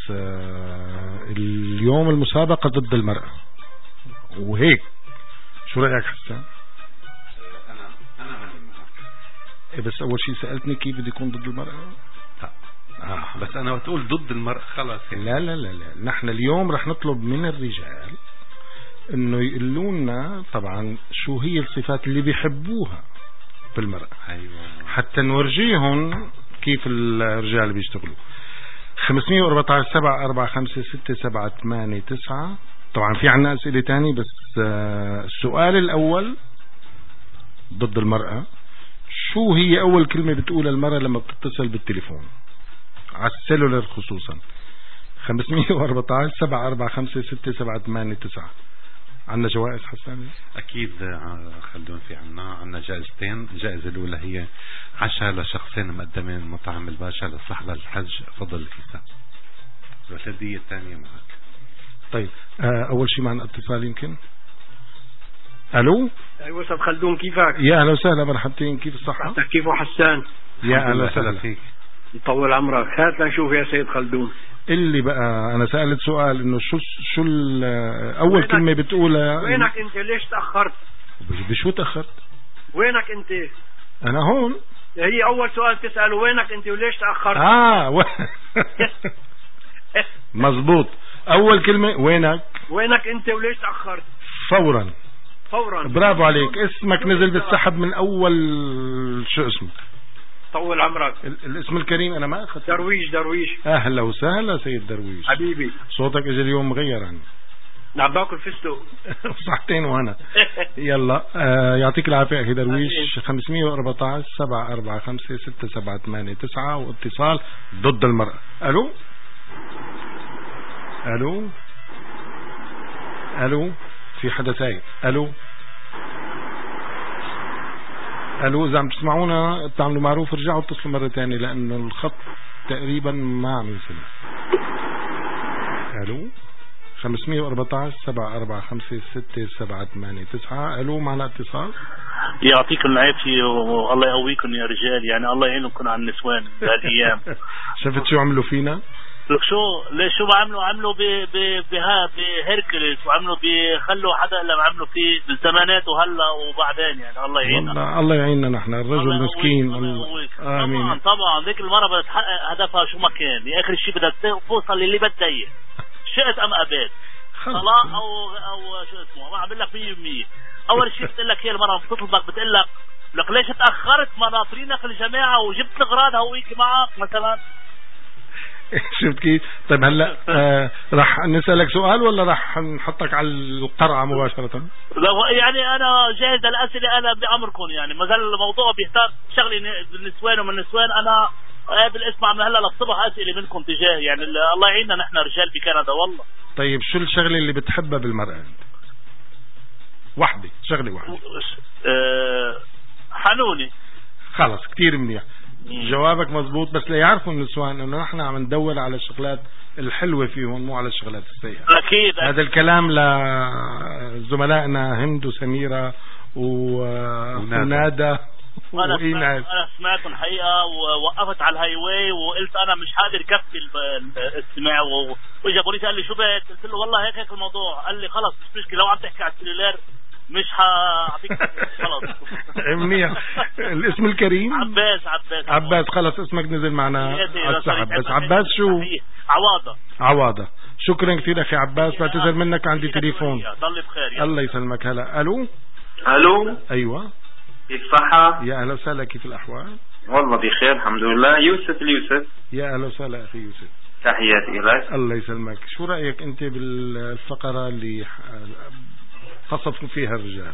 اليوم المسابقة ضد المرأة وهيك. شو رأيك حسان؟ أنا أنا معك. بس أول شيء سألتني كيف بدي يكون ضد المرأة؟ لا آه. بس أنا بتقول ضد المرأة خلاص يعني. لا لا لا لا نحن اليوم رح نطلب من الرجال انه يقولوا لنا طبعا شو هي الصفات اللي بيحبوها بالمرأة. أيوة. حتى نورجيهم كيف الرجال بيشتغلوا. خمسمية وأربعة عشر سبعة أربعة خمسة ستة سبعة ثمانية تسعة. طبعا في عنا أسئلة تاني، بس السؤال الأول ضد المرأة، شو هي أول كلمة بتقولها المرأة لما بتتصل بالتليفون على السيلولر خصوصا؟ خمسمية وأربعة عشر سبعة أربعة خمسة ستة سبعة ثمانية تسعة. عنا جوائز حسان؟ أكيد خلدون. في عنا عنا جائزتين. الجائزة الأولى هي عشاء لشخصين مقدمين من مطعم الباشا للصح للحج فضل الكيسة. والهدية الثانية معك. طيب أول شيء معنا اتصال يمكن. ألو. أيوة أستاذ خلدون كيفك؟ يا أهلا وسهلا مرحبتين. كيف الصحة؟ كيف حسان؟ يا أهلا وسهلا فيك. يطول عمرك. هات لنشوف يا سيد خلدون. اللي بقى أنا سألت سؤال إنه شو شو أول كلمة بتقولها. وينك أنت؟ ليش تأخرت؟ بشو تأخرت؟ وينك أنت؟ أنا هون. هي أول سؤال تسأله وينك أنت وليش تأخرت؟ آه و... مزبوط. أول كلمة وينك؟ وينك أنت وليش تأخرت؟ فورا. فورا. برافو عليك. اسمك نزل بالسحب من أول. شو اسمك؟ طول عمرك. الاسم الكريم أنا ما أخذت. درويش. درويش. أهلا وسهلا سيد درويش. حبيبي. صوتك إجا اليوم مغير عني. نعم باكل فستق. صحتين وأنا. يلا آه يعطيك العافية أخي درويش. خمسمية وأربعة عشر سبعة أربعة خمسة ستة سبعة ثمانية تسعة واتصال ضد المرأة. ألو ألو ألو. في حدا سايق. ألو ألو. إذا عم تسمعونا تعملوا معروف رجعوا اتصلوا مرة تانية لأنه الخط تقريبا ما عم يسمع. ألو. خمسمية وأربعتاشر سبعة أربعة خمسة ستة سبعة ثمانية تسعة. ألو معنا اتصال. يعطيكم العافية والله يقويكم يا رجال، يعني الله يعينكم على النسوان بهالأيام. شفت شو عملوا فينا؟ لك شو ليش شو عملوا عملوا ب ب بها بهيركلس، وعملوا بخلوا حدا الا عملوا فيه بالزمانات وهلا وبعدين، يعني الله يعيننا. والله الله يعيننا نحن الرجل مسكين. الله امين. طبعا طبعا ذيك المره بدها تحقق هدفها شو ما كان، اخر شيء بدها توصل للي بدها اياه، شئت ام ابيت، طلاق او او شو اسمه، ما عم بقول لك مية بالمية. اول شيء بتقول لك هي المره بتطلبك بتقول لك لك ليش تاخرت مناطرينك الجماعه وجبت اغراض هويك معك مثلا. شفت كيف؟ طيب هلا آه راح نسألك سؤال ولا راح نحطك على القرعة مباشرة؟ يعني أنا جاهز للأسئلة، أنا بأمركم، يعني ما زال الموضوع بيحتاج شغلي بالنسوان ومن النسوان. أنا قابل اسمع من هلا للصبح أسئلة منكم تجاه، يعني الله يعيننا نحن رجال بكندا والله. طيب شو الشغلة اللي بتحبها بالمرأة أنت؟ وحدة، شغلة واحدة. أه حنوني. خلص كتير منيح. جوابك مزبوط، بس ليعرفوا النسوان انه نحن عم ندور على الشغلات الحلوة فيهم مو على الشغلات السيئة. اكيد. هذا الكلام لزملائنا هند وسميرة ونادى وإيناس. انا سمعت الحقيقة ووقفت على الهاي واي وقلت انا مش قادر كفي الاستماع، واجا بوليس قال لي شو بك؟ قلت له والله هيك هيك الموضوع. قال لي خلص مش مشكلة، لو عم تحكي على السلولار مش هعطيك خلاص. منيح. الاسم الكريم عباس. عباس عباس خلص اسمك نزل معنا على السحب. بس عباس شو؟ عواضة. عواضة. شكرا كثير اخي عباس، بعتذر منك عندي تليفون. ضل بخير. الله يسلمك. هلا الو. الو. ايوه كيف صحة؟ يا اهلا وسهلا، كيف الاحوال؟ والله بخير الحمد لله. يوسف اليوسف. يا اهلا وسهلا اخي يوسف. تحياتي لك. الله يسلمك. شو رايك انت بالفقره اللي خصفوا فيها الرجال؟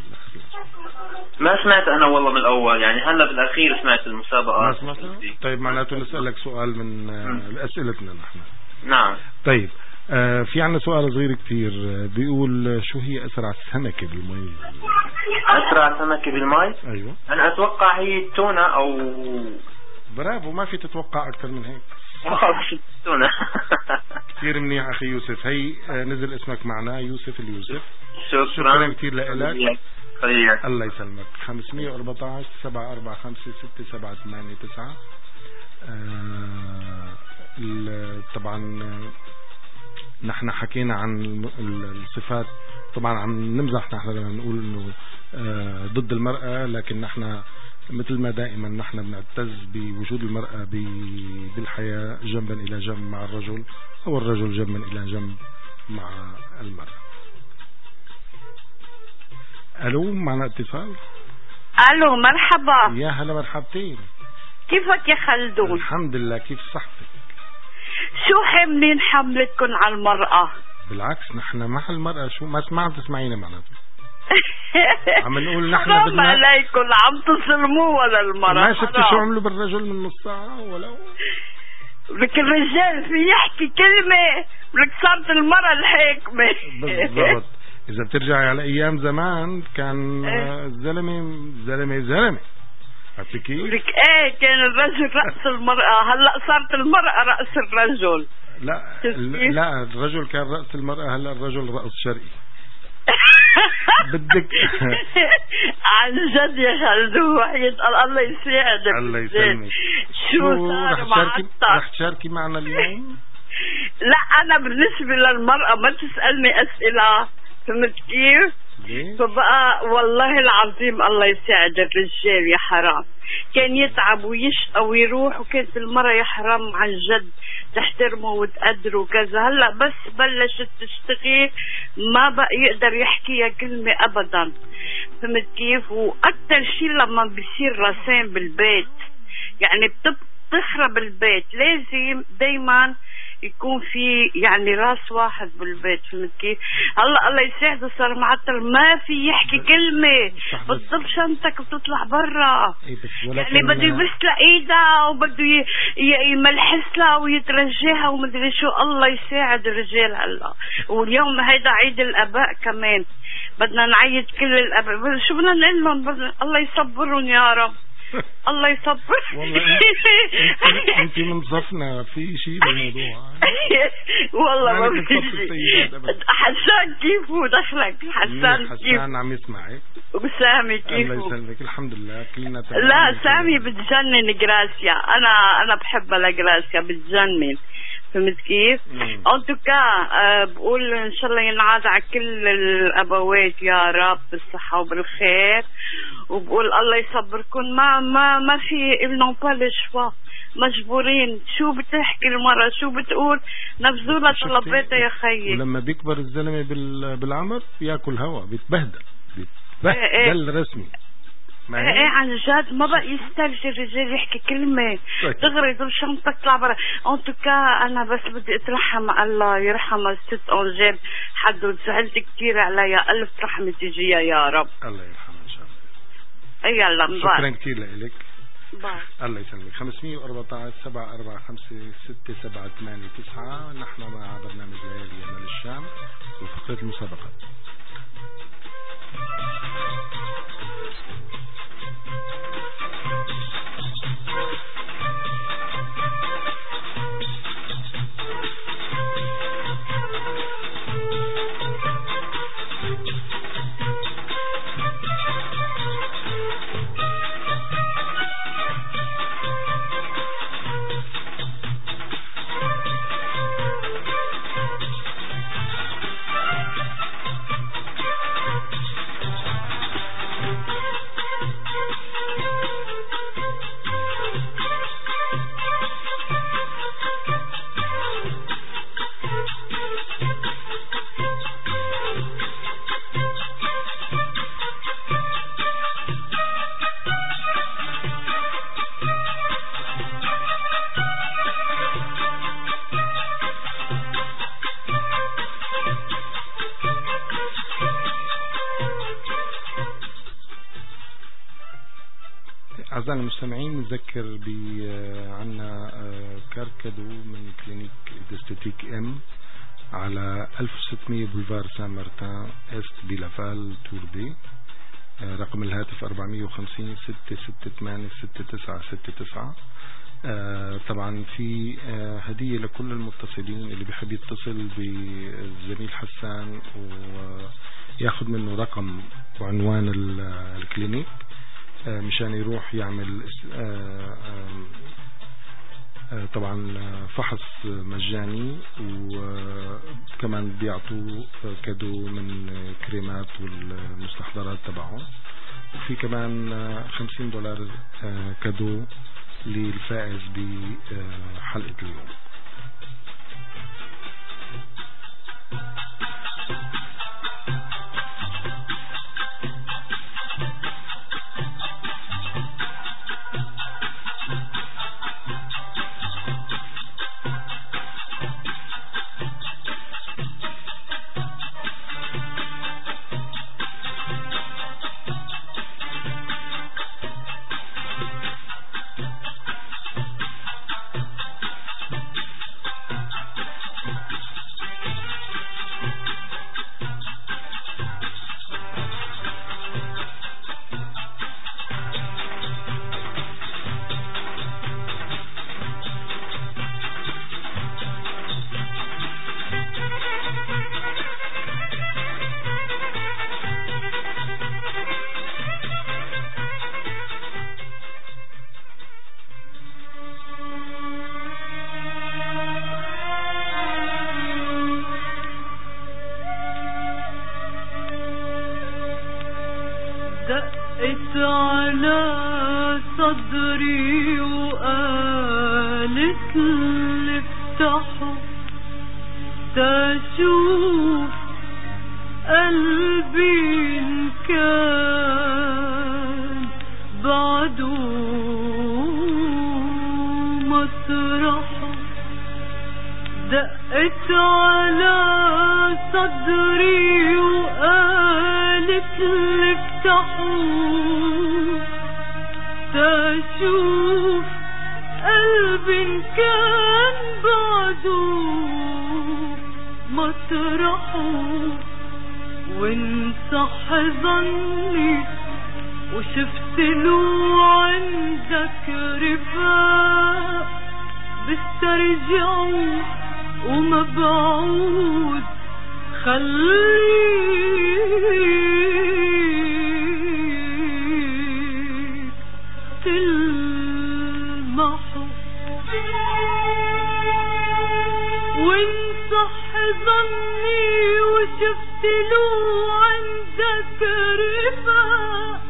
ما سمعت انا والله من الاول، يعني هلا بالاخير سمعت المسابقات. ما سمعت؟ طيب معناته نسالك سؤال من اسئلتنا نحن. نعم. طيب آه في عنا سؤال صغير كتير بيقول شو هي اسرع سمكه بالمي؟ اسرع سمكه بالمي؟ ايوه انا اتوقع هي التونه او. برافو، ما في تتوقع اكثر من هيك. التونه. كثير منيح اخي يوسف. هي آه نزل اسمك معنا يوسف اليوسف. شكرا, شكرا كثير لك. خير. الله يسلمك. خمسمية وأربعتاشر سبعة أربعة خمسة ستة سبعة ثمانية تسعة. آه طبعا نحن حكينا عن الصفات، طبعا عم نمزح نحن لما نقول انه آه ضد المرأة، لكن نحن مثل ما دائما نحن بنعتز بوجود المرأة بالحياة جنبا الى جنب مع الرجل، او الرجل جنبا الى جنب مع المرأة. الو معنا اتصال. الو مرحبا. يا هلا مرحبتين. كيفك يا خلدون؟ الحمد لله. كيف صحتك؟ شو حاملين حملتكم على المرأة؟ بالعكس نحن مع المرأة. شو ما سمعت تسمعينا معناته؟ عم نقول نحن بدنا عليكم عم تظلموا ولا المرأة. ما شفت شو عملوا بالرجل من نص ساعة ولو لك الرجال في يحكي كلمة لك صارت المرأة الحاكمة. بالضبط. إذا بترجعي على أيام زمان كان الزلمة زلمة زلمة عرفتي كيف؟ لك ايه كان الرجل رأس المرأة، هلا صارت المرأة رأس الرجل. لا لا الرجل كان رأس المرأة، هلا الرجل رأس شرقي. بدك عن جد يا خلدون وحياة الله يساعدك. الله يسلمك. شو صار معك؟ رح تشاركي معنا اليوم؟ لا أنا بالنسبة للمرأة ما تسألني أسئلة، فهمت كيف؟ فبقى والله العظيم الله يساعد الرجال يا حرام، كان يتعب ويشقى ويروح، وكانت المرأة يا حرام عن جد تحترمه وتقدره وكذا. هلا بس بلشت تشتغل ما بقى يقدر يحكيها كلمة أبدا، فهمت كيف؟ وأكتر شيء لما بيصير رسام بالبيت، يعني بتخرب البيت، لازم دايما يكون في يعني راس واحد بالبيت، فهمت كيف؟ هلا الله يساعده صار معطل ما في يحكي كلمة، بتضب شنطك وبتطلع برا، يعني بده يبس لها ايدها وبده يملحس لها ويترجاها ومدري شو. الله يساعد الرجال. هلا واليوم هيدا عيد الاباء كمان، بدنا نعيد كل الاباء، شو بدنا نقول لهم؟ الله يصبرهم يا رب. الله يصبر. والله انت من صفنا في شيء بالموضوع. والله ما في شيء. حسان كيفه دخلك؟ حسان كيف؟ حسان عم يسمعك. وسامي كيفه؟ الله يسلمك الحمد لله كلنا تمام. لا سامي بتجنن جراسيا، انا انا بحبها لجراسيا بتجنن، فهمت كيف؟ انتوكا أه بقول ان شاء الله ينعاد على كل الابوات يا رب بالصحه وبالخير، وبقول الله يصبركم. ما ما ما في إلنا با لو شوا، مجبورين. شو بتحكي المرة شو بتقول نبذولها طلباتها يا خيي. ولما بيكبر الزلمه بالعمر بياكل هوا بيتبهدل بيتبهدل ايه ايه. رسمي ايه ايه عن جد ما بقى يسترجي الرجال يحكي كلمة دغري دول شنطك تطلع برا. انتوكا انا بس بدي اترحم، الله يرحم الست انجيل حد زعلت كثير عليها، الف رحمة تجيها يا رب. الله يرحمها ان شاء الله. اي يلا مبارك. شكرا كثير لك. باي. الله يسلمك. خمسمية وأربعة عشر سبعة أربعة خمسة ستة سبعة ثمانية تسعة. نحن مع برنامج ليالي يمال الشام وفقرة المسابقات. أعزائنا المستمعين نذكر بعنا كاركادو من كلينيك ديستيتيك ام على ألف وستمية بولفار سان مارتان است بلافال توربي. رقم الهاتف أربعمية وخمسين ستة ستة ثمانية ستة تسعة ستة تسعة. طبعا في هدية لكل المتصلين اللي بيحب يتصل بالزميل حسان وياخذ منه رقم وعنوان الكلينيك مشان يروح يعمل طبعا فحص مجاني، وكمان بيعطوا كادو من كريمات والمستحضرات تبعهم، وفي كمان خمسين دولار كادو للفائز بحلقة اليوم. دقت على صدري وقالت لي افتحه تشوف قلبي إن كان بعده مسرحه. دقت على صدري وقالت لي افتحوا تشوف قلبي إن كان بعده مطرحه، وإن صح ظني وشفت له عندك رفاق بسترجعه وما بعود خليك تلمحه وان صح ظني وشفت له عندك رفاق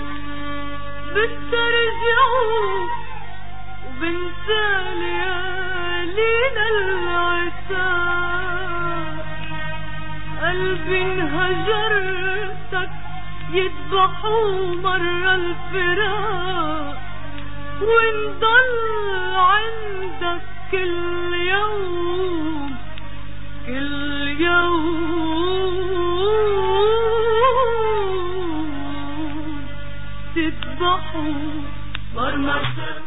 بسترجعه وبنسى ليالينا العتاب قلبي انهجرتك يذبحوا مرة الفراق ونضل عندك كل يوم كل يوم تذبحوا مرمى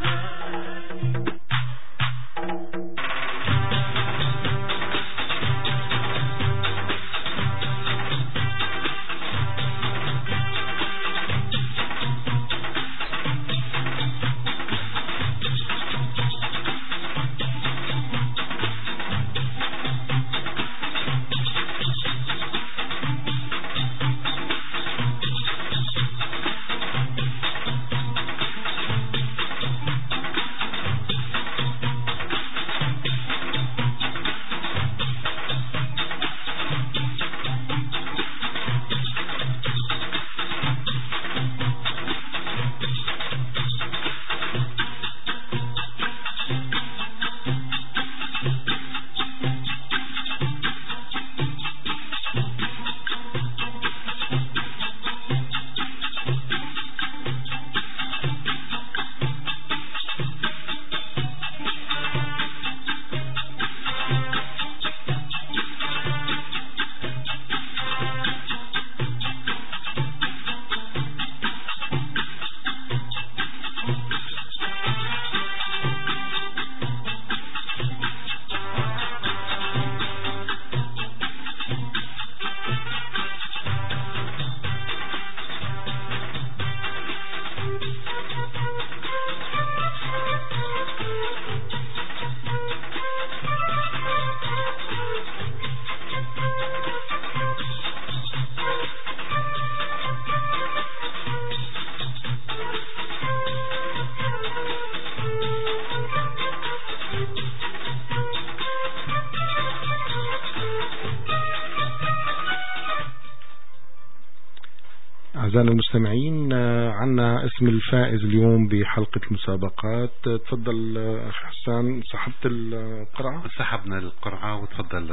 أعزائنا المستمعين، عنا اسم الفائز اليوم بحلقة المسابقات. تفضل أخ حسان، سحبت القرعة؟ سحبنا القرعة وتفضل.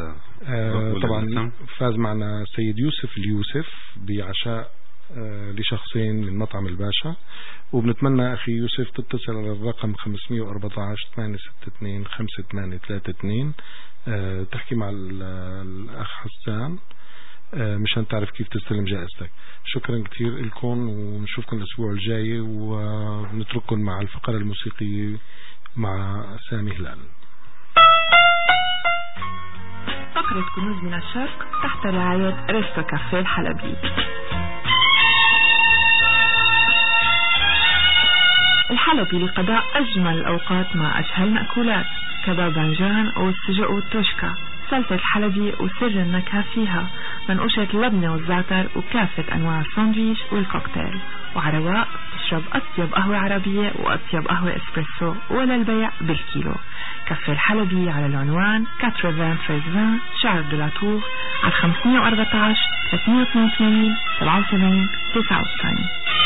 آه طبعا فاز معنا سيد يوسف اليوسف بعشاء آه لشخصين من مطعم الباشا، وبنتمنى أخي يوسف تتصل على الرقم خمسمية وأربعة عشر ثمانية ستة اثنين خمسة ثمانية ثلاثة اثنين آه تحكي مع الأخ حسان مشان تعرف كيف تستلم جائزتك. شكرا كثير لكم، ونشوفكم الأسبوع الجاي، ونترككم مع الفقرة الموسيقية مع سامي هلال. فقرة كنوز من الشرق تحت رعاية ريستو كافيه الحلبي. الحلبي لقضاء أجمل الأوقات مع أجهل المأكولات كبابنجان أو السجق والتوشكا، سلطة الحلبي وسر النكهة فيها، منقوشة اللبنة والزعتر وكافة أنواع الساندويش والكوكتيل، وعرواق تشرب أطيب قهوة عربية وأطيب قهوة إسبريسو ولا البيع بالكيلو. كافيه الحلبي على العنوان ثمانية وثلاثين شارع دو لاتور على خمسمية وأربعة عشر ثلاثمية واثنين وثمانين سبعة وسبعين تسعة وتسعين.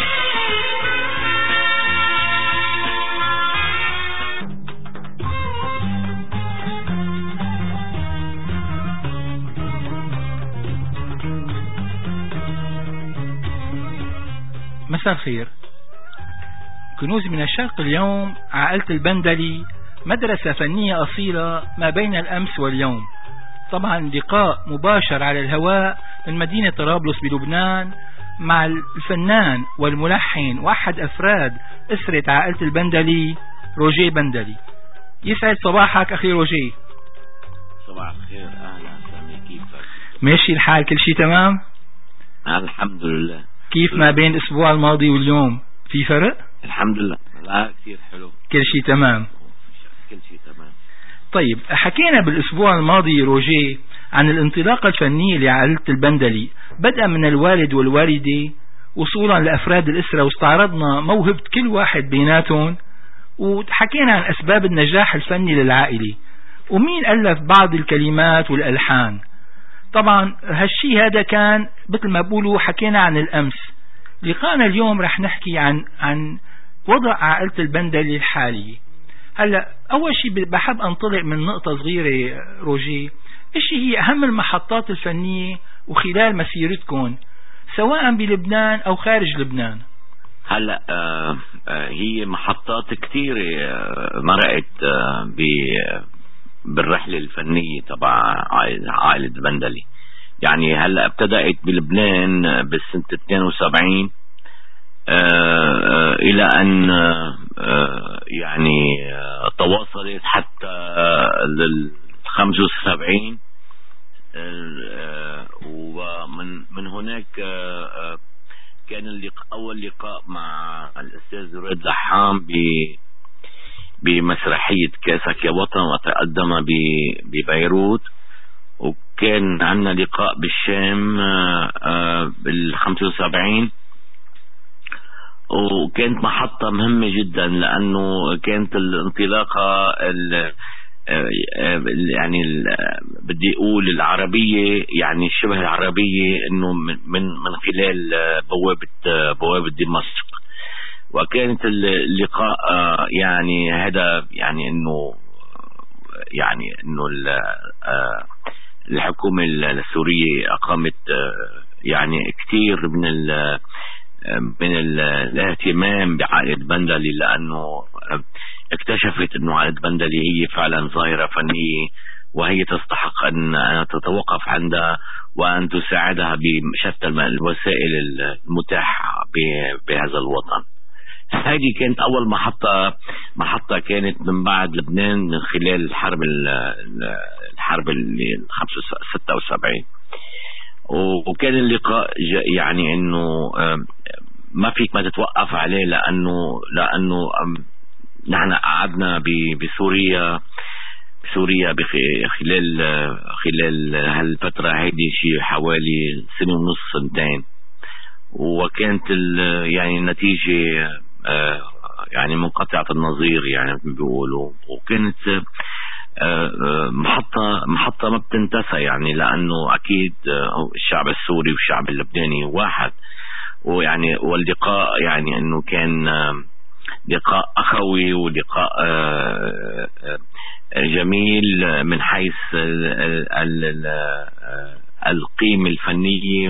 مساء الخير. كنوز من الشرق اليوم عائلة البندلي مدرسة فنية أصيلة ما بين الأمس واليوم. طبعا لقاء مباشر على الهواء من مدينة طرابلس بلبنان مع الفنان والملحن وأحد أفراد أسرة عائلة البندلي روجيه بندلي. يسعد صباحك أخي روجيه. صباح الخير. أهلا سامي، كيفك؟ ماشي الحال، كل شيء تمام؟ الحمد لله. كيف ما بين الأسبوع الماضي واليوم؟ في فرق؟ الحمد لله، لا كثير حلو، كل شيء تمام، كل شيء تمام. طيب حكينا بالأسبوع الماضي روجيه عن الانطلاقة الفنية لعائلة البندلي، بدءا من الوالد والوالدة وصولا لأفراد الأسرة، واستعرضنا موهبة كل واحد بيناتهم، وحكينا عن أسباب النجاح الفني للعائلة ومين ألف بعض الكلمات والألحان. طبعا هالشي هذا كان مثل ما بقولوا حكينا عن الأمس. لقاءنا اليوم رح نحكي عن عن وضع عائلة البندلي الحالية. هلا أول شيء بحب أنطلق من نقطة صغيرة روجي، إيش هي أهم المحطات الفنية وخلال مسيرتكم سواء بلبنان أو خارج لبنان؟ هلا آه آه هي محطات كثيرة آه مرقت آه بالرحلة الفنية تبع عائلة بندلي. يعني هلا ابتدأت بلبنان بالسنة اثنين وسبعين آه آه إلى أن آه يعني آه تواصلت حتى لل خمسة وسبعين، آه ومن من هناك آه كان اللقاء أول لقاء مع الأستاذ ريد لحام ب بمسرحية كاسك يا وطن، وتقدم ببيروت، وكان عندنا لقاء بالشام بال خمسة وسبعين، وكانت محطة مهمة جدا لأنه كانت الانطلاقة يعني بدي أقول العربية، يعني الشبه العربية، إنه من من خلال بوابة بوابة دمشق. وكانت اللقاء يعني هذا يعني إنه يعني إنه الحكومة السورية أقامت يعني كثير من ال من ال الاهتمام بعائلة بندلي، لأنه اكتشفت أنه عائلة بندلي هي فعلا ظاهرة فنية، وهي تستحق أن تتوقف عندها وأن تساعدها بشتى الوسائل المتاحة بهذا الوطن. هذه كانت أول محطة محطة كانت من بعد لبنان من خلال الحرب الحرب اللي ستة وسبعين، وكان اللقاء يعني إنه ما فيك ما تتوقف عليه، لأنه لأنه نحن قعدنا بسوريا سوريا خلال خلال هالفترة هيدي شيء حوالي سنة ونص سنتين، وكانت يعني النتيجة يعني منقطعة النظير يعني بيقولوا، وكانت محطة محطة ما بتنتسى، يعني لأنه أكيد الشعب السوري والشعب اللبناني واحد، ويعني واللقاء يعني إنه كان لقاء أخوي ولقاء جميل من حيث القيمة الفنية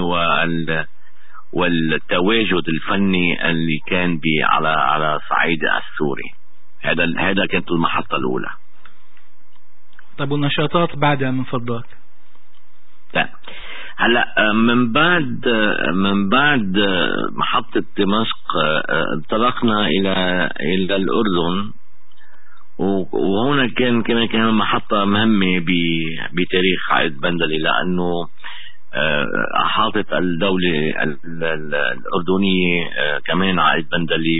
والتواجد الفني اللي كان على على صعيد السوري. هذا هذا كانت المحطة الأولى. طيب والنشاطات بعدها من فضلك؟ لا هلا من بعد من بعد محطة دمشق انطلقنا إلى إلى الأردن، وهنا كان كمان كان محطة مهمة بتاريخ عائلة بندلي، لأنه أحاطت الدولة الأردنية كمان عائلة بندلي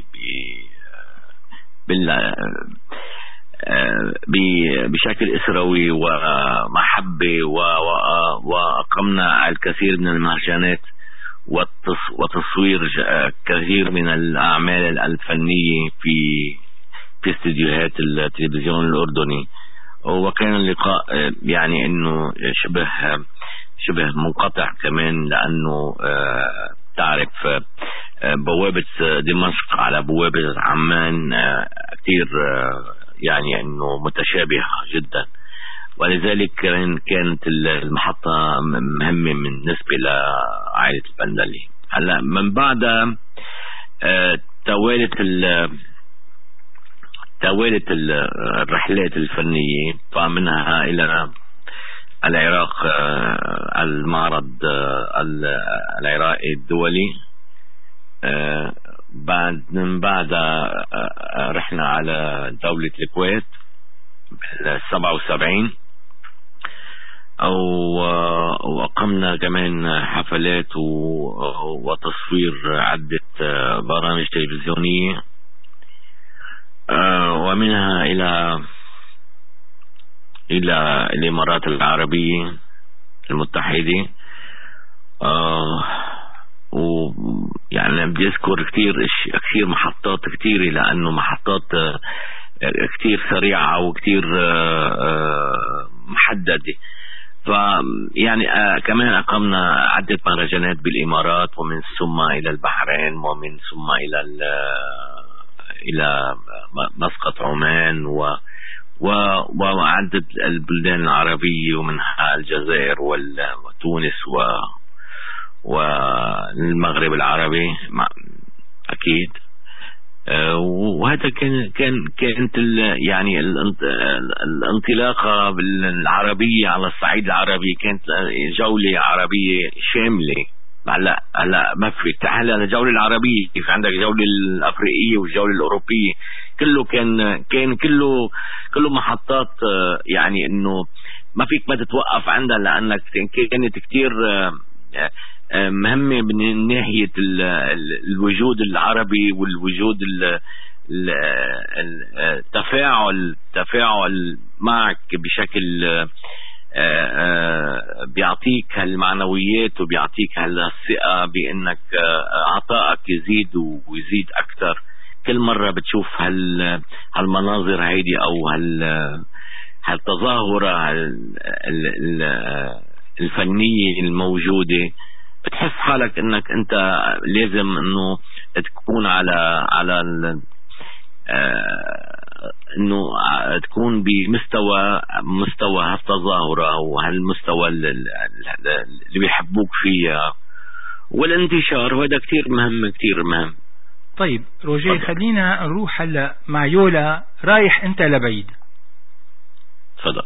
بشكل إسروي ومحبة، وأقمنا الكثير من المهرجانات وتصوير كثير من الأعمال الفنية في في استديوهات التلفزيون الأردني. وكان اللقاء يعني إنه شبه شبه منقطع كمان، لأنه تعرف بوابة دمشق على بوابة عمان كثير يعني إنه متشابهة جدا، ولذلك كانت المحطة مهمة بالنسبة لعائلة البندلي. هلا من بعد توالت توالت الرحلات الفنية، فمنها إلى العراق المعرض العراقي الدولي، بعد من بعد رحنا على دولة الكويت بال سبعة وسبعين، أو وأقمنا كمان حفلات وتصوير عدة برامج تلفزيونية، ومنها إلى إلى الإمارات العربية المتحدة. ويعني بدي أذكر كتير كتير محطات كتيرة، لأنه محطات كتير سريعة وكتير محددة. فيعني آه كمان أقمنا عدة مهرجانات بالإمارات، ومن ثم إلى البحرين، ومن ثم إلى إلى مسقط عمان، و وعدة البلدان العربية ومنها الجزائر وتونس والمغرب العربي أكيد. وهذا كان كان كانت يعني الانطلاقه العربيه على الصعيد العربي، كانت جوله عربيه شامله. هلا هلا ما في هلا الجوله العربيه، كيف عندك الجوله الافريقيه والجوله الاوروبيه، كله كان كان كله كله محطات، يعني انه ما فيك ما تتوقف عندها، لانك كانت كتير مهمة من ناحية الوجود العربي والوجود التفاعل تفاعل معك بشكل بيعطيك هالمعنويات وبيعطيك هالثقة بأنك عطائك يزيد ويزيد أكثر. كل مرة بتشوف هال هالمناظر هيدي أو هال هالتظاهرة الفنية الموجودة، بتحس حالك انك انت لازم انه تكون على على انه تكون بمستوى مستوى هالتظاهرة او هالمستوى اللي بيحبوك فيها والانتشار، وهذا كتير مهم كتير مهم. طيب روجيه، خلينا نروح هلا مع يولا، رايح انت لبعيد. تفضل.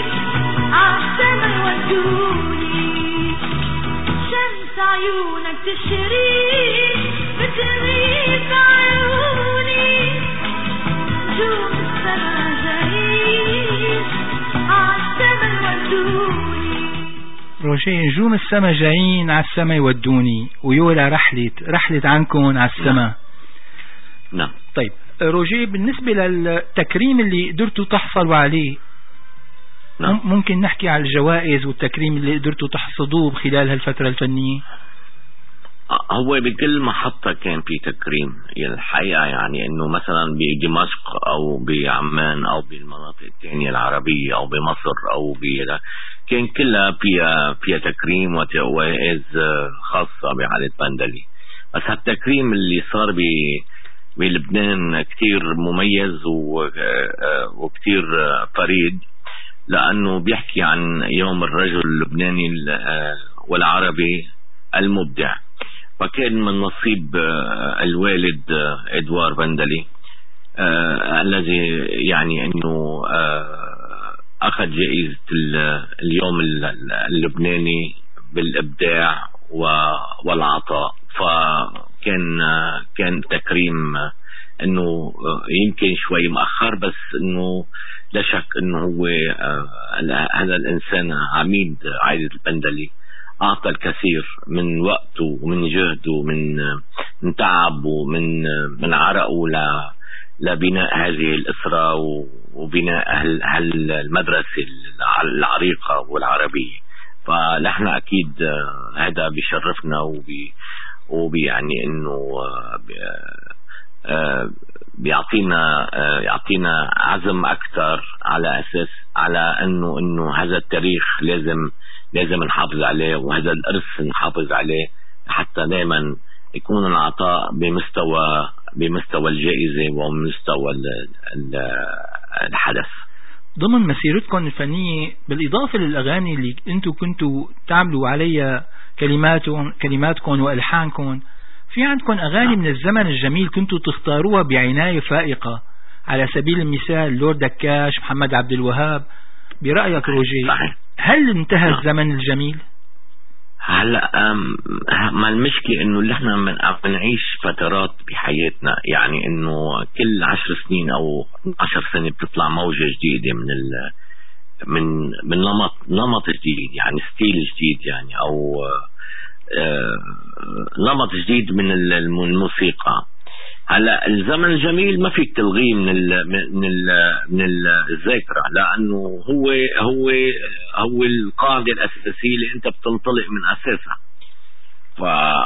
عيونك تشريك بتغيب عيوني نجوم السما جايين عالسما يودوني. روجيه نجوم السما جايين عالسما يودوني ويولا رحلت رحلت عنكم عالسما. نعم. طيب روجيه بالنسبة للتكريم اللي قدرتوا تحصلوا عليه، نعم. ممكن نحكي على الجوائز والتكريم اللي قدرتوا تحصدوه خلال هالفترة الفنية؟ هو بكل محطة كان في تكريم الحقيقة، يعني انه مثلا بدمشق او بعمان او بالمناطق الثانية العربية او بمصر او ب كان كلها فيها فيها تكريم وجوائز خاصة بعائلة بندلي. بس هالتكريم اللي صار ب بلبنان كتير مميز وكتير فريد، لأنه بيحكي عن يوم الرجل اللبناني والعربي المبدع. فكان من نصيب الوالد إدوار بندلي الذي يعني أنه أخذ جائزة اليوم اللبناني بالإبداع والعطاء. فكان كان تكريم انه يمكن شوي مؤخر، بس انه لا شك انه هو هذا الانسان عميد عائلة البندلي اعطى الكثير من وقته ومن جهده من من تعبه ومن من عرقه لبناء هذه الاسرة وبناء هالمدرسة العريقة والعربية. فنحن اكيد هذا بيشرفنا وبي وبيعني انه بيعطينا يعطينا عزم اكثر على اساس على انه انه هذا التاريخ لازم لازم نحافظ عليه، وهذا الارث نحافظ عليه حتى دائما يكون العطاء بمستوى بمستوى الجائزة ومستوى الحدث. ضمن مسيرتكم الفنية بالإضافة للأغاني اللي أنتوا كنتوا تعملوا عليها كلماتهم كلماتكم وألحانكم، في عندكم أغاني من الزمن الجميل كنتوا تختاروها بعناية فائقة، على سبيل المثال لورد دكاش، محمد عبد الوهاب. برأيك روجيه هل انتهى الزمن الجميل؟ هلا ما المشكلة انه اللي احنا من بنعيش فترات بحياتنا، يعني انه كل عشر سنين او عشر سنة بتطلع موجة جديدة من ال من من نمط نمط جديد، يعني ستيل جديد، يعني او آه نمط جديد من الموسيقى. هلا الزمن الجميل ما فيك تلغيه من ال من ال من الذاكرة، لانه هو هو هو القاعدة الاساسية اللي انت بتنطلق من اساسها. ف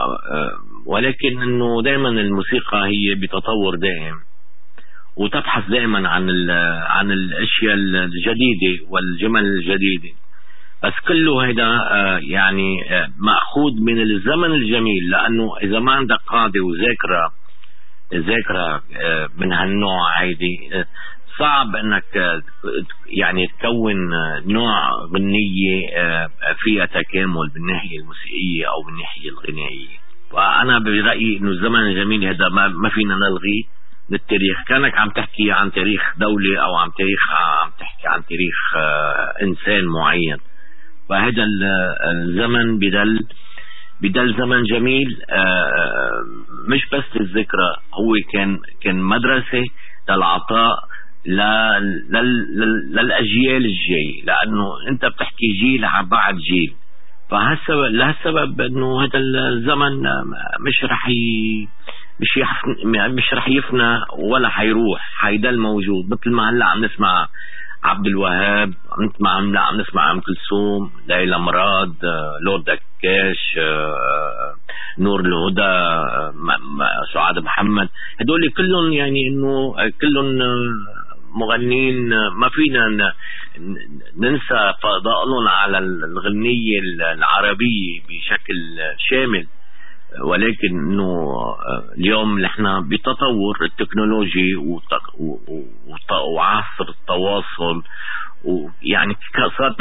ولكن انه دائما الموسيقى هي بتطور دائم، وتبحث دائما عن عن الاشياء الجديدة والجمل الجديدة. بس كله هيدا يعني مأخوذ من الزمن الجميل، لانه اذا ما عندك قاعدة وذاكرة ذاكرة من هالنوع هيدي صعب انك يعني تكون نوع غنية فيها تكامل بالناحية الموسيقية او بالناحية الغنائية. فانا برأيي انه الزمن الجميل هذا ما فينا نلغيه للتاريخ. كانك عم تحكي عن تاريخ دولة او عم تاريخ عم تحكي عن تاريخ انسان معين، فهذا الزمن بدل بدل زمن جميل مش بس للذكرى، هو كان كان مدرسة للعطاء للأجيال الجاي، لأنه أنت بتحكي جيل عن بعد جيل. فهالسبب لهالسبب إنه هذا الزمن مش رح ي مش يح... مش رح يفنى ولا حيروح، حيضل موجود. مثل ما هلا عم نسمع عبد الوهاب، مثل ما هلا عم نسمع ام كلثوم، ليلى مراد، لورد دكاش، نور الهدى، سعاد محمد، هدول كلهم يعني انه كلهم مغنين ما فينا ننسى فضائلهم على الغنية العربية بشكل شامل. ولكن انه اليوم نحن بتطور التكنولوجي وعصر التواصل، ويعني صار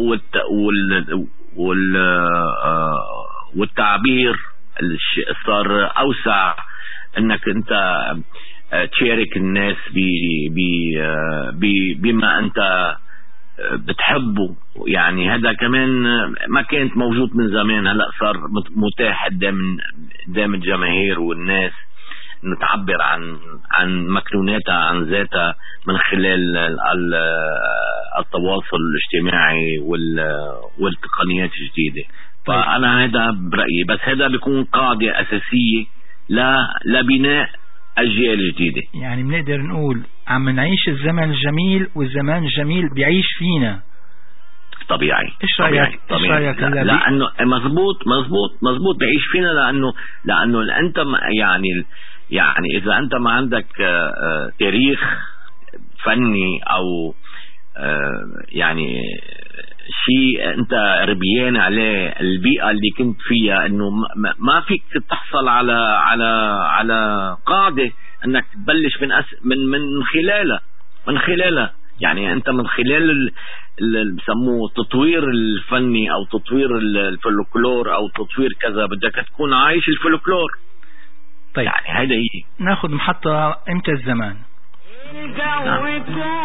والتعبير صار اوسع، انك انت تشارك الناس بما انت بتحبه. يعني هذا كمان ما كانت موجود من زمان، هلا صار متاح قدام قدام الجماهير والناس انه تعبر عن عن مكنوناتها عن ذاتها من خلال التواصل الاجتماعي والتقنيات الجديدة. فأنا هذا برأيي، بس هذا بيكون قاعدة أساسية لبناء أجيال جديدة. يعني بنقدر نقول عم نعيش الزمن الجميل والزمان الجميل بيعيش فينا. طبيعي. ايش رايك؟ ايش رايك؟ لا لانه مزبوط مزبوط مزبوط بيعيش فينا، لانه لانه انت يعني يعني اذا انت ما عندك تاريخ فني او يعني شيء انت ربيان عليه، البيئة اللي كنت فيها، انه ما فيك تحصل على على على قاعدة انك تبلش من أس من من خلالها من خلالها يعني انت من خلال اللي بسموه التطوير الفني او تطوير الفولكلور او تطوير كذا، بدك تكون عايش الفولكلور. طيب يعني هذا هي. ناخذ محطة امتى الزمان. الجو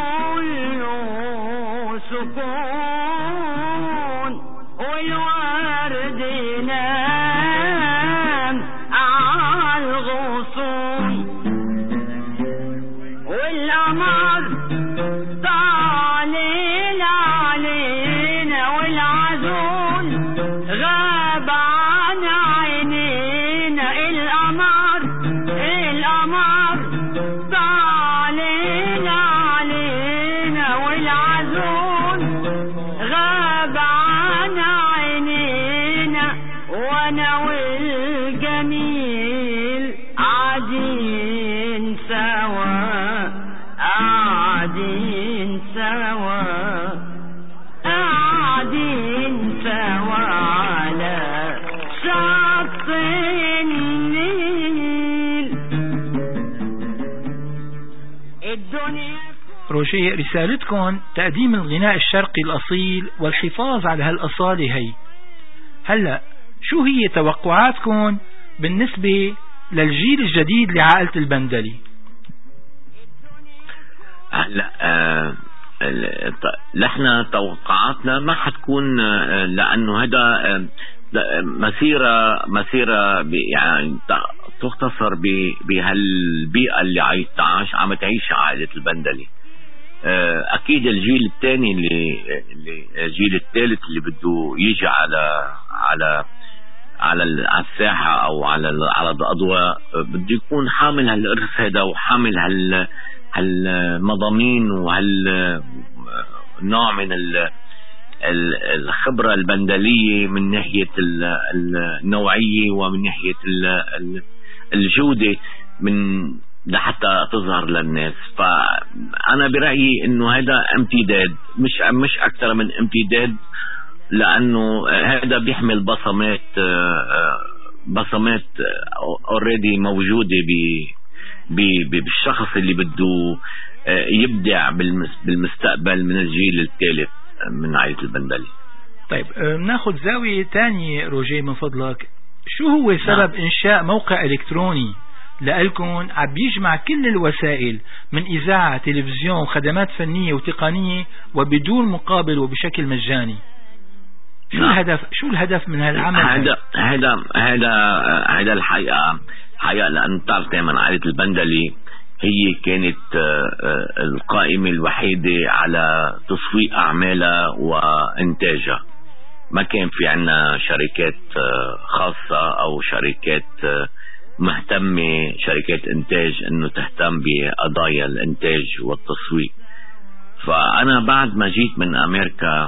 كله سكون والورد نام على الغصون والقمر طالع علينا والعزون غاب عن عينينا. القمر القمر طالع علينا والعزون غاب عن عينينا، وانا والجميل قاعدين سوا قاعدين سوا قاعدين سوا على شط النيل. الدنيا روجيه، رسالتكم تقديم الغناء الشرقي الأصيل والحفاظ على هالأصالة هي. هلأ شو هي توقعاتكم بالنسبة للجيل الجديد لعائلة البندلي؟ هلا آه نحن توقعاتنا ما حتكون آه لأنه هذا آه مسيرة مسيرة يعني تختصر بهالبيئة اللي عايش تعاش عم تعيش عائلة البندلي. اكيد الجيل الثاني اللي اللي الجيل الثالث اللي بده يجي على على على الساحة او على على الاضواء بده يكون حامل هالارث هذا وحامل هال هالمضامين وهال نوع من الخبرة البندلية من ناحية النوعية ومن ناحية الجودة من لحتى تظهر للناس. فأنا برأيي إنه هذا امتداد مش مش أكثر من امتداد، لأنه هذا بيحمل بصمات بصمات already موجودة بالشخص اللي بده يبدع بالمستقبل من الجيل الثالث من عائلة البندلي. طيب ناخذ زاوية تانية روجيه من فضلك، شو هو سبب نعم. إنشاء موقع إلكتروني لألكم عم بيجمع كل الوسائل من إذاعة تلفزيون خدمات فنية وتقنية وبدون مقابل وبشكل مجاني؟ شو نعم. الهدف شو الهدف من هالعمل؟ هذا هذا هذا هذا الحقيقة حقيقة لأن تعرف دائما عائلة البندلي هي كانت القائمة الوحيدة على تسويق أعمالها وإنتاجها. ما كان في عنا شركات خاصة أو شركات مهتمة شركات إنتاج إنه تهتم بقضايا الإنتاج والتسويق. فأنا بعد ما جيت من أمريكا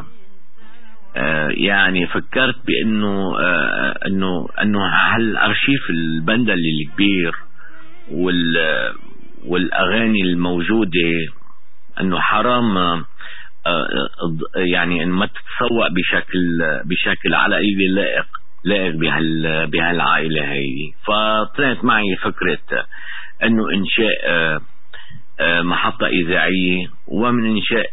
يعني فكرت بأنه إنه إنه هالأرشيف البندلي الكبير وال والأغاني الموجودة إنه حرام يعني إن ما تتسوق بشكل بشكل على أي لائق لائق بهال بهالعائلة هي. فطلعت معي فكرة إنه إنشاء محطة إذاعية ومن إنشاء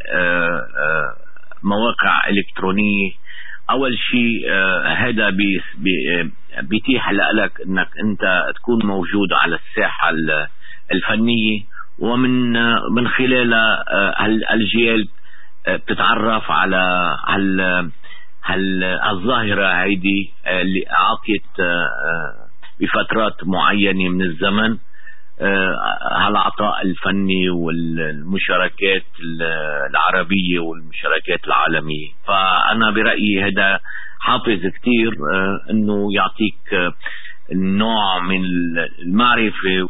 مواقع إلكترونية. أول شيء هذا بيتيح لك إنك أنت تكون موجود على الساحة الفنية ومن من خلال الجيال بتتعرف على هال هال الظاهرة هيدي اللي أعطيت بفترات معينة من الزمن هالعطاء الفني والمشاركات العربية والمشاركات العالمية. فأنا برأيي هذا حافز كتير انه يعطيك النوع من المعرفة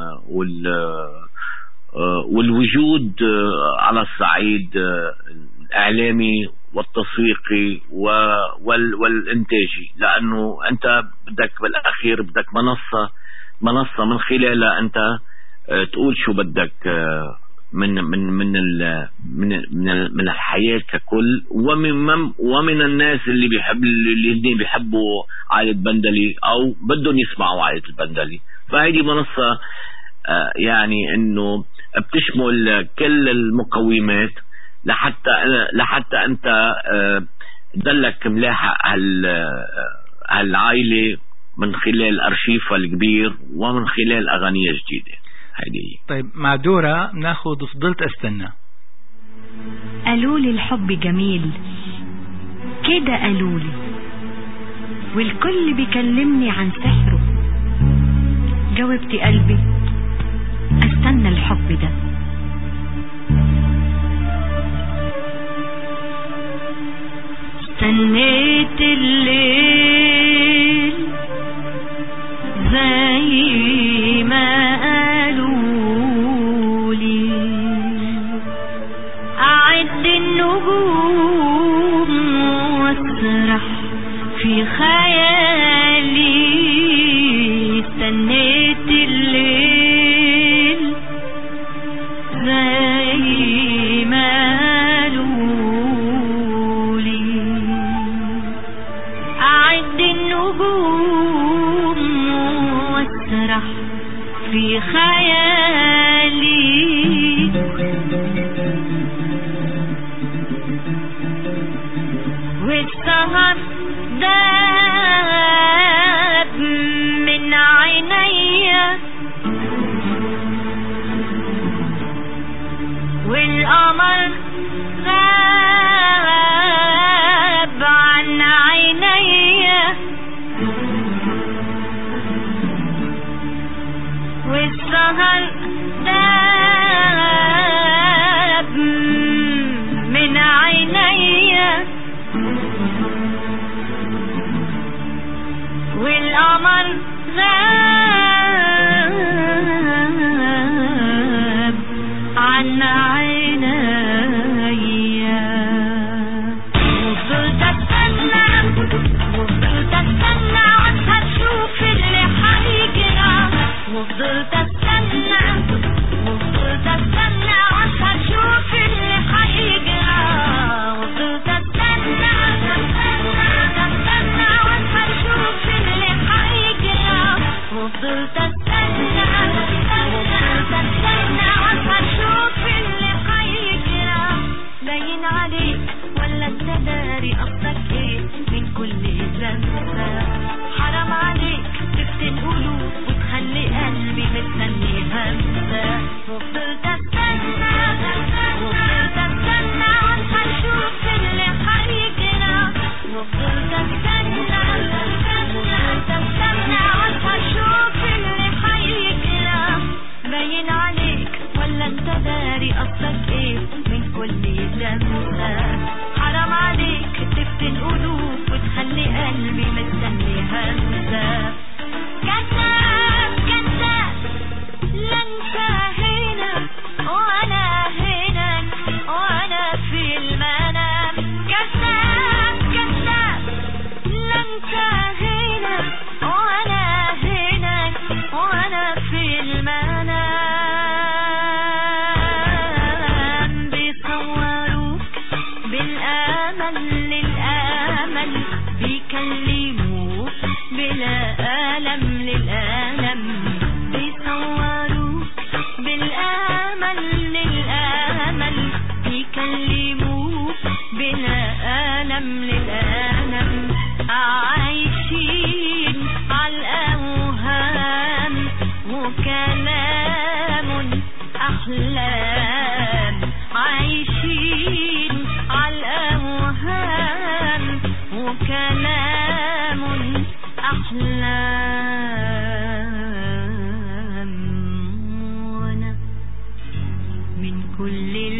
والوجود على الصعيد الإعلامي والتسويقي والإنتاجي، لأنه أنت بدك بالأخير بدك منصة منصة من خلالها أنت تقول شو بدك من من من من من, من الحياة ككل، ومن ومن الناس اللي بيحب اللي بيحبوا عائلة بندلي أو بدهم يسمعوا عائلة البندلي. فهذه منصة يعني إنه بتشمل كل المقومات لحتى لحتى أنت تدلك ملاحق هالعائلة من خلال أرشيفها الكبير ومن خلال أغانيها الجديدة. هيدي طيب مع دورة ناخد فضلت أستنى. قالولي الحب جميل كده قالولي، والكل بيكلمني عن سحره، جاوبت قلبي استنى الحب ده. استنيت الليل زي ما قالولي، أعد النجوم واسرح في خيالي. استنيت الليل زي ما قالولي، أعد النجوم واسرح في خيالي. والسهر داب من عينيا، والقمر غاب عن عينيا، والسهر داب من عينيا، والقمر غاب عن عينيا. وفضلت استنى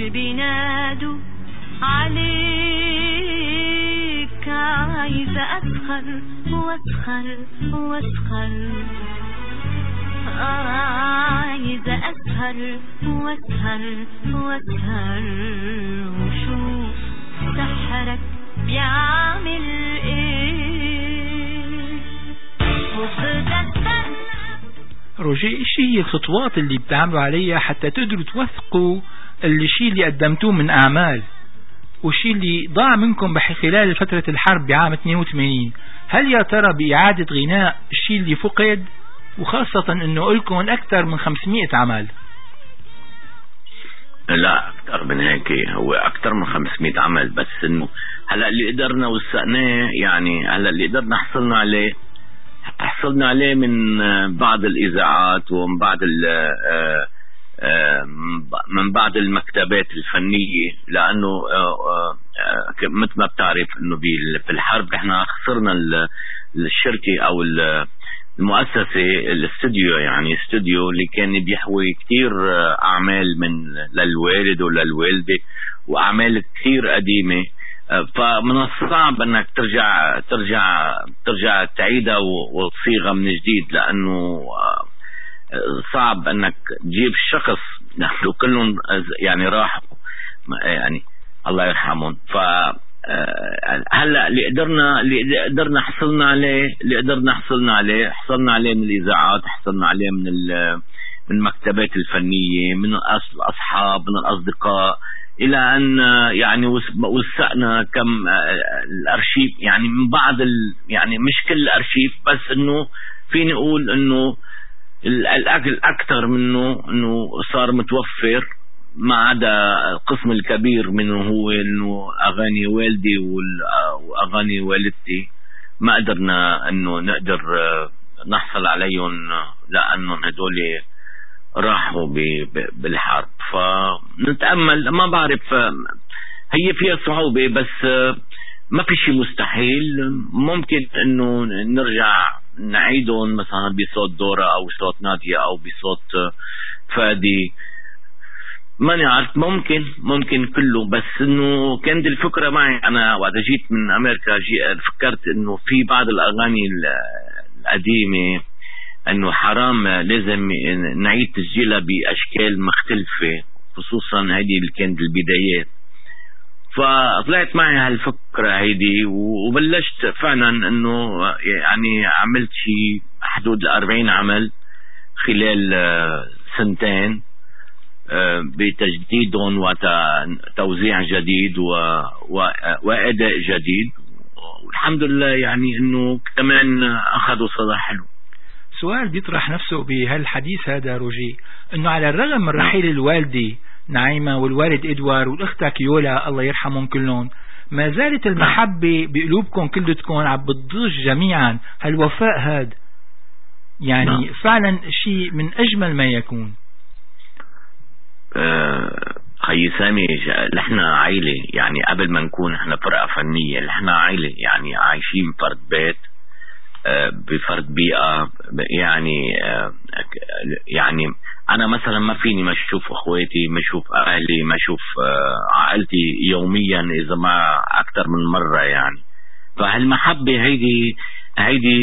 قلبي نادوا عليك، عايزة أسخر وأسخر وأسخر، عايزة أسهر وأسهر وأسهر، وشوف سحرك بيعمل إيه. روجي، ايش هي الخطوات اللي بتعملوا عليها حتى تقدروا توثقوا الشيء اللي قدمتوه من أعمال والشيء اللي ضاع منكم خلال فترة الحرب بعام اثنين وثمانين؟ هل يا ترى بإعادة غناء الشيء اللي فقد، وخاصة انه لكم اكثر من خمسمائة عمل؟ لا اكثر من هيك، هو اكثر من خمسمائة عمل، بس انه هلا اللي قدرنا وثقناه، يعني هلا اللي قدرنا حصلنا عليه حصلنا عليه من بعض الاذاعات ومن بعض من بعض المكتبات الفنية، لانه مثل ما بتعرف انه في الحرب احنا خسرنا الشركة او المؤسسة الاستوديو، يعني استوديو اللي كان بيحوي كتير اعمال من للوالد وللوالدة واعمال كتير قديمة، فمن الصعب انك ترجع ترجع ترجع تعيدها وتصيغها من جديد، لانه صعب انك تجيب الشخص لانه كلهم يعني راحوا، يعني الله يرحمهم. ف هلا اللي قدرنا اللي قدرنا حصلنا عليه اللي قدرنا حصلنا عليه حصلنا عليه من الاذاعات، حصلنا عليه من من المكتبات الفنية، من الاصحاب، من الاصدقاء، الى ان يعني وثقنا كم الارشيف، يعني من بعض ال يعني مش كل الارشيف، بس انه فيني اقول انه الاكل اكثر منه انه صار متوفر، ما عدا القسم الكبير منه هو انه اغاني والدي واغاني والدتي ما قدرنا انه نقدر نحصل عليهم، لانهم هدول راحوا بالحرب. فنتأمل، ما بعرف، هي فيها صعوبة، بس ما في شيء مستحيل، ممكن انه نرجع نعيدهم مثلا بصوت دورة او صوت نادية او بصوت فادي، ما نعرف، ممكن ممكن كله. بس انه كانت الفكرة معي انا وقت جيت من امريكا، جي فكرت انه في بعض الاغاني القديمة انه حرام لازم نعيد تسجيلها باشكال مختلفة، خصوصا هذه اللي كانت البدايات. فطلعت معي هالفكرة هيدي وبلشت فعلا انه يعني عملت شيء حدود الأربعين عمل خلال سنتين، بتجديدهم وتوزيع جديد وأداء جديد، والحمد لله يعني انه كمان اخذوا صدى حلو. سؤال بيطرح نفسه بهالحديث هذا روجي، انه على الرغم من رحيل الوالدة نعيمة والوالد إدوار والأختة كيولا الله يرحمهم كلهم، ما زالت المحبة بقلوبكم كلتكم عم بتضج جميعا. هالوفاء هاد يعني نعم. فعلا شيء من أجمل ما يكون. أه خي سامي، نحن عائلة، يعني قبل ما نكون احنا فرقة فنية، نحن عائلة، يعني عايشين فرد بيت بفرد بيئة، يعني يعني أنا مثلا ما فيني ما أشوف أخواتي، ما أشوف أهلي، ما أشوف عائلتي يوميا إذا ما أكثر من مرة يعني. فهالمحبة هيدي هيدي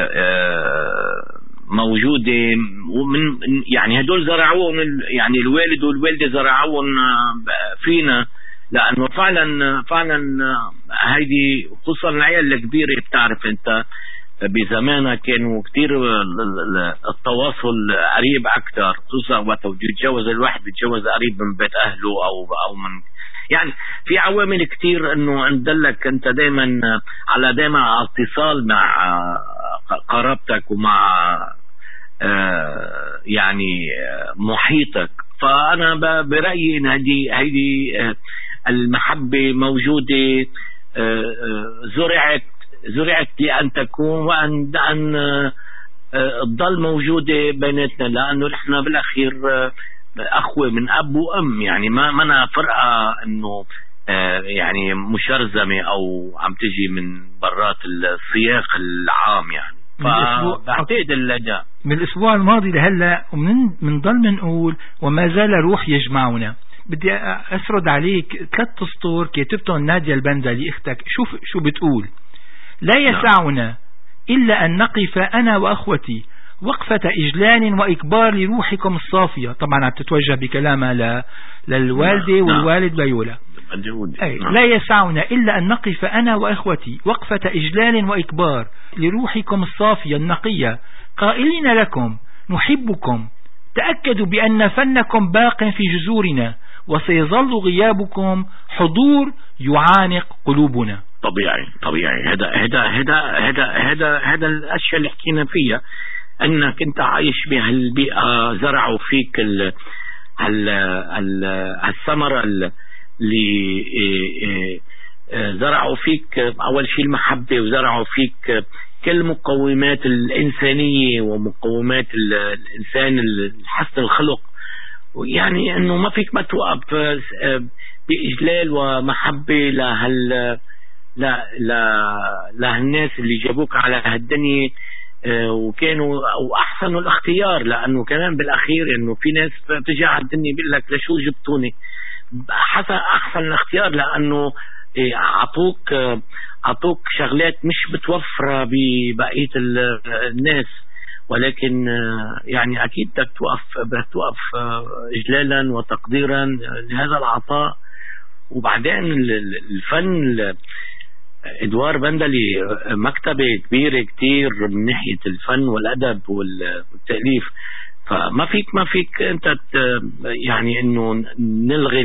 موجودة، ومن يعني هدول زرعوهم، يعني الوالد والوالدة زرعوهم فينا، لأنه فعلا فعلا هيدي خصوصا العيال الكبيرة، بتعرف أنت بزمانها كانوا كتير التواصل قريب أكثر، خصوصا وقت يتجوز الواحد بيتجوز قريب من بيت أهله أو أو من، يعني في عوامل كتير إنه ندلك أنت دائما على دائما اتصال مع قرابتك ومع يعني محيطك. فأنا برأيي إن هذه هذه المحبة موجودة، زرعت زرعت لأن تكون وأن أن تضل موجودة بيناتنا، لأنه نحن بالأخير أخوة من أب وأم، يعني ما منا فرقة إنه يعني مشرزمة أو عم تجي من برات السياق العام يعني. فبعتقد اللجأ من الأسبوع الماضي لهلا ومن من ضل منقول وما زال روح يجمعنا. بدي أسرد عليك ثلاث أسطور كتبتهم نادية البندلي اختك. شوف شو بتقول: لا يسعنا إلا أن نقف أنا وأخوتي وقفة إجلال وإكبار لروحكم الصافية. طبعا عم تتوجه بكلامها ل... للوالدة والوالد بيولا. أي لا يسعنا إلا أن نقف أنا وأخوتي وقفة إجلال وإكبار لروحكم الصافية النقية قائلين لكم نحبكم، تأكدوا بأن فنكم باق في جذورنا وسيظل غيابكم حضور يعانق قلوبنا. طبيعي طبيعي. هذا هذا هذا هذا هذا هذا الأشياء اللي حكينا فيها، أنك أنت عايش بهالبيئة، زرعوا فيك ال هال الثمرة اللي زرعوا فيك أول شيء المحبة، وزرعوا فيك كل مقومات الإنسانية ومقومات الإنسان حسن الخلق، يعني أنه ما فيك ما توقف بإجلال ومحبة لهال لا لا لهالناس اللي جابوك على هالدنيا وكانوا أو أحسنوا الاختيار. لأنه كمان بالأخير أنه في ناس بتجي على الدنيا بيقول لك لشو جبتوني، حسن أحسن الاختيار لأنه عطوك عطوك شغلات مش متوفرة ببقية الناس، ولكن يعني أكيد بدك توقف بدك توقف إجلالا وتقديرا لهذا العطاء. وبعدين الفن، إدوار بندلي مكتبة كبيرة كتير من ناحية الفن والأدب والتأليف، فما فيك ما فيك أنت يعني إنه نلغي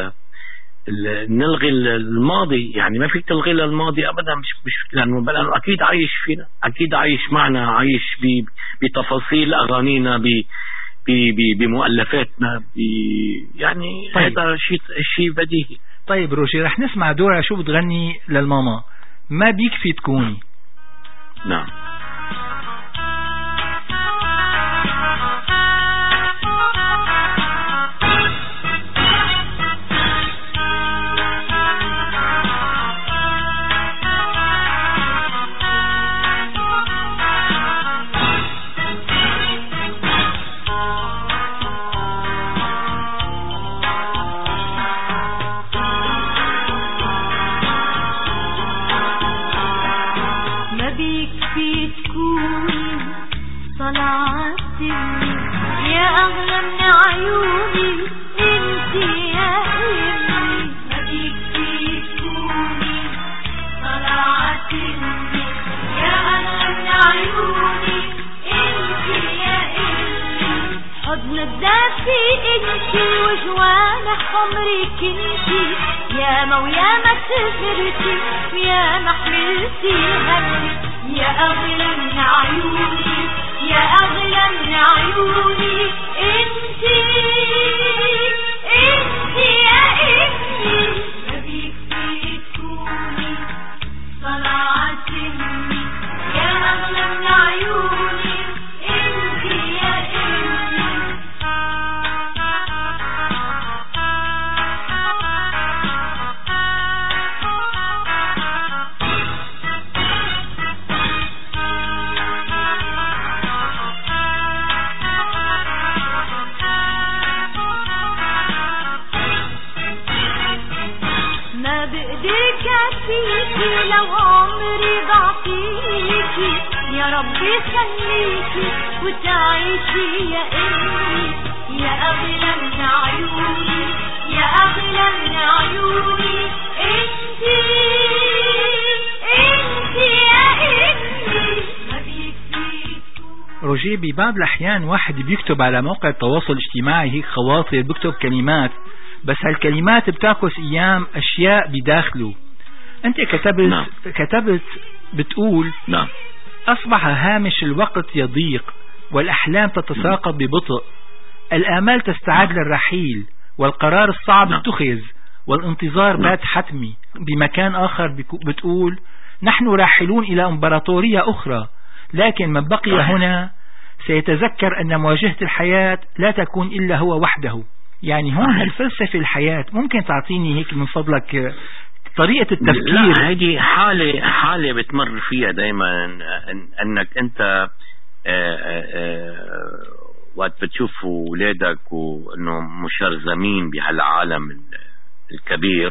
نلغي الماضي، يعني ما فيك تلغي الماضي أبدا، مش مش لأنه لأنه أكيد عايش فينا، أكيد عايش معنا، عايش بتفاصيل أغانينا، ب بمؤلفاتنا، يعني طيب. هذا شيء شيء بديهي. طيب روجي، رح نسمع دورة شو بتغني للماما، ما بيكفي تكوني. نعم. روجي، ببعض الأحيان واحد بيكتب على موقع التواصل الاجتماعي هيك خواطر، بيكتب كلمات، بس هالكلمات بتعكس أيام أشياء بداخله. أنت كتبت نعم. كتبت بتقول نعم. أصبح هامش الوقت يضيق والأحلام تتساقط ببطء، الآمال تستعد نعم. للرحيل، والقرار الصعب نعم. اتخذ، والانتظار بات حتمي. بمكان آخر بتقول نحن راحلون إلى إمبراطورية أخرى، لكن من بقي هنا سيتذكر أن مواجهة الحياة لا تكون إلا هو وحده. يعني هون الفلسفة الحياة، ممكن تعطيني هيك من فضلك طريقة التفكير؟ لا، هذه حالة حالة بتمر فيها دايما، أنك أنت وقت بتشوف أولادك وإنه مشرذمين بهالعالم الكبير،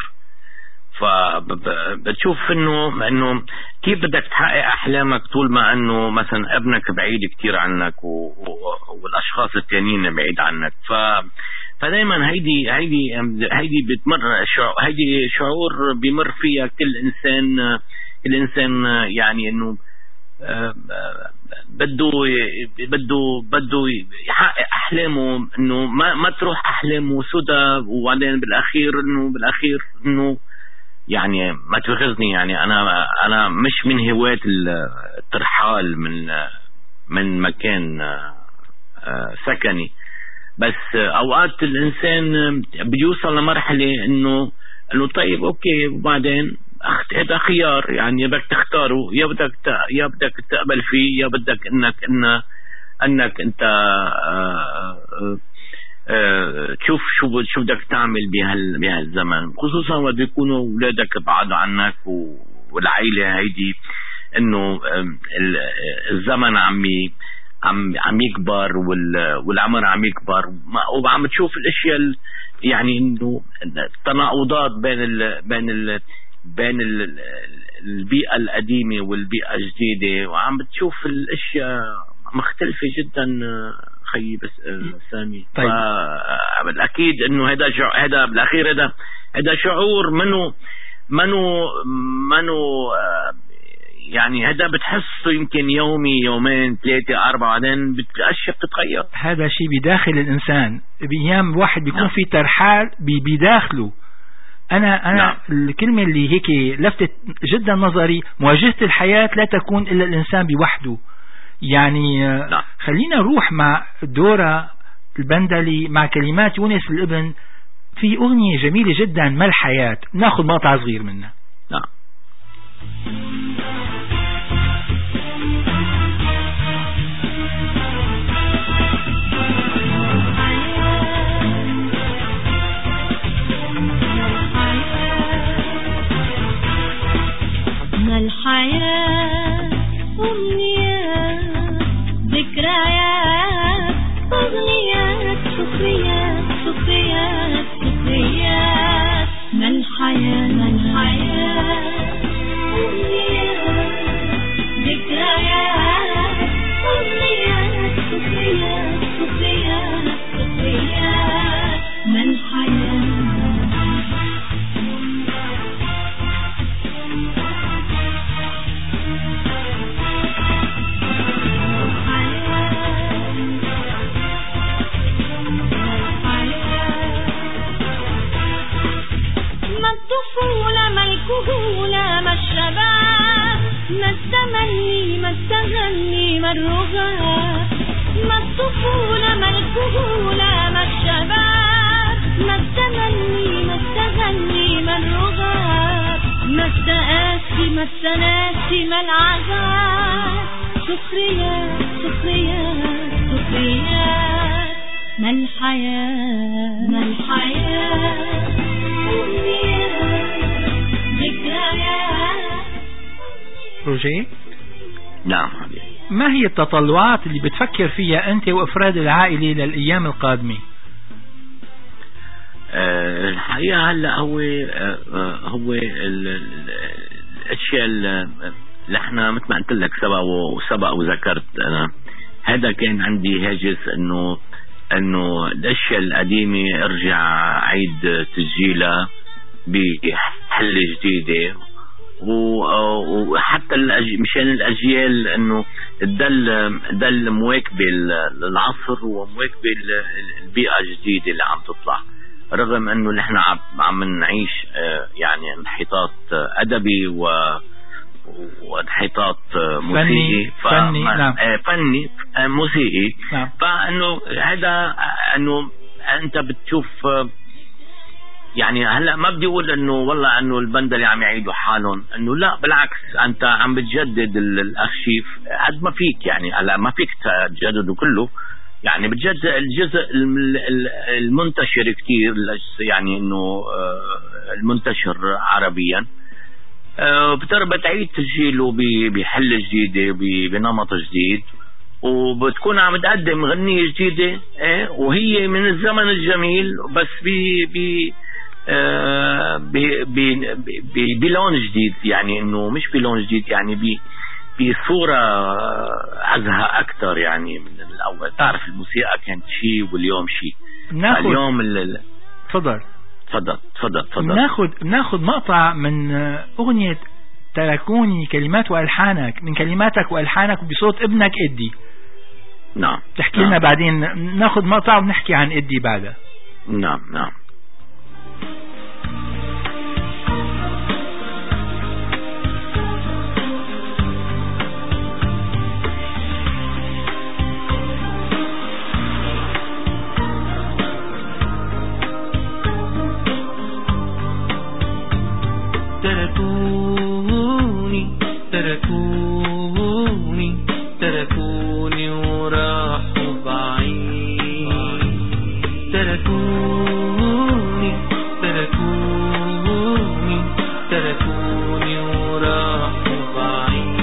فبتشوف إنه إنه كيف بدك تحقق أحلامك طول ما إنه مثلا ابنك بعيد كتير عنك والأشخاص التانيين بعيد عنك. ف فدايما هيدي هيدي هيدي بتمر هيدي شعور بيمر فيها كل إنسان. كل إنسان يعني إنه بده بده بده يحقق أحلامه، إنه ما ما تروح أحلامه سدى، وبعدين بالأخير إنه بالأخير إنه يعني ما تغزني. يعني أنا أنا مش من هواة الترحال من من مكان سكني، بس أوقات الإنسان بيوصل لمرحلة إنه إنه طيب أوكي، وبعدين هذا خيار. يعني بدك تختاره، يا بدك يا بدك تقبل فيه، يا بدك إنك إن إنك أنت تشوف شو شو بدك تعمل بهال بهالزمن، خصوصا وقت بيكونوا أولادك بعاد عنك والعائلة هيدي، إنه الزمن عم عم عم يكبر والعمر عم يكبر، وعم تشوف الأشياء يعني إنه التناقضات بين ال بين ال بين ال البيئة القديمة والبيئة الجديدة، وعم بتشوف الأشياء مختلفة جدا خيي بس سامي. طيب. أكيد إنه هذا هذا بالأخير هذا هذا شعور منه منه منه يعني هذا بتحسه يمكن يومي يومين ثلاثة أربعة، بعدين الأشياء بتتغير. هذا شيء بداخل الإنسان، بأيام واحد بيكون نعم. في ترحال بداخله. أنا أنا نعم. الكلمة اللي هيك لفتت جدا نظري، مواجهة الحياة لا تكون إلا الإنسان بوحده. يعني نعم. خلينا نروح مع دورة البندلي مع كلمات يونس الابن في أغنية جميلة جدا، ما الحياة. ناخذ مقطع صغير منها. نعم. ما الحياة أمنيات ذكريات أغنيات سكريات سكريات سكريات. ما الحياة ما الحياة أمنيات ذكريات أغنيات سكريات سكريات سكريات. ما الحياة الكهولة، ما الشباب، ما التمني، ما التغني، ما الرغاب. ما الطفولة، ما الكهولة، ما الشباب، ما التمني، ما التغني، ما الرغاب. ما التآسي، ما التناسي، ما العذاب. سخريات سخريات سخريات. ما الحياة ما الحياة روجيه. نعم. ما هي التطلعات اللي بتفكر فيها أنت وأفراد العائلة للأيام القادمة؟ أه الحقيقة هلأ هو أه هو الأشياء اللي احنا مثل ما قلت لك سبق وسبق وذكرت أنا، هذا كان عندي هاجس إنه إنه الأشياء القديمة أرجع عيد تسجيلها بحل جديدة، وحتى مشان الأجيال إنه تدل تدل مواكبة العصر ومواكبة البيئة الجديدة اللي عم تطلع، رغم إنه نحن عم نعيش يعني انحطاط أدبي و وانحطاط موسيقي فني نعم. فني موسيقي نعم. فإنه هذا إنه أنت بتشوف يعني هلا ما بدي اقول انه والله انه البندلي عم يعيدوا حالهم، انه لا بالعكس انت عم بتجدد الارشيف قد ما فيك، يعني هلا ما فيك تجدده كله، يعني بتجدد الجزء المنتشر كتير، يعني انه المنتشر عربيا بتعيد تسجيله بحل جديدة بنمط جديد، وبتكون عم تقدم غنية جديدة ايه وهي من الزمن الجميل بس ب ب آه بلون جديد يعني انه مش بلون جديد يعني ب بصورة عزها اكثر يعني من الاول. تعرف الموسيقى كانت شيء واليوم شيء. اليوم ال تفضل تفضل تفضل تفضل ناخذ ناخذ مقطع من اغنية تركوني كلمات والحانك من كلماتك والحانك بصوت ابنك إدي. نعم تحكي نعم. لنا بعدين ناخذ مقطع ونحكي عن إدي بعدها. نعم نعم. تركوني تركوني تركوني وراحوا بعيد تركوني تركوني تركوني وراحوا بعيد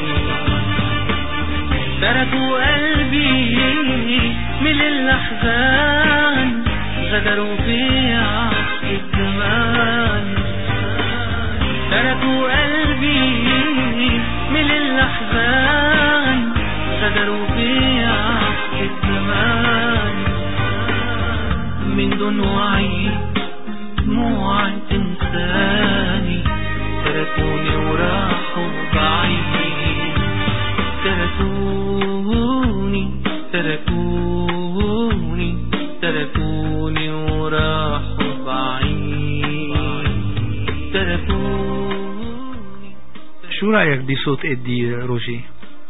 تركوا قلبي من الأحزان غدروا في عصر الزمان تركوا قلبي من الأحزان غدروا في عصر الزمان من دموعي دموع تنساني تركوني وراحوا بعيد تركوني تركوني تركوني وراحوا بعيد تركوني. شو رأيك بصوت إدي روجي؟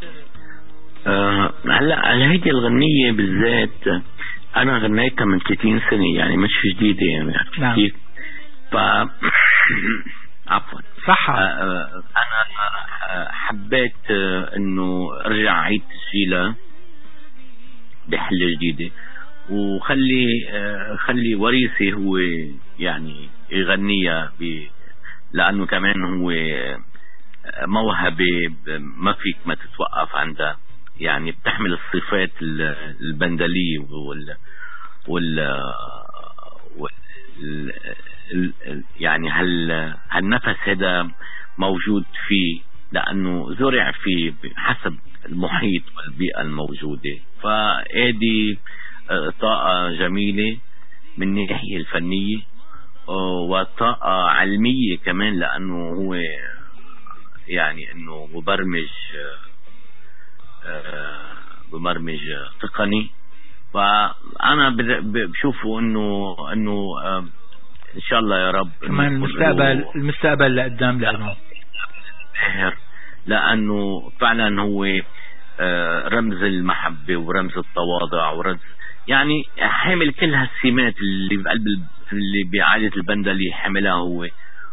أه هلا على هيدي الغنية بالذات أنا غنيتها من ثلاثين سنة يعني مش جديدة يعني. نعم. ف عفوا صح. أه أنا حبيت إنه أرجع أعيد تسجيلها بحلة جديدة وخلي خلي وريثي هو يعني يغنيها ب لأنه كمان هو موهبة ما فيك ما تتوقف عندها يعني بتحمل الصفات البندلية وال وال وال يعني هال هالنفس هذا موجود فيه لأنه زرع فيه حسب المحيط والبيئة الموجودة. فهذه طاقة جميلة من الناحية الفنية وطاقة علمية كمان لأنه هو يعني أنه مبرمج مبرمج تقني. فأنا بشوفه أنه أنه إن شاء الله يا رب كمان المستقبل المستقبل لقدام لأنه لأنه فعلا هو رمز المحبة ورمز التواضع ورمز يعني حامل كل هالسمات اللي بقلب اللي بعادة البندلي حملها هو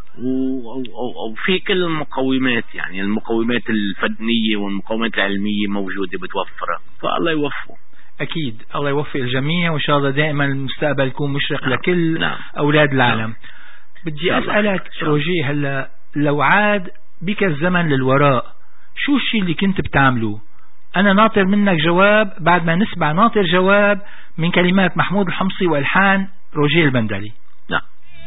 وفي كل المقومات يعني المقومات الفنية والمقومات العلمية موجودة بتوفرها. فالله يوفقه. أكيد الله يوفق الجميع وإن شاء الله دائما المستقبل يكون مشرق. نعم. لكل نعم. أولاد العالم. نعم. بدي أسألك روجي هلا لو عاد بك الزمن للوراء شو الشيء اللي كنت بتعمله؟ أنا ناطر منك جواب بعد ما نسمع ناطر جواب من كلمات محمود الحمصي وإلحان روجي البندلي. نعم.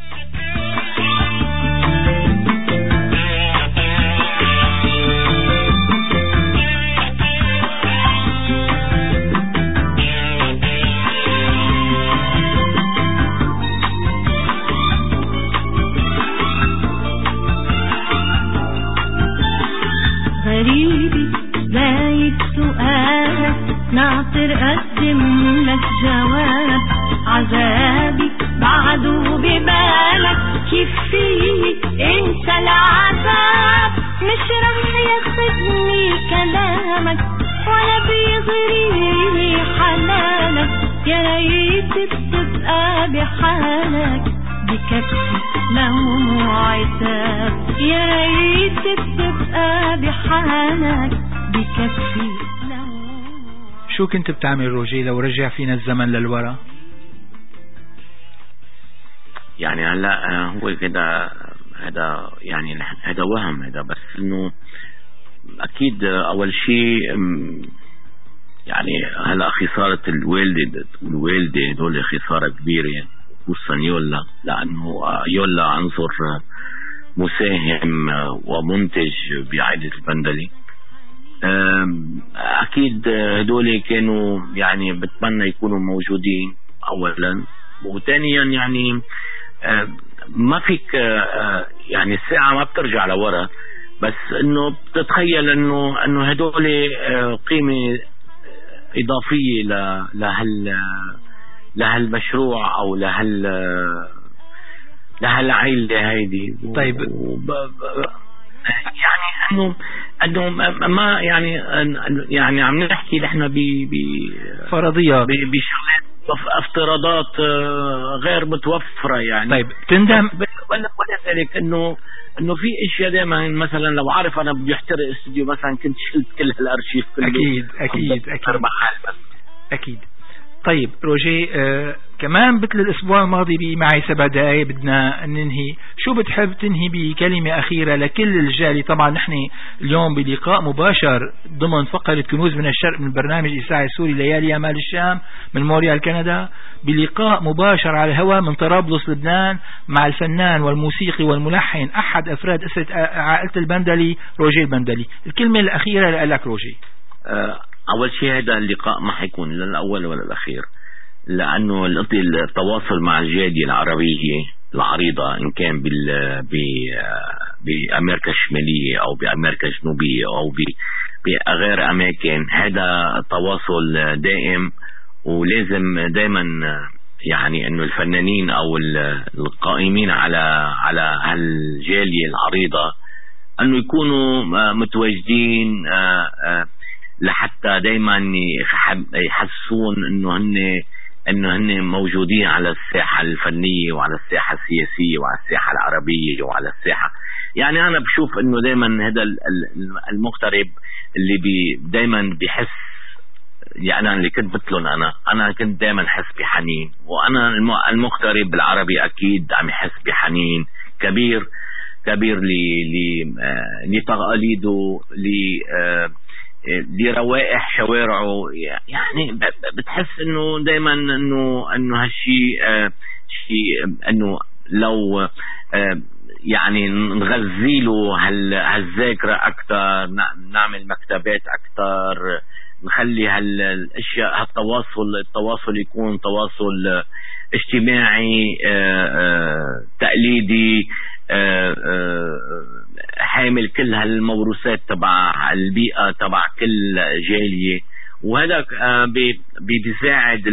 غريبي زايد سؤالك ناطر قدم لك جواب عذابي بعده ببالك كيف فيه انسى العذاب مش رح ياخدني كلامك ولا بيغريني حنانك يا ريت تبقى بحالك بكفي لوم وعتاب يا ريت تبقى بحالك بكفي لوم. شو كنت بتعمل روجي لو رجع فينا الزمن للورا؟ يعني هلا هو كده هذا يعني هذا وهم هذا بس انه اكيد اول شيء يعني هلا خسارة الوالدة الوالدة دول خسارة كبيرة، خصوصا يولا، لأنه يولا عنصر مساهم ومنتج بعائلة البندلي. أكيد هدول كانوا يعني بتمنى يكونوا موجودين أولا، وثانيا يعني ما فيك يعني الساعة ما بترجع لورا، بس انه بتتخيل انه انه هدول قيمة اضافية لهال لهالمشروع او لهال لهالعائلة هيدي. طيب يعني انه انه ما يعني يعني عم نحكي نحن ب فرضيات بشغلات افتراضات غير متوفرة يعني. طيب تندم ولا ذلك انه انه في اشياء دائما مثلا لو عارف انا بدي احترق استوديو مثلا كنت شلت كل هالارشيف كله. اكيد اكيد اكيد اكيد. طيب روجي آه كمان مثل الاسبوع الماضي بي معي سبع دقائق بدنا ننهي، شو بتحب تنهي بكلمة اخيرة لكل الجالي؟ طبعا نحن اليوم بلقاء مباشر ضمن فقرة كنوز من الشرق من برنامج الاذاعي السوري ليالي امال الشام من موريال كندا، بلقاء مباشر على الهواء من طرابلس لبنان مع الفنان والموسيقي والملحن احد افراد اسرة عائلة البندلي روجي البندلي. الكلمة الاخيرة لك روجي. أه أول شيء هذا اللقاء ما حيكون لا الأول ولا الأخير، لأنه التواصل مع الجالية العربية العريضة إن كان بال بأمريكا الشمالية أو بأمريكا الجنوبية أو بغير أماكن، هذا تواصل دائم، ولازم دائما يعني إنه الفنانين أو القائمين على على هالجالية العريضة إنه يكونوا متواجدين لحتى دايما يحسون انه هن انه هن موجودين على الساحة الفنية وعلى الساحة السياسية وعلى الساحة العربية وعلى الساحة. يعني انا بشوف انه دايما هذا المغترب اللي بي دايما بيحس، يعني أنا اللي كنت مثلهم انا انا كنت دايما حس بحنين، وانا المغترب العربي اكيد عم يحس بحنين كبير كبير لتقاليده ل لروائح شوارعه. يعني بتحس انه دايما انه انه هالشيء آه شيء انه لو آه يعني نغذي له هالذاكرة اكثر، نعمل مكتبات اكثر، نخلي هالاشياء هالتواصل التواصل يكون تواصل اجتماعي آه آه تقليدي آه آه حامل كل هالموروثات تبع البيئة تبع كل جالية، وهذا بيساعد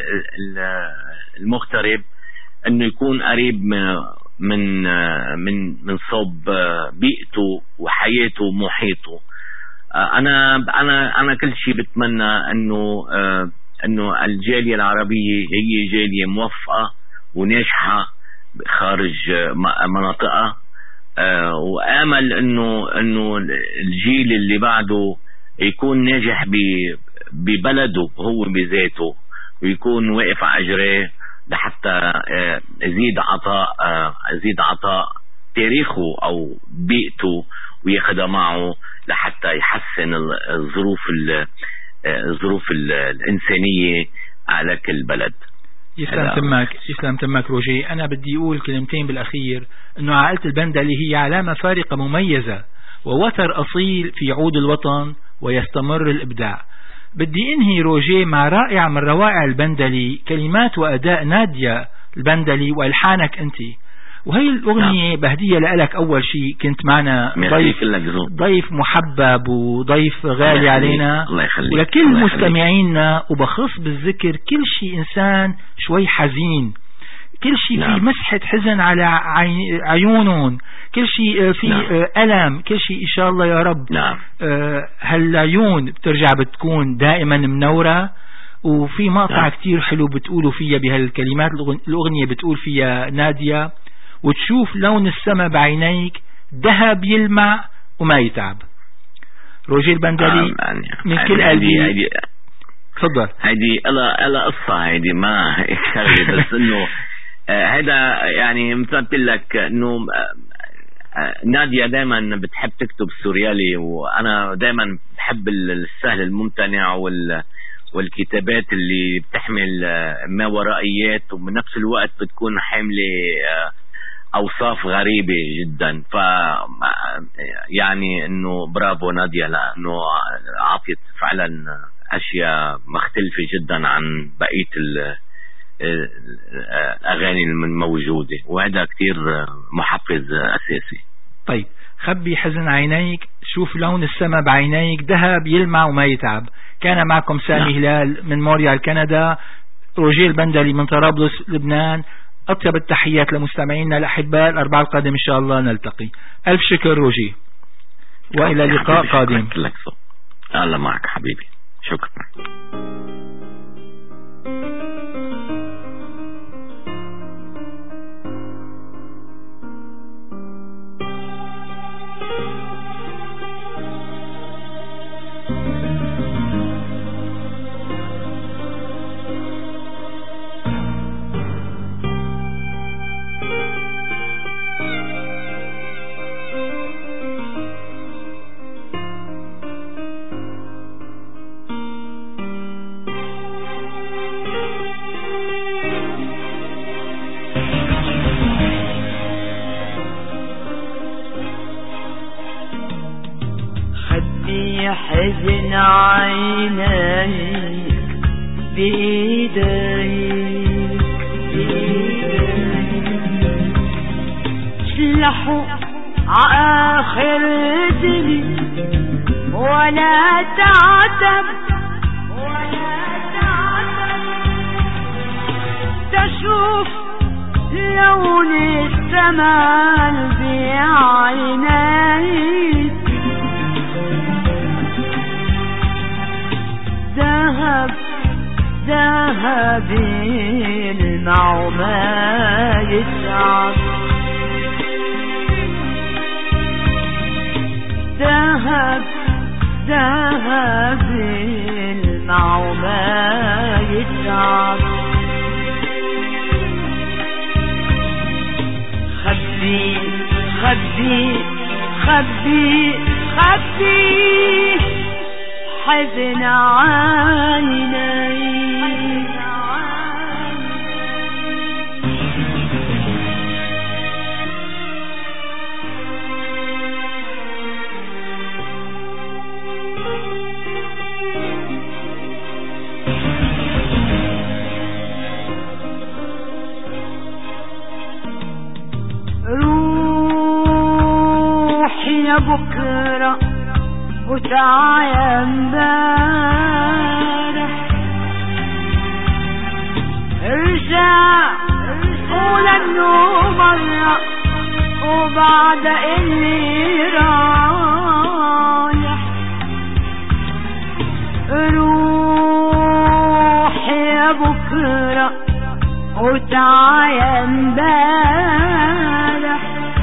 المغترب انه يكون قريب من من من صوب بيئته وحياته ومحيطه. انا انا انا كل شيء بتمنى انه انه الجالية العربية هي جالية موفقة وناجحة خارج مناطقها، آه وآمل انه انه الجيل اللي بعده يكون ناجح ببلده هو بذاته، ويكون واقف على اجريه لحتى آه يزيد عطاء آه يزيد عطاء تاريخه او بيئته وياخدها معه لحتى يحسن الظروف الظروف الانسانيه على كل بلد. يسلم تمك يسلم تمك روجي. أنا بدي أقول كلمتين بالأخير، أنه عائلة البندلي هي علامة فارقة مميزة ووتر أصيل في عود الوطن ويستمر الإبداع. بدي أنهي روجي مع رائع من روائع البندلي، كلمات وأداء نادية البندلي وألحانك أنت، وهي الأغنية بهدية لك. أول شيء كنت معنا ضيف ضيف محبب وضيف غالي علينا، ولكل مستمعينا، وبخص بالذكر كل شيء إنسان شوي حزين، كل شيء في مسحة حزن على عيونهم، كل شيء في ألم، كل شيء إن شاء الله يا رب هالعيون بترجع بتكون دائما منورة. وفي مقطع كتير حلو بتقولوا فيها بهالكلمات الأغنية، بتقول فيها نادية: وتشوف لون السماء بعينيك ذهب يلمع وما يتعب. روجي البندلي من كل قلبي. تفضل. هيدي الا الا قصة، هيدي ما شغله بس انه هذا يعني مثل لك انه نادية دائما بتحب تكتب سوريالي، وانا دائما بحب السهل الممتنع وال والكتابات اللي بتحمل ما ورائيات وبنفس نفس الوقت بتكون حاملة أوصاف غريبة جدا. ف يعني إنه برافو نادية، لأنه عطيت فعلا أشياء مختلفة جدا عن بقية الأغاني الموجودة، وهذا كتير محفز أساسي. طيب خبي حزن عينيك، شوف لون السماء بعينيك، ذهب يلمع وما يتعب. كان معكم سامي هلال من مونريال كندا، روجيه البندلي من طرابلس لبنان. أطيب التحيات لمستمعينا الأحباء، الأربعاء القادم إن شاء الله نلتقي. ألف شكر روجيه، وإلى لقاء قادم. الله معك حبيبي، شكرا. حزن عينيك بإيديك شلحوا عآخر دلي ولا تعتب ولا تعتب، تشوف لون السماء بعينيك، ذهب ذهب المع ما يتعب، ذهب ذهب المع ما يتعب. خبي خبي خبي خبي حزن عيني، روح يا بكرة وتعالى امبارح، ارجع قول انه مرة وبعد اللي رايح. روح يا بكرة وتعالى امبارح،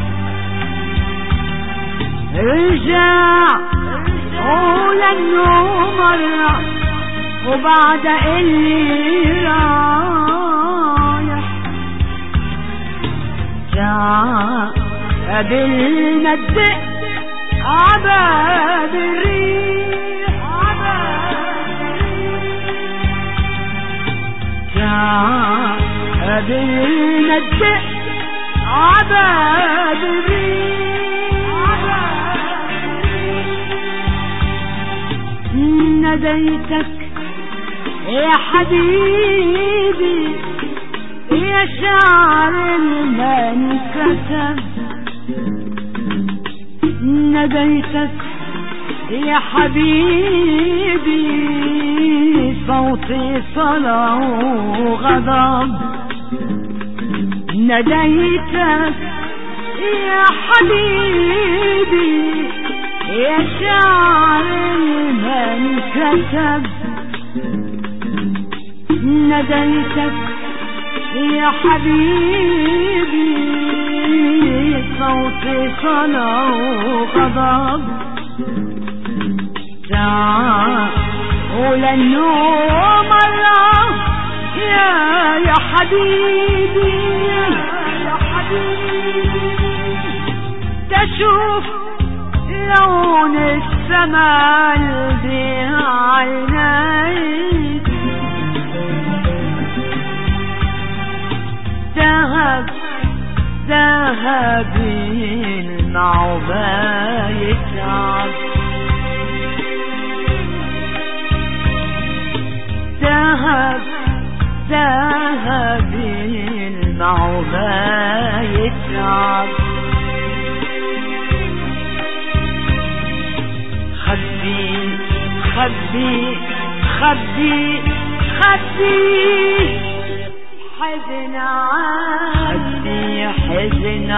ارجع قول انه مرة وبعد اللي رايح. جاء قبل ما تدق عباب الريح، جاء قبل ما تدق عباب الريح. ناديتك يا حبيبي يا شعر ما انكتب، ناديتك يا حبيبي صوتي صلاة وغضب، ناديتك يا حبيبي يا شعر ما انكتب، ناديتك يا حبيبي صوتي صلاة وغضب. تعال قول انه مرة يا يا حبيبي يا حبيبي، تشوف لون السماء بعينيك، ذهبي المعوبة يتعب ذهب ذهبي المعوبة يتعب خبي خبي خبي خبي حزن عيني حزن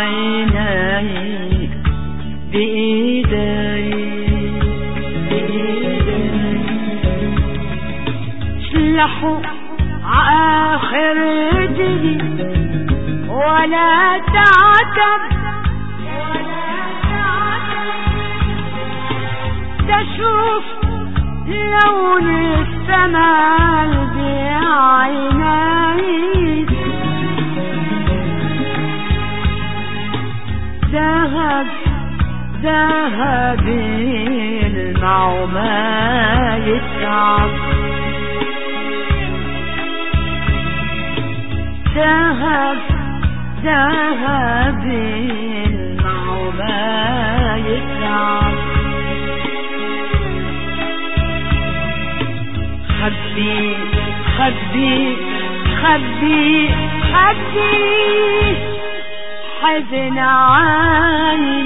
عيني بإيدي بإيدي سلحوا آخر رجلي ولا تعتب ولا تعتب تشوف لون السماء بعيني ذهب ذهب المعومة يتعب ذهب ذهب المعومة يتعب خبي خبي خبي خبي حزن عيني